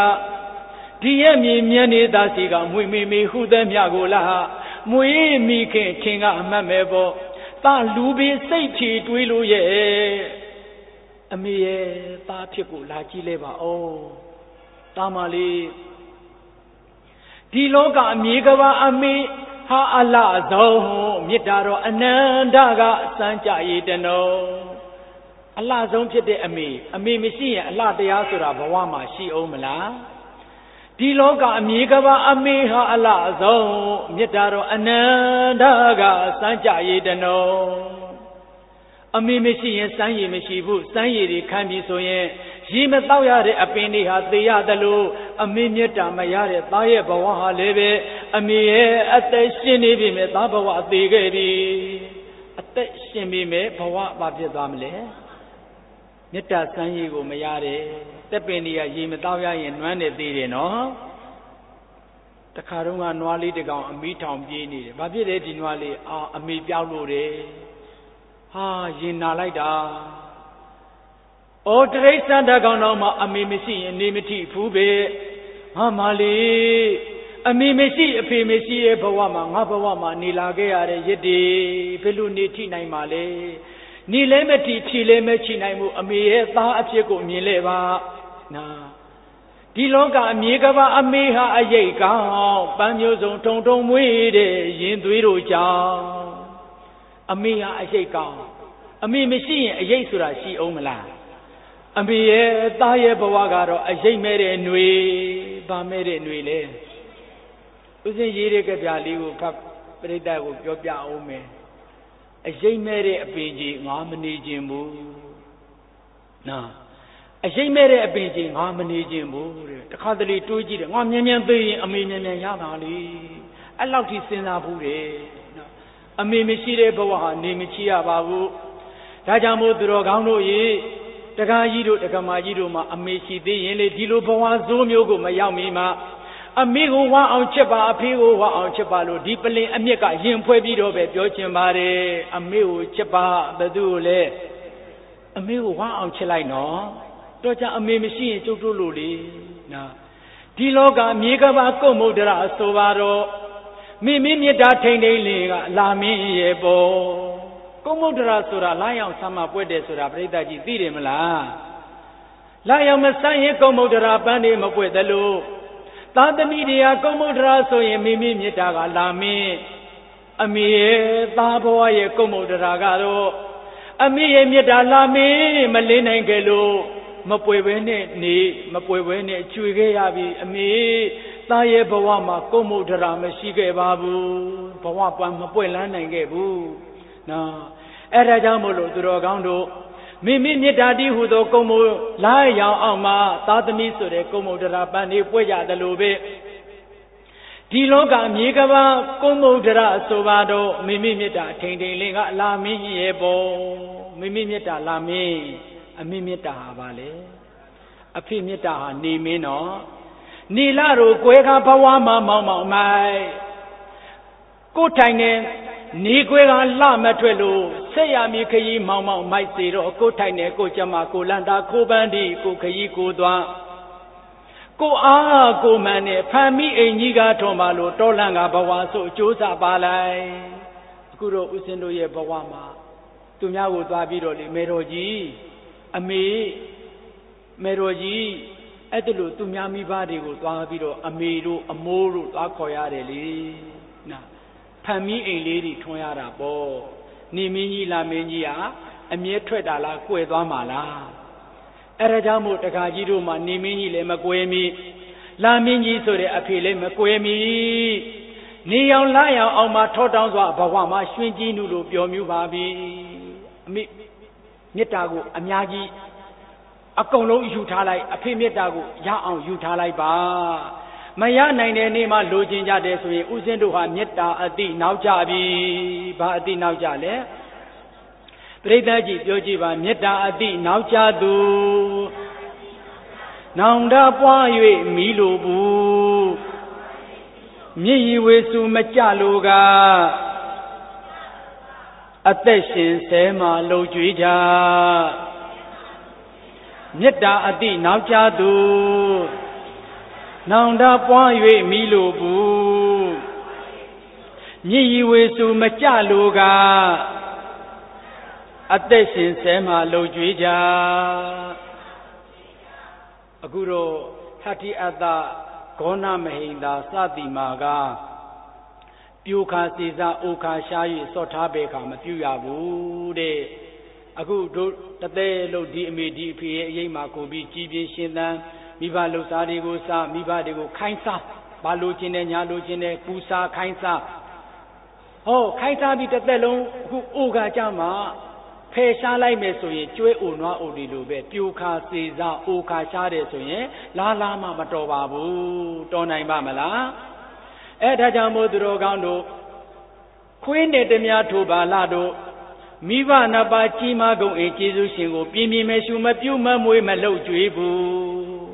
မွေမေဟုသည်မြကိုလားမွေမိခင်ကအမှတ်မဲ့ပေါ့တာလူပင်စိတ်ဖြေတွေးလို့ရဲ့အမေရဲ့သားဖြစ်ကိုလာကြည့်လဲပါဦးတာမလေးဒီလောကအမြေကဘာအမေဟာအလှဆုံးမေတ္တာတော်အနန္တကစံကြရည်တနောအလှဆုံးဖြစ်တဲ့အမေမရှိရင်အလှတရားဆိုတာဘဝမှာရှိအောင်မလားဒီလောကအမြေကဘာအမေဟာအလှဆုံးမေတ္တာတော်အနန္တကစံကြရည်တနောအမေမရှိရင်စမ်းရည်မရှိဘူးစမ်းရည်တွေခံပြီးဆိုရင်ရေမတောက်ရတဲ့အပင်တွေဟာသေရသလိုအမေမေတ္တာမရတဲ့သားရဲ့ဘဝဟာလည်းပဲအမေရဲ့အသက်ရှင်နေပြီမဲ့သားဘဝသေခဲ့ပြီအသက်ရှင်ပြီမဲ့ဘဝဘာဖြစ်သွားမလဲမေတ္တာစမ်းရည်ကိုမရတဲ့တက်ပင်တွေကရေမတောက်ရရင်နွမ်းနေသေးတယ်နော်တခါတော့ကနွားလေးတစ်ကောင်အမီးထောင်ပြေးနေတယ်ဘာဖြစ်လဲဒီနွားလေးအမေပြောက်လို့တယ်ဟရင်နာလိုက်တာဩတရိစ္ဆာန်တကောင်တော်မှာအမေမရှိရင်နေမထိဘူးပဲမလေးအမေမရှိအဖေမရှိရဲ့ဘဝမှာငါဘဝမှာနေလာခဲ့ရတဲ့ရစ်တွေဘယ်လိုနေထိနိုင်ပါလဲနေလဲမထိဖြေလဲမချိနိုင်ဘူးအမေရဲ့သားအဖြစ်ကိုမြင်လဲပါနာဒီလောကအမြေကဘာအမေဟာအယိတ်ကောင်းပန်းမျိုးစုံထုံထုံမွေးတဲ့ရင်သွေးတို့ကြောင့်အမေဟာအယိတ်ကောင်းအမေမရှိရင်အယိတ်ဆိုတာရှိအောင်မလားအမေရဲ့သားရဲ့ဘဝကတော့အယိတ်မဲ့တဲ့ຫນွေဗာမဲ့တဲ့ຫນွေလေဦးစင်ရေးတဲ့ကြပြလေးကိုဖတ်ပြိတ္တကိုပြောပြအောင်မယ်အယိတ်မဲ့တဲ့အပင်ကြီးငါမနေခြင်းဘူးနာအယိတ်မဲ့တဲ့အပင်ကြီးငါမနေခြင်းဘူးတဲ့တခါတလေတွေးကြည့်တယ်ငါမြန်မြန်သိရင်အမေမြန်မြန်ရပါလေအဲ့လောက်ထိစဉ်းစားဘူးတယ်နော်အမေမရှိတဲ့ဘဝဟာနေမချရပါဘူးဒါကြောင့်မို့သူတော်ကောင်းတို့ရေတက္ကကြီးတို့တက္ကမကြီးတို့မှာအမေရှိသေးရင်လေဒီလိုဘဝဇိုးမျိုးကိုမရောက်မီမှာအမေကိုဝါအောင်ချက်ပါအဖေကိုဝါအောင်ချက်ပါလို့ဒီပလင်အမြက်ကရင်ဖွဲပြီးတော့ပဲပြောချင်ပါတယ်အမေကိုချက်ပါဘယ်သူကိုလဲအမေကိုဝါအောင်ချက်လိုက်နော်တော့ကြအမေမရှိရင်ကျုပ်တို့လို့လေနော်ဒီလောကမြေကဘာကုတ်မုဒ္ဒရာဆိုပါတော့မိမိမြတ်တာထိန်ထိန်လေးကလာမင်းရဲ့ပေါ်ကုတ်မုဒ္ဒရာဆိုတာလာရောက်ဆမ်းမပွက်တယ်ဆိုတာပြိဿကြီးသိတယ်မလားလာရောက်မဆန်းရင်ကုတ်မုဒ္ဒရာပန်းနေမပွက်သလိုသာသမီတရားကုတ်မုဒ္ဒရာဆိုရင်မိမိမြတ်တာကလာမင်းအမေရဲ့သားဘဝရဲ့ကုတ်မုဒ္ဒရာကတော့အမေရဲ့မြတ်တာလာမင်းမလေးနိုင်ကြလို့မပွေဘဲနဲ့နေမပွေဘဲနဲ့ကျွေခဲ့ရပြီအမေသားရဲ့ဘဝမှာကုတ်မုဒ္ဒရာမရှိခဲ့ပါဘူးဘဝပန်းမပွေလန်းနိုင်ခဲ့ဘူးနော်အဲ့ဒါကြောင့်မို့လို့သူတော်ကောင်းတို့မိမိမြတ်တာတိဟုသောကုတ်မုလာရောင်အောင်မှာသာသမီဆိုတဲ့ကုတ်မုဒ္ဒရာပန်းနေပွေကြတယ်လို့ပဲဒီလောကမြေကဘာကုတ်မုဒ္ဒရာဆိုပါတော့မိမိမြတ်တာထိန်ထိန်လေးကလာမင်းရဲ့ပေါ်မိမိမြတ်တာလာမင်းအမေမေတ္တာဟာပါလေအဖေမေတ္တာဟာနေမင်းတော့နေလာတို့ကွဲခါဘဝမှာမောင်းမောင်းမိုက်ကိုထိုင်နေနေကွဲကလှမထွက်လို့ဆက်ရမီခရီးမောင်းမောင်းမိုက်စေတော့ကိုထိုင်နေကိုကြမကိုလန်တာကိုပန်းဒီကိုခရီးကိုသွားကိုအားကိုမန်နဲ့ဖန်မိအိမ်ကြီးကထုံပါလို့တော်လန့်ကဘဝဆိုအကျိုးစားပါလိုက်အခုတော့ဦးစင်တို့ရဲ့ဘဝမှာသူများကိုသွားပြီးတော့လေမေတော်ကြီးအမေမေတော်ကြီးအဲ့ဒါလို့သူများမိဘတွေကိုသွားပြီးတော့အမေတို့အမိုးတို့သွားခေါ်ရတယ်လေနာဖန်မီးအိမ်လေးတွေထွန်းရတာပေါ့နေမင်းကြီးလာမင်းကြီးဟာအမြဲထွက်တာလားကွယ်သွားမှာလားအဲ့ဒါကြောင့်မို့တခါကြီးတို့မှနေမင်းကြီးလည်းမကွယ်မီလာမင်းကြီးဆိုတဲ့အဖေလည်းမကွယ်မီနေအောင်လာအောင်အောင်မှထောတောင်းစွာဘဝမှာရွှင်ကြည်နုလို့ပြောမျိုးပါပြီအမေမေတ္တာကိုအများကြီးအကုန်လုံးယူထားလိုက်အဖေမေတ္တာကိုရအောင်ယူထားလိုက်ပါမရနိုင်တဲ့နေ့မှလိုချင်ကြတယ်ဆိုရင်ဥစဉ်တို့ဟာမေတ္တာအတိနောက်ကြပြီဘာအတိနောက်ကြလဲပရိသတ်ကြီးပြောကြည့်ပါမေတ္တာအတိနောက်ကြသူနောင်တပွား၍မီလိုဘူးမြည်ရီဝေစုမကြလိုကအသက်ရှင်ဆဲမှလှုပ်ကြွေးကြမေတ္တာအတိနောက်ကြသူနောင်တပွား၍မီလိုဘူးမြည်ရီဝေစုမကြလိုကအသက်ရှင်ဆဲမှလှုပ်ကြွေးကြအခုတော့ဟတ္တိအတ္တဂေါဏမဟိန္ဒာစတိမာကပြိုခါစေစားအိုခါရှား၍စော့ထားပေခါမပြုရဘူးတဲ့အခုတို့တသက်လို့ဒီအမေဒီအဖေရဲ့အရေးမှာကိုပြီးကြည်ပြင်းရှင်းသန်မိဘလှူစားတွေကိုစားမိဘတွေကိုခိုင်းစားဘာလို့ခြင်းနဲ့ညာလို့ခြင်းနဲ့ပူစားခိုင်းစားဟောခိုင်းစားပြီးတသက်လုံးအခုအိုခါကြမှာဖယ်ရှားလိုက်မယ်ဆိုရင်ကျွဲအိုနွားအိုဒီလိုပဲပြိုခါစေစားအိုခါရှားတယ်ဆိုရင်လာမှမတော်ပါဘူးတော်နိုင်ပါမလားအဲ့ဒါကြောင့်မို့သူတော်ကောင်းတို့ခွေးနဲ့တည်းများထိုပါလာတို့မိဘနှစ်ပါးကြီးမားကုန်အေကျေးဇူးရှင်ကိုပြင်းပြင်းမဲ့ရှုမပြုတ်မမွေးမလှုပ်ကြွေးဘူး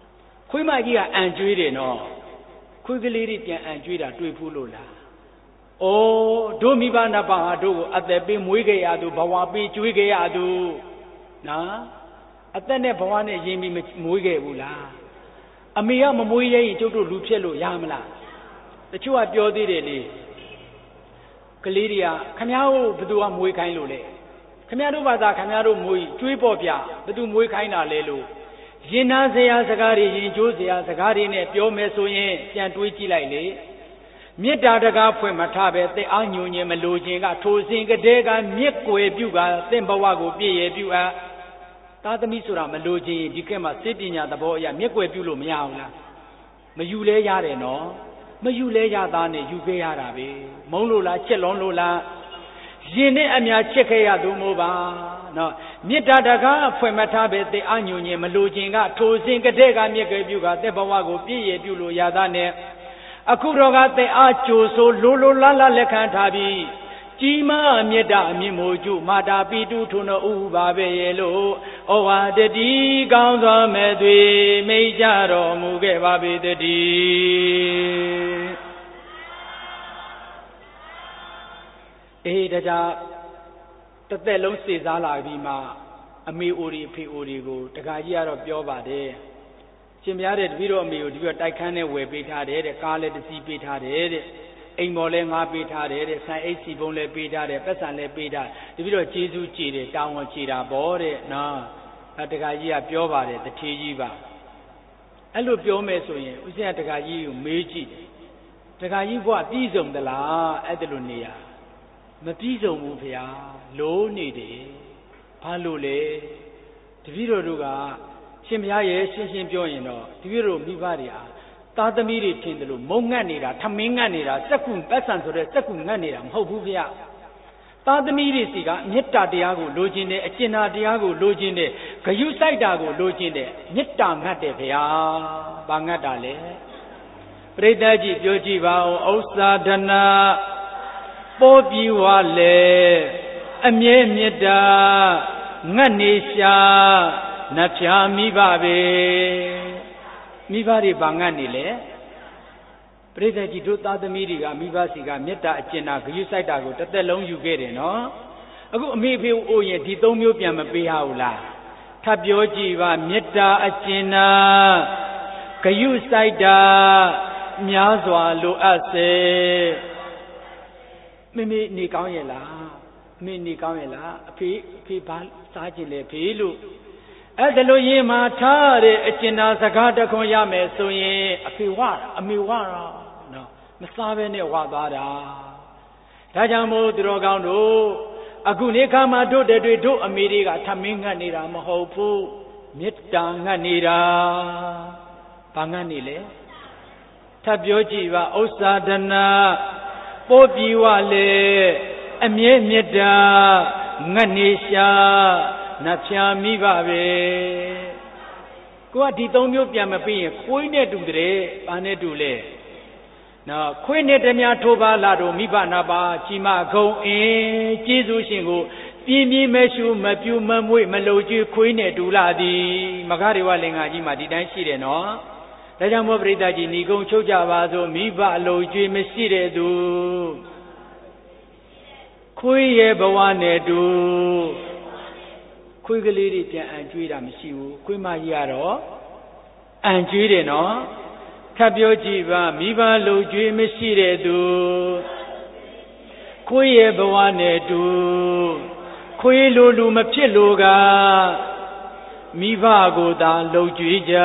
ခွေးမကြီးကအံကျွေးတယ်နော်ခွေးကလေးတွေပြန်အံကျွေးတာတွေ့ဘူးလို့လားတို့မိဘနှစ်ပါးဟာတို့ကိုအသက်ပေးမွေးခဲ့ရသူဘဝပေးကျွေးခဲ့ရသူနော်အသက်နဲ့ဘဝနဲ့ယဉ်ပြီးမွေးခဲ့ဘူးလားအမေကမမွေးရရင်ကျုပ်တို့လူဖြစ်လို့ရမလားတချို့ကပြောသေးတယ်လေကလေးတွေကခမ ्या တို့ဘသူကမွေးခိုင်းလို့လေခမ ्या တို့ဘာသာခမ ्या တို့မွေးကျွေးပေါ်ပြဘသူမွေးခိုင်းတာလဲလို့ရင်နာစရာစကားတွေရင်ကျိုးစရာစကားတွေနဲ့ပြောမယ်ဆိုရင်ပြန်တွေးကြည့်လိုက်လေမေတ္တာတကားဖွင့်မထားပဲသိအားညွန်ညင်မလို့ခြင်းကထိုစဉ်ကတည်းကမြစ်ကွယ်ပြုကသင်ဘဝကိုပြည့်ရပြုအပ်သားသမီးဆိုတာမလို့ခြင်းဒီကဲမှာစေပညာသဘောအရမြစ်ကွယ်ပြုလို့မရဘူးလားမယူလဲရတယ်နော်မယူလဲရသားနဲ့ယူခဲ့ရတာပဲမုန်းလို့လားချက်လွန်လို့လားရင်နဲ့အများချက်ခဲ့ရသူမို့ပါနော်မေတ္တာတကားဖွင့်မထားပဲသိအားညွန်ညင်မလို့ခြင်းကထိုစဉ်ကတည်းကမြစ်ကွယ်ပြုကသင်ဘဝကိုပြည့်ရပြုလို့ရသားနဲ့အခုတော့ကတဲ့အားကြိုဆိုလိုလားလက်ခံထားပြီးကြီးမားမေတ္တာအမြင့်မို့ကျမာတာပိတုထုံတော်ဥပါပဲရဲ့လို့ဩဝါဒတိကောင်းစွာမဲ့သွေမိတ်ကြတော်မူခဲ့ပါပေတည်းဒါကြောင့်တစ်သက်လုံးစေစားလာပြီးမှအမေအိုဒီဖေအိုဒီကိုတခါကြီးကတော့ပြောပါတယ်ရှင်ပြတဲ့တပည့်တော်အမေကိုဒီပြတိုက်ခန်းနဲ့ဝယ်ပေးထားတယ်တဲ့ကားလည်းတစ်စီးပေးထားတယ်တဲ့အိမ်ပေါ်လည်းငါပေးထားတယ်တဲ့ဆိုင်အိတ်စီပုံးလည်းပေးထားတယ်ပတ်စံလည်းပေးထားတပည့်တော်ကျေးဇူးကြည်တယ်တောင်းဝန်ကြည်တာပေါ့တဲ့နော်တခါကြီးကပြောပါတယ်တထေးကြီးပါအဲ့လိုပြောမယ်ဆိုရင်ဦးဇင်းကတခါကြီးကိုမေးကြည့်တယ်တခါကြီးဘုရားပြည့်စုံသလားအဲ့ဒါလိုနေရမပြည့်စုံဘူးဖေဟာလိုးနေတယ်ဘာလို့လဲတပည့်တော်တို့ကရှင်ဘုရားရဲ့ရှင်းပြောရင်တော့တပည့်တော်မိဘတွေဟာသားသမီးတွေထင်တယ်လို့မုံငတ်နေတာထမင်းငတ်နေတာစက်ကူပတ်စံဆိုတဲ့စက်ကူငတ်နေတာမဟုတ်ဘူးဗျာသားသမီးတွေစီကမေတ္တာတရားကိုလိုချင်တယ်အကျဉ်းသာတရားကိုလိုချင်တယ်ဂယုစိုက်တာကိုလိုချင်တယ်မေတ္တာငတ်တယ်ဗျာဘာငတ်တာလဲပရိသတ်ကြီးပြောကြည့်ပါဦးဥစ္စာဒနာပိုးပြီးွားလေအမြဲမေတ္တာငတ်နေရှာနှဖျားမိဘပဲမိဘတွေဘာငတ်နေလဲပရိသတ်ကြီးတို့သားသမီးတွေကမိဘစီကမေတ္တာအကျဉ်းသာဂရုစိုက်တာကိုတစ်သက်လုံးယူခဲ့တယ်နော်အခုအမေဖေအိုးရင်ဒီသုံးမျိုးပြန်မပေးရဘူးလားထပ်ပြောကြည့်ပါမေတ္တာအကျဉ်းသာဂရုစိုက်တာများစွာလိုအပ်စေမိမိနေကောင်းရဲ့လားမိနေကောင်းရဲ့လားအဖေဘာစားခြင်းလဲဖေလို့အဲ့ဒါလို့ရင်မှာထားတဲ့အကျဉ်းသာစကားတခွန်ရမယ်ဆိုရင်အဖေဝတာအမေဝတာနော်မစားဘဲနဲ့ဝသွားတာဒါကြောင့်မို့သူတော်ကောင်းတို့အခုနေခါမှာတို့တဲ့တွေတို့အမေတွေကထမင်းငတ်နေတာမဟုတ်ဘူးမေတ္တာငတ်နေတာဘာငတ်နေလဲထပ်ပြောကြည့်ပါဥစ္စာဒနာပိုးပြီးွားလေအမြဲမေတ္တာငတ်နေရှာနှဖျားမိပါပဲကိုကဒီသုံးမျိုးပြန်မပြီးရင်ခွေးနဲ့တူတဲ့ဘာနဲ့တူလဲနော်ခွေးနဲ့တည်းများထိုးပါလာတော့မိဘနာပါကြီးမဂုံအင်းကျေးဇူးရှင်ကိုပြင်းပြင်းမဲရှုမပြူမမွေ့မလုံကျွေးခွေးနဲ့တူလာသည်မဂရေဝလင်္ကာကြီးမှာဒီတိုင်းရှိတယ်နော်ဒါကြောင့်မို့ပရိသတ်ကြီးဏီကုံချုပ်ကြပါစို့မိဘအလုံကျွေးမရှိတဲ့သူခွေးရဲ့ဘဝနဲ့တူခွေးကလေးတွေပြန်အံကျွေးတာမရှိဘူးခွေးမကြီးကတော့အံကျွေးတယ်နော်ထပ်ပြောကြည့်ပါမိဘလုံကျွေးမရှိတဲ့သူခွေးရဲ့ဘဝနဲ့တူခွေးလိုလူမဖြစ်လို့ကမိဘကိုသာလုံကျွေးကြ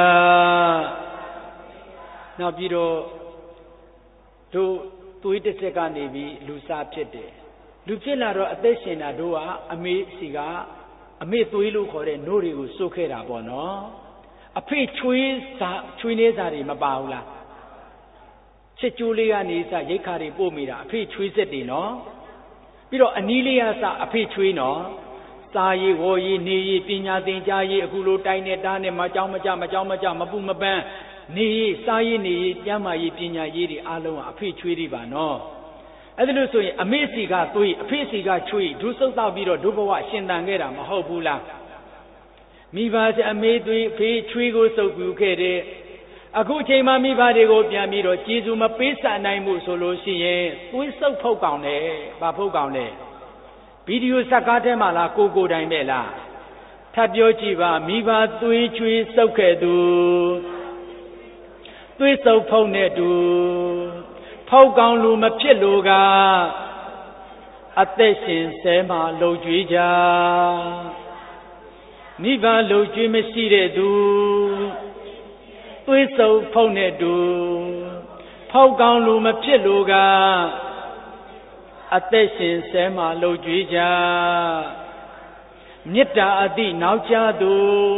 နောက်ပြီးတော့တို့သွေးတစ်ဆက်ကနေပြီးလူစားဖြစ်တယ်လူဖြစ်လာတော့အသက်ရှင်တာတို့ကအမေစီကအမေသွေးလို့ခေါ်တဲ့နို့တွေကိုစိုးခဲ့တာပေါ့နော်အဖေချွေးနေစားတွေမပါဘူးလားချစ်ကြိုးလေးကနေစရိတ်ခါတွေပို့မိတာအဖေချွေးဆက်တွေနော်ပြီးတော့အနီးလေးကစအဖေချွေးနော်စားရေးဝေါ်ရေးနေရေးပညာသင်ကြားရေးအခုလိုတိုင်းနဲ့တားနဲ့မကြောင်းမကြမပူမပန်းနေရေးစားရေးနေရေးကျမ်းမာရေးပညာရေးတွေအားလုံးကအဖေချွေးတွေပါနော်အဲ့ဒါလို့ဆိုရင်အမေစီကသွေးအဖေစီကချွေးဒုစုပ်တော့ပြီးတော့ဒုဘဝရှင်သန်ခဲ့တာမဟုတ်ဘူးလားမိဘအမေသွေးဖေးချွေးကိုစုပ်ပြူခဲ့တဲ့အခုချိန်မှာမိဘတွေကိုပြန်ပြီးတော့ကျေးဇူးမပေးဆပ်နိုင်မှုဆိုလို့ရှိရင်သွေးဆုပ်ဖုတ်ကောင်တယ်။ဘာဖုတ်ကောင်လဲဗီဒီယိုဇာတ်ကားထဲမှာလားကိုတိုင်ပဲလားထပ်ပြောကြည့်ပါမိဘသွေးချွေးဆုပ်ခဲ့သူသွေးဆုပ်ဖုတ်နဲ့တူဖုတ်ကောင်လူမဖြစ်လို့ကအသက်ရှင်ဆဲမှာလှုပ်ကြွေးကြမိဘလှုပ်ကြွေးမရှိတဲ့သူသွေးဆုပ်ဖုတ်နဲ့တူဖောက်ကောင်လူမဖြစ်လို့ကအသက်ရှင်ဆဲမှာလှုပ်ကြွေးကြမေတ္တာအတိနောက်ကျသူ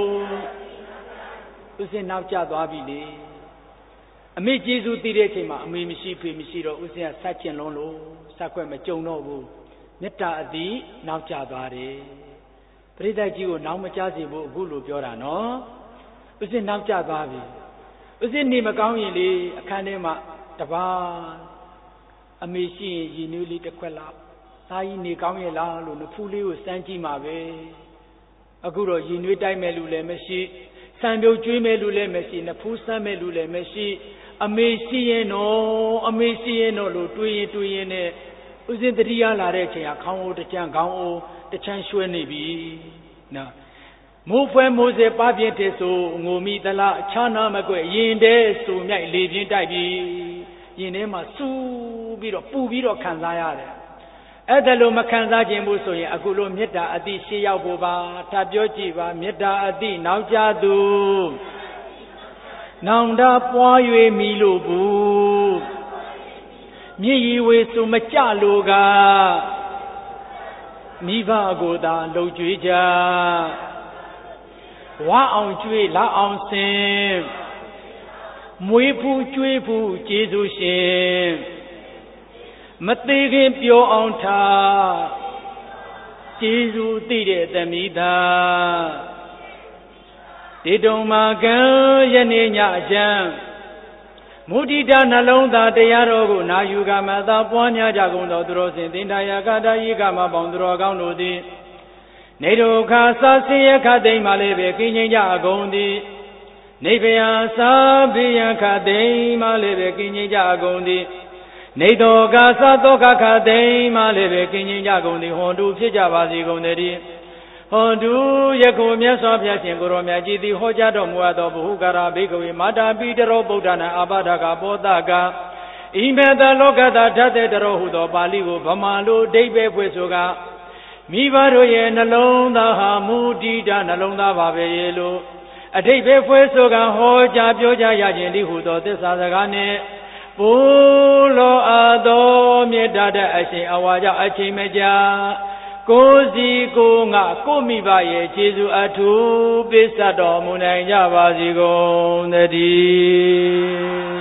ဥစဉ်နောက်ကျသွားပြီလေအမေကျေးဇူးတည်တဲ့အချိန်မှာအမေမရှိဖေမရှိတော့ဥစဉ်ကဆက်ကျင်လုံးလို့ဆက်ခွက်မကြုံတော့ဘူးမေတ္တာအတိနောက်ကျသွားတယ်ပရိသတ်ကြီးကိုနောက်မကျစေဖို့အခုလိုပြောတာနော်ဥစဉ်နောက်ကျသွားပြီဥစဉ်နေမကောင်းရင်လေအခန်းထဲမှာတပါးအမေရှိရင်ရည်နွေးလေးတစ်ခွက်လောက်သားကြီးနေကောင်းရဲ့လားလို့နဖူးလေးကိုစမ်းကြည့်မှာပဲအခုတော့ရည်နွေးတိုက်မဲ့လူလည်းမရှိစံပြုတ်ကျွေးမဲ့လူလည်းမရှိနဖူးစမ်းမဲ့လူလည်းမရှိအမေရှိရင်တော့လို့တွေးရင်နဲ့ဥစဉ်တတိယလာတဲ့အချိန်ကခေါင်းအိုးတစ်ချမ်းခေါင်းအိုးတစ်ချမ်းရွှဲနေပြီနော်မိုးဖွဲမိုးစေပပြင်းတဲ့ဆိုငိုမိသလားချာနာမကွရင်တဲ့ဆိုမြိုက်လေပြင်းတိုက်ပြီရင်ထဲမှာစူးပြီးတော့ပူပြီးတော့ခံစားရတယ်အဲ့ဒါလို့မခံစားခြင်းဘူးဆိုရင်အခုလိုမေတ္တာအတိရှေ့ရောက်ဖို့ပါထပ်ပြောကြည့်ပါမေတ္တာအတိနောက်ကျသူနောင်တပွား၍မိလို့ဘူးမြည်ရည်ဝေစုမကြလို့ကမိဘကိုယ်သာလှုပ်ကြွေးကြဝါအောင်ကျွေးလာအောင်စင်မွေးဖူးကျွေးဖူးကျေးဇူးရှင်မသေးခင်ပြောအောင်ထားကျေးဇူးသိတဲ့သမီးသားဒီတုံမာကံယနေ့ညအကျံမုဒိတာနှလုံးသားတရားတော်ကိုနာယူကမသာပွားများကြကုန်သောသူတော်စင်သင်္တာယကတာဤကမပေါင်းသူတော်ကောင်းတို့သည်နေဒုက္ခသာဆင်းရဲခတ်သိမ်းမှလည်းပဲကင်းငြိမ်းကြအကုန်သည်နေဗယသာဘေးရန်ခတ်သိမ်းမှလည်းပဲကင်းငြိမ်းကြအကုန်သည်နေတောကသာဒုက္ခခတ်သိမ်းမှလည်းပဲကင်းငြိမ်းကြကုန်သည်ဟွန်တုဖြစ်ကြပါစေကုန်တည်းဟွန်တုယခုမြတ်စွာဘုရားရှင်ကိုရောမြတ်ကြီးသည်ဟောကြားတော်မူအပ်သောဘုဟုကာရဘိက္ခဝေမာတာပိတရောဗုဒ္ဓနာအာဘာဒကပောတကဣမေတလောကတာဓာတ်တဲ့တရောဟုသောပါဠိကိုဗမာလိုအဓိပ္ပာယ်ဖွင့်ဆိုကမိဘတို့ရဲ့နှလုံးသားဟာမုဒိတာနှလုံးသားပါပဲရေလို့အဓိပ္ပာယ်ဖွင့်ဆိုကဟောကြားပြောကြားရခြင်းဒီဟုသောသစ္စာစကားနှင့်ပုလောအပ်သောမေတ္တာတဲ့အရှင်အဝါကြောင့်အချိန်မကြာကိုယ်စီကိုငါကိုမိဘရဲ့ခြေစွအထူးပိစတ်တော်မူနိုင်ကြပါစေကုန်သတည်း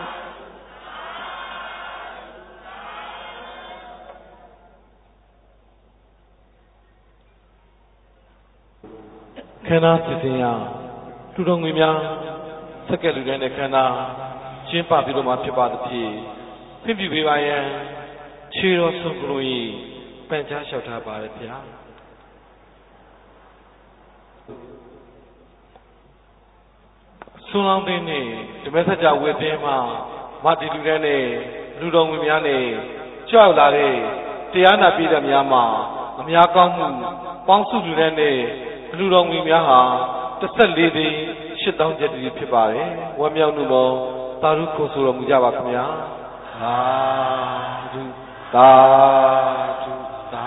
ခန္ဓာစစ်စင်ရလူတော်ငွေများစက်ကလူတိုင်းနဲ့ခန္ဓာကျင်းပပြီးတော့မှဖြစ်ပါသဖြင့်ပြည့်ပြည့်ပေးပါရန်ခြေတော်ဆုံးကလို့ဤပန်ချားလျှောက်ထားပါရဗျာဆွမ်းလောင်းတဲ့နေ့ဓမ္မစကြာဝေသင်းမှာမတီလူတိုင်းနဲ့လူတော်ငွေများနဲ့ကြောက်လာတဲ့တရားနာပြည်တော်များမှာအများကောင်းမှုပေါင်းစုလူတိုင်းနဲ့လူတော်ငွေများဟာ14သိန်း8000ကျပ်တည်းဖြစ်ပါတယ်ဝမ်းမြောက်မှုမောသာဓုခေါ်ဆိုတော်မူကြပါခင်ဗျာသာဓုသာဓုသာ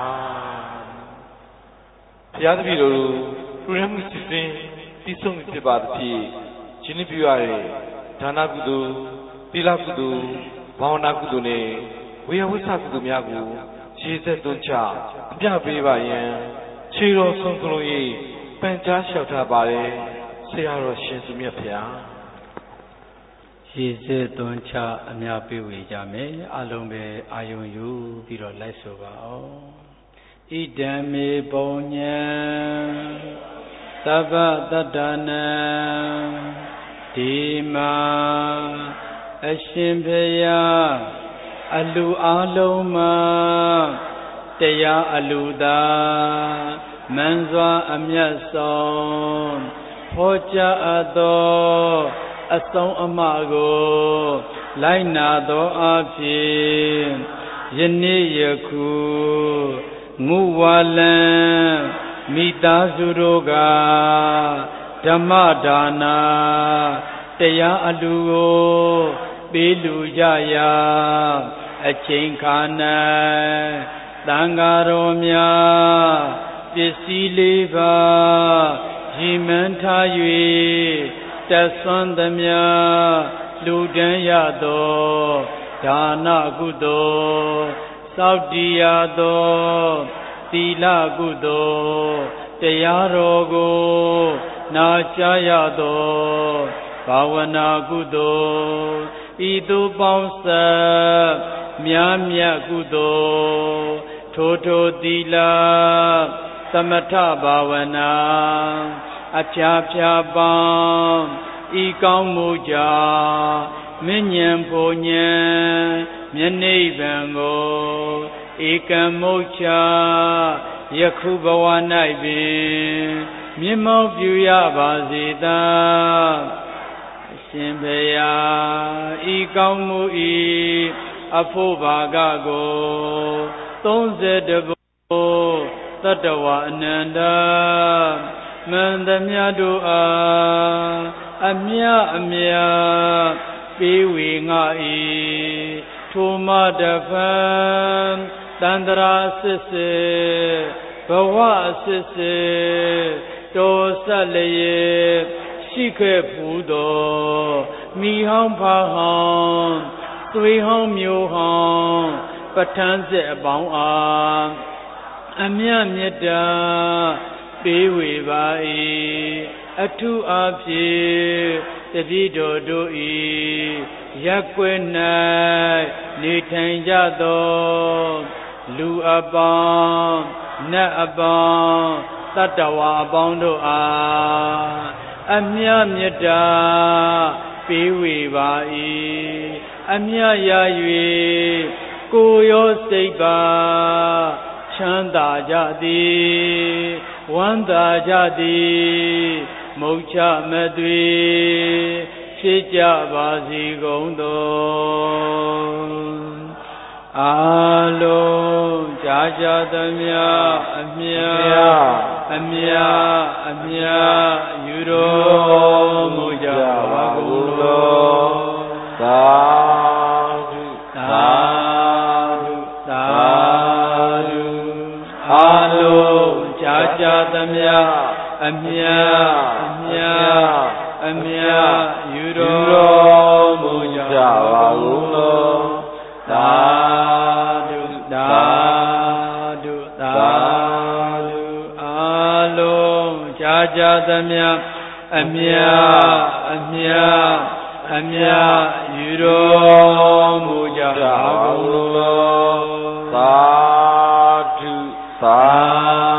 ဘုရားသခင်တို့လူရမှုစစ်စင်ပြီးဆုံးဖြစ်ပါသဖြင့်ရှင်ပြရတဲ့ဒါနကုသိုလ်သီလကုသိုလ်ဘာဝနာကုသိုလ်နဲ့ဝေယဝိသကုသိုလ်များကိုရေသက်သွန်းချအပြပေးပါယံခြေတော်ဆုံးကလို့ဤပန်ကြားလျှောက်ထားပါတယ်ဆရာတော်ရှင်သူမြတ်ဗျာရေသက်သွန်းချအမြပေးဝေကြမယ်အလုံးပဲအာယုံယူပြီးတော့လိုက်ဆိုပါအောင်ဣဒံမေပုံညံသဗ္ဗတတ္တနံဒီမာအရှင်ဘုရားအလူအလုံးမှာတရားအလူသာမန်စွာအမြတ်ဆုံးဟောကြားအပ်သောအဆုံးအမကိုလိုက်နာသောအဖြစ်ယနေ့ယခုငုဝါလံမိသားစုတို့ကဓမ္မဒါနာတရားအလူကိုပေးလူကြရာအချိန်ခါ၌သံဃာတော်များပစ္စည်းလေးပါးရည်မှန်းထား၍တဆွမ်းသမျှလူတန်းရသောဒါနကုသိုလ်စောင့်တည်ရသောသီလကုသိုလ်တရားတော်ကိုနာကြားရသောဘာဝနာကုသိုလ်ဤသို့ပေါင်းစပ်များမြတ်ကုသိုလ်ထိုသီလသမထဘာဝနာအဖြာဖြာပေါင်းဤကောင်းမှုကြောင့်မဉ္ဇဉ်ဖို့ဉ္ဇဉ်မျက်နိဗ္ဗာန်ကိုဧကံမုတ်ချယခုဘဝ၌ပင်မြင့်မောပြုရပါစေသာအရှင်ဘုရားဤကောင်းမှုဤအဖို့ဘာကကို32ဘုသတ္တဝအနန္တမန္တမြတ်တို့အားအမြပေးဝေငါ၏ထိုမတဖန်တန္တရာစစ်စစ်ဘဝစစ်စစ်တော်ဆက်လျက်ရှိခဲ့ဖူးသောမိဟောင်းဖာဟောင်းသွေးဟောင်းမျိုးဟောင်းပဋ္ဌာန်းစစ်အပေါင်းအားအမြမေတ္တာပေးဝေပါ၏အထုအဖြစ်တတိတော်တို့၏ရက်ွယ်၌နေထိုင်ကြသောလူအပေါင်းနတ်အပေါင်းတတ္တဝါအပေါင်းတို့အားအမြမေတ္တာပေးဝေပါ၏အမြရ၍ကိုယ်ရောစိတ်ပါချမ်းသာကြသည်ဝမ်းသာကြသည်မုတ်ချမသွေဖြစ်ကြပါစေကုန်သောအာလုံးကြာကြသမျှအမြယူတော်မူကြပါကုန်သောသာဓုသာဓုသာဓုအာလုံးကြာကြသမျှအမြယူတော်မူကြပါကုန်သောသာဓုသာဓုသာဓုအာလုံးကြာကြသမျှအမြယူတော်မူကြပါကုန်သောသာဓုသာ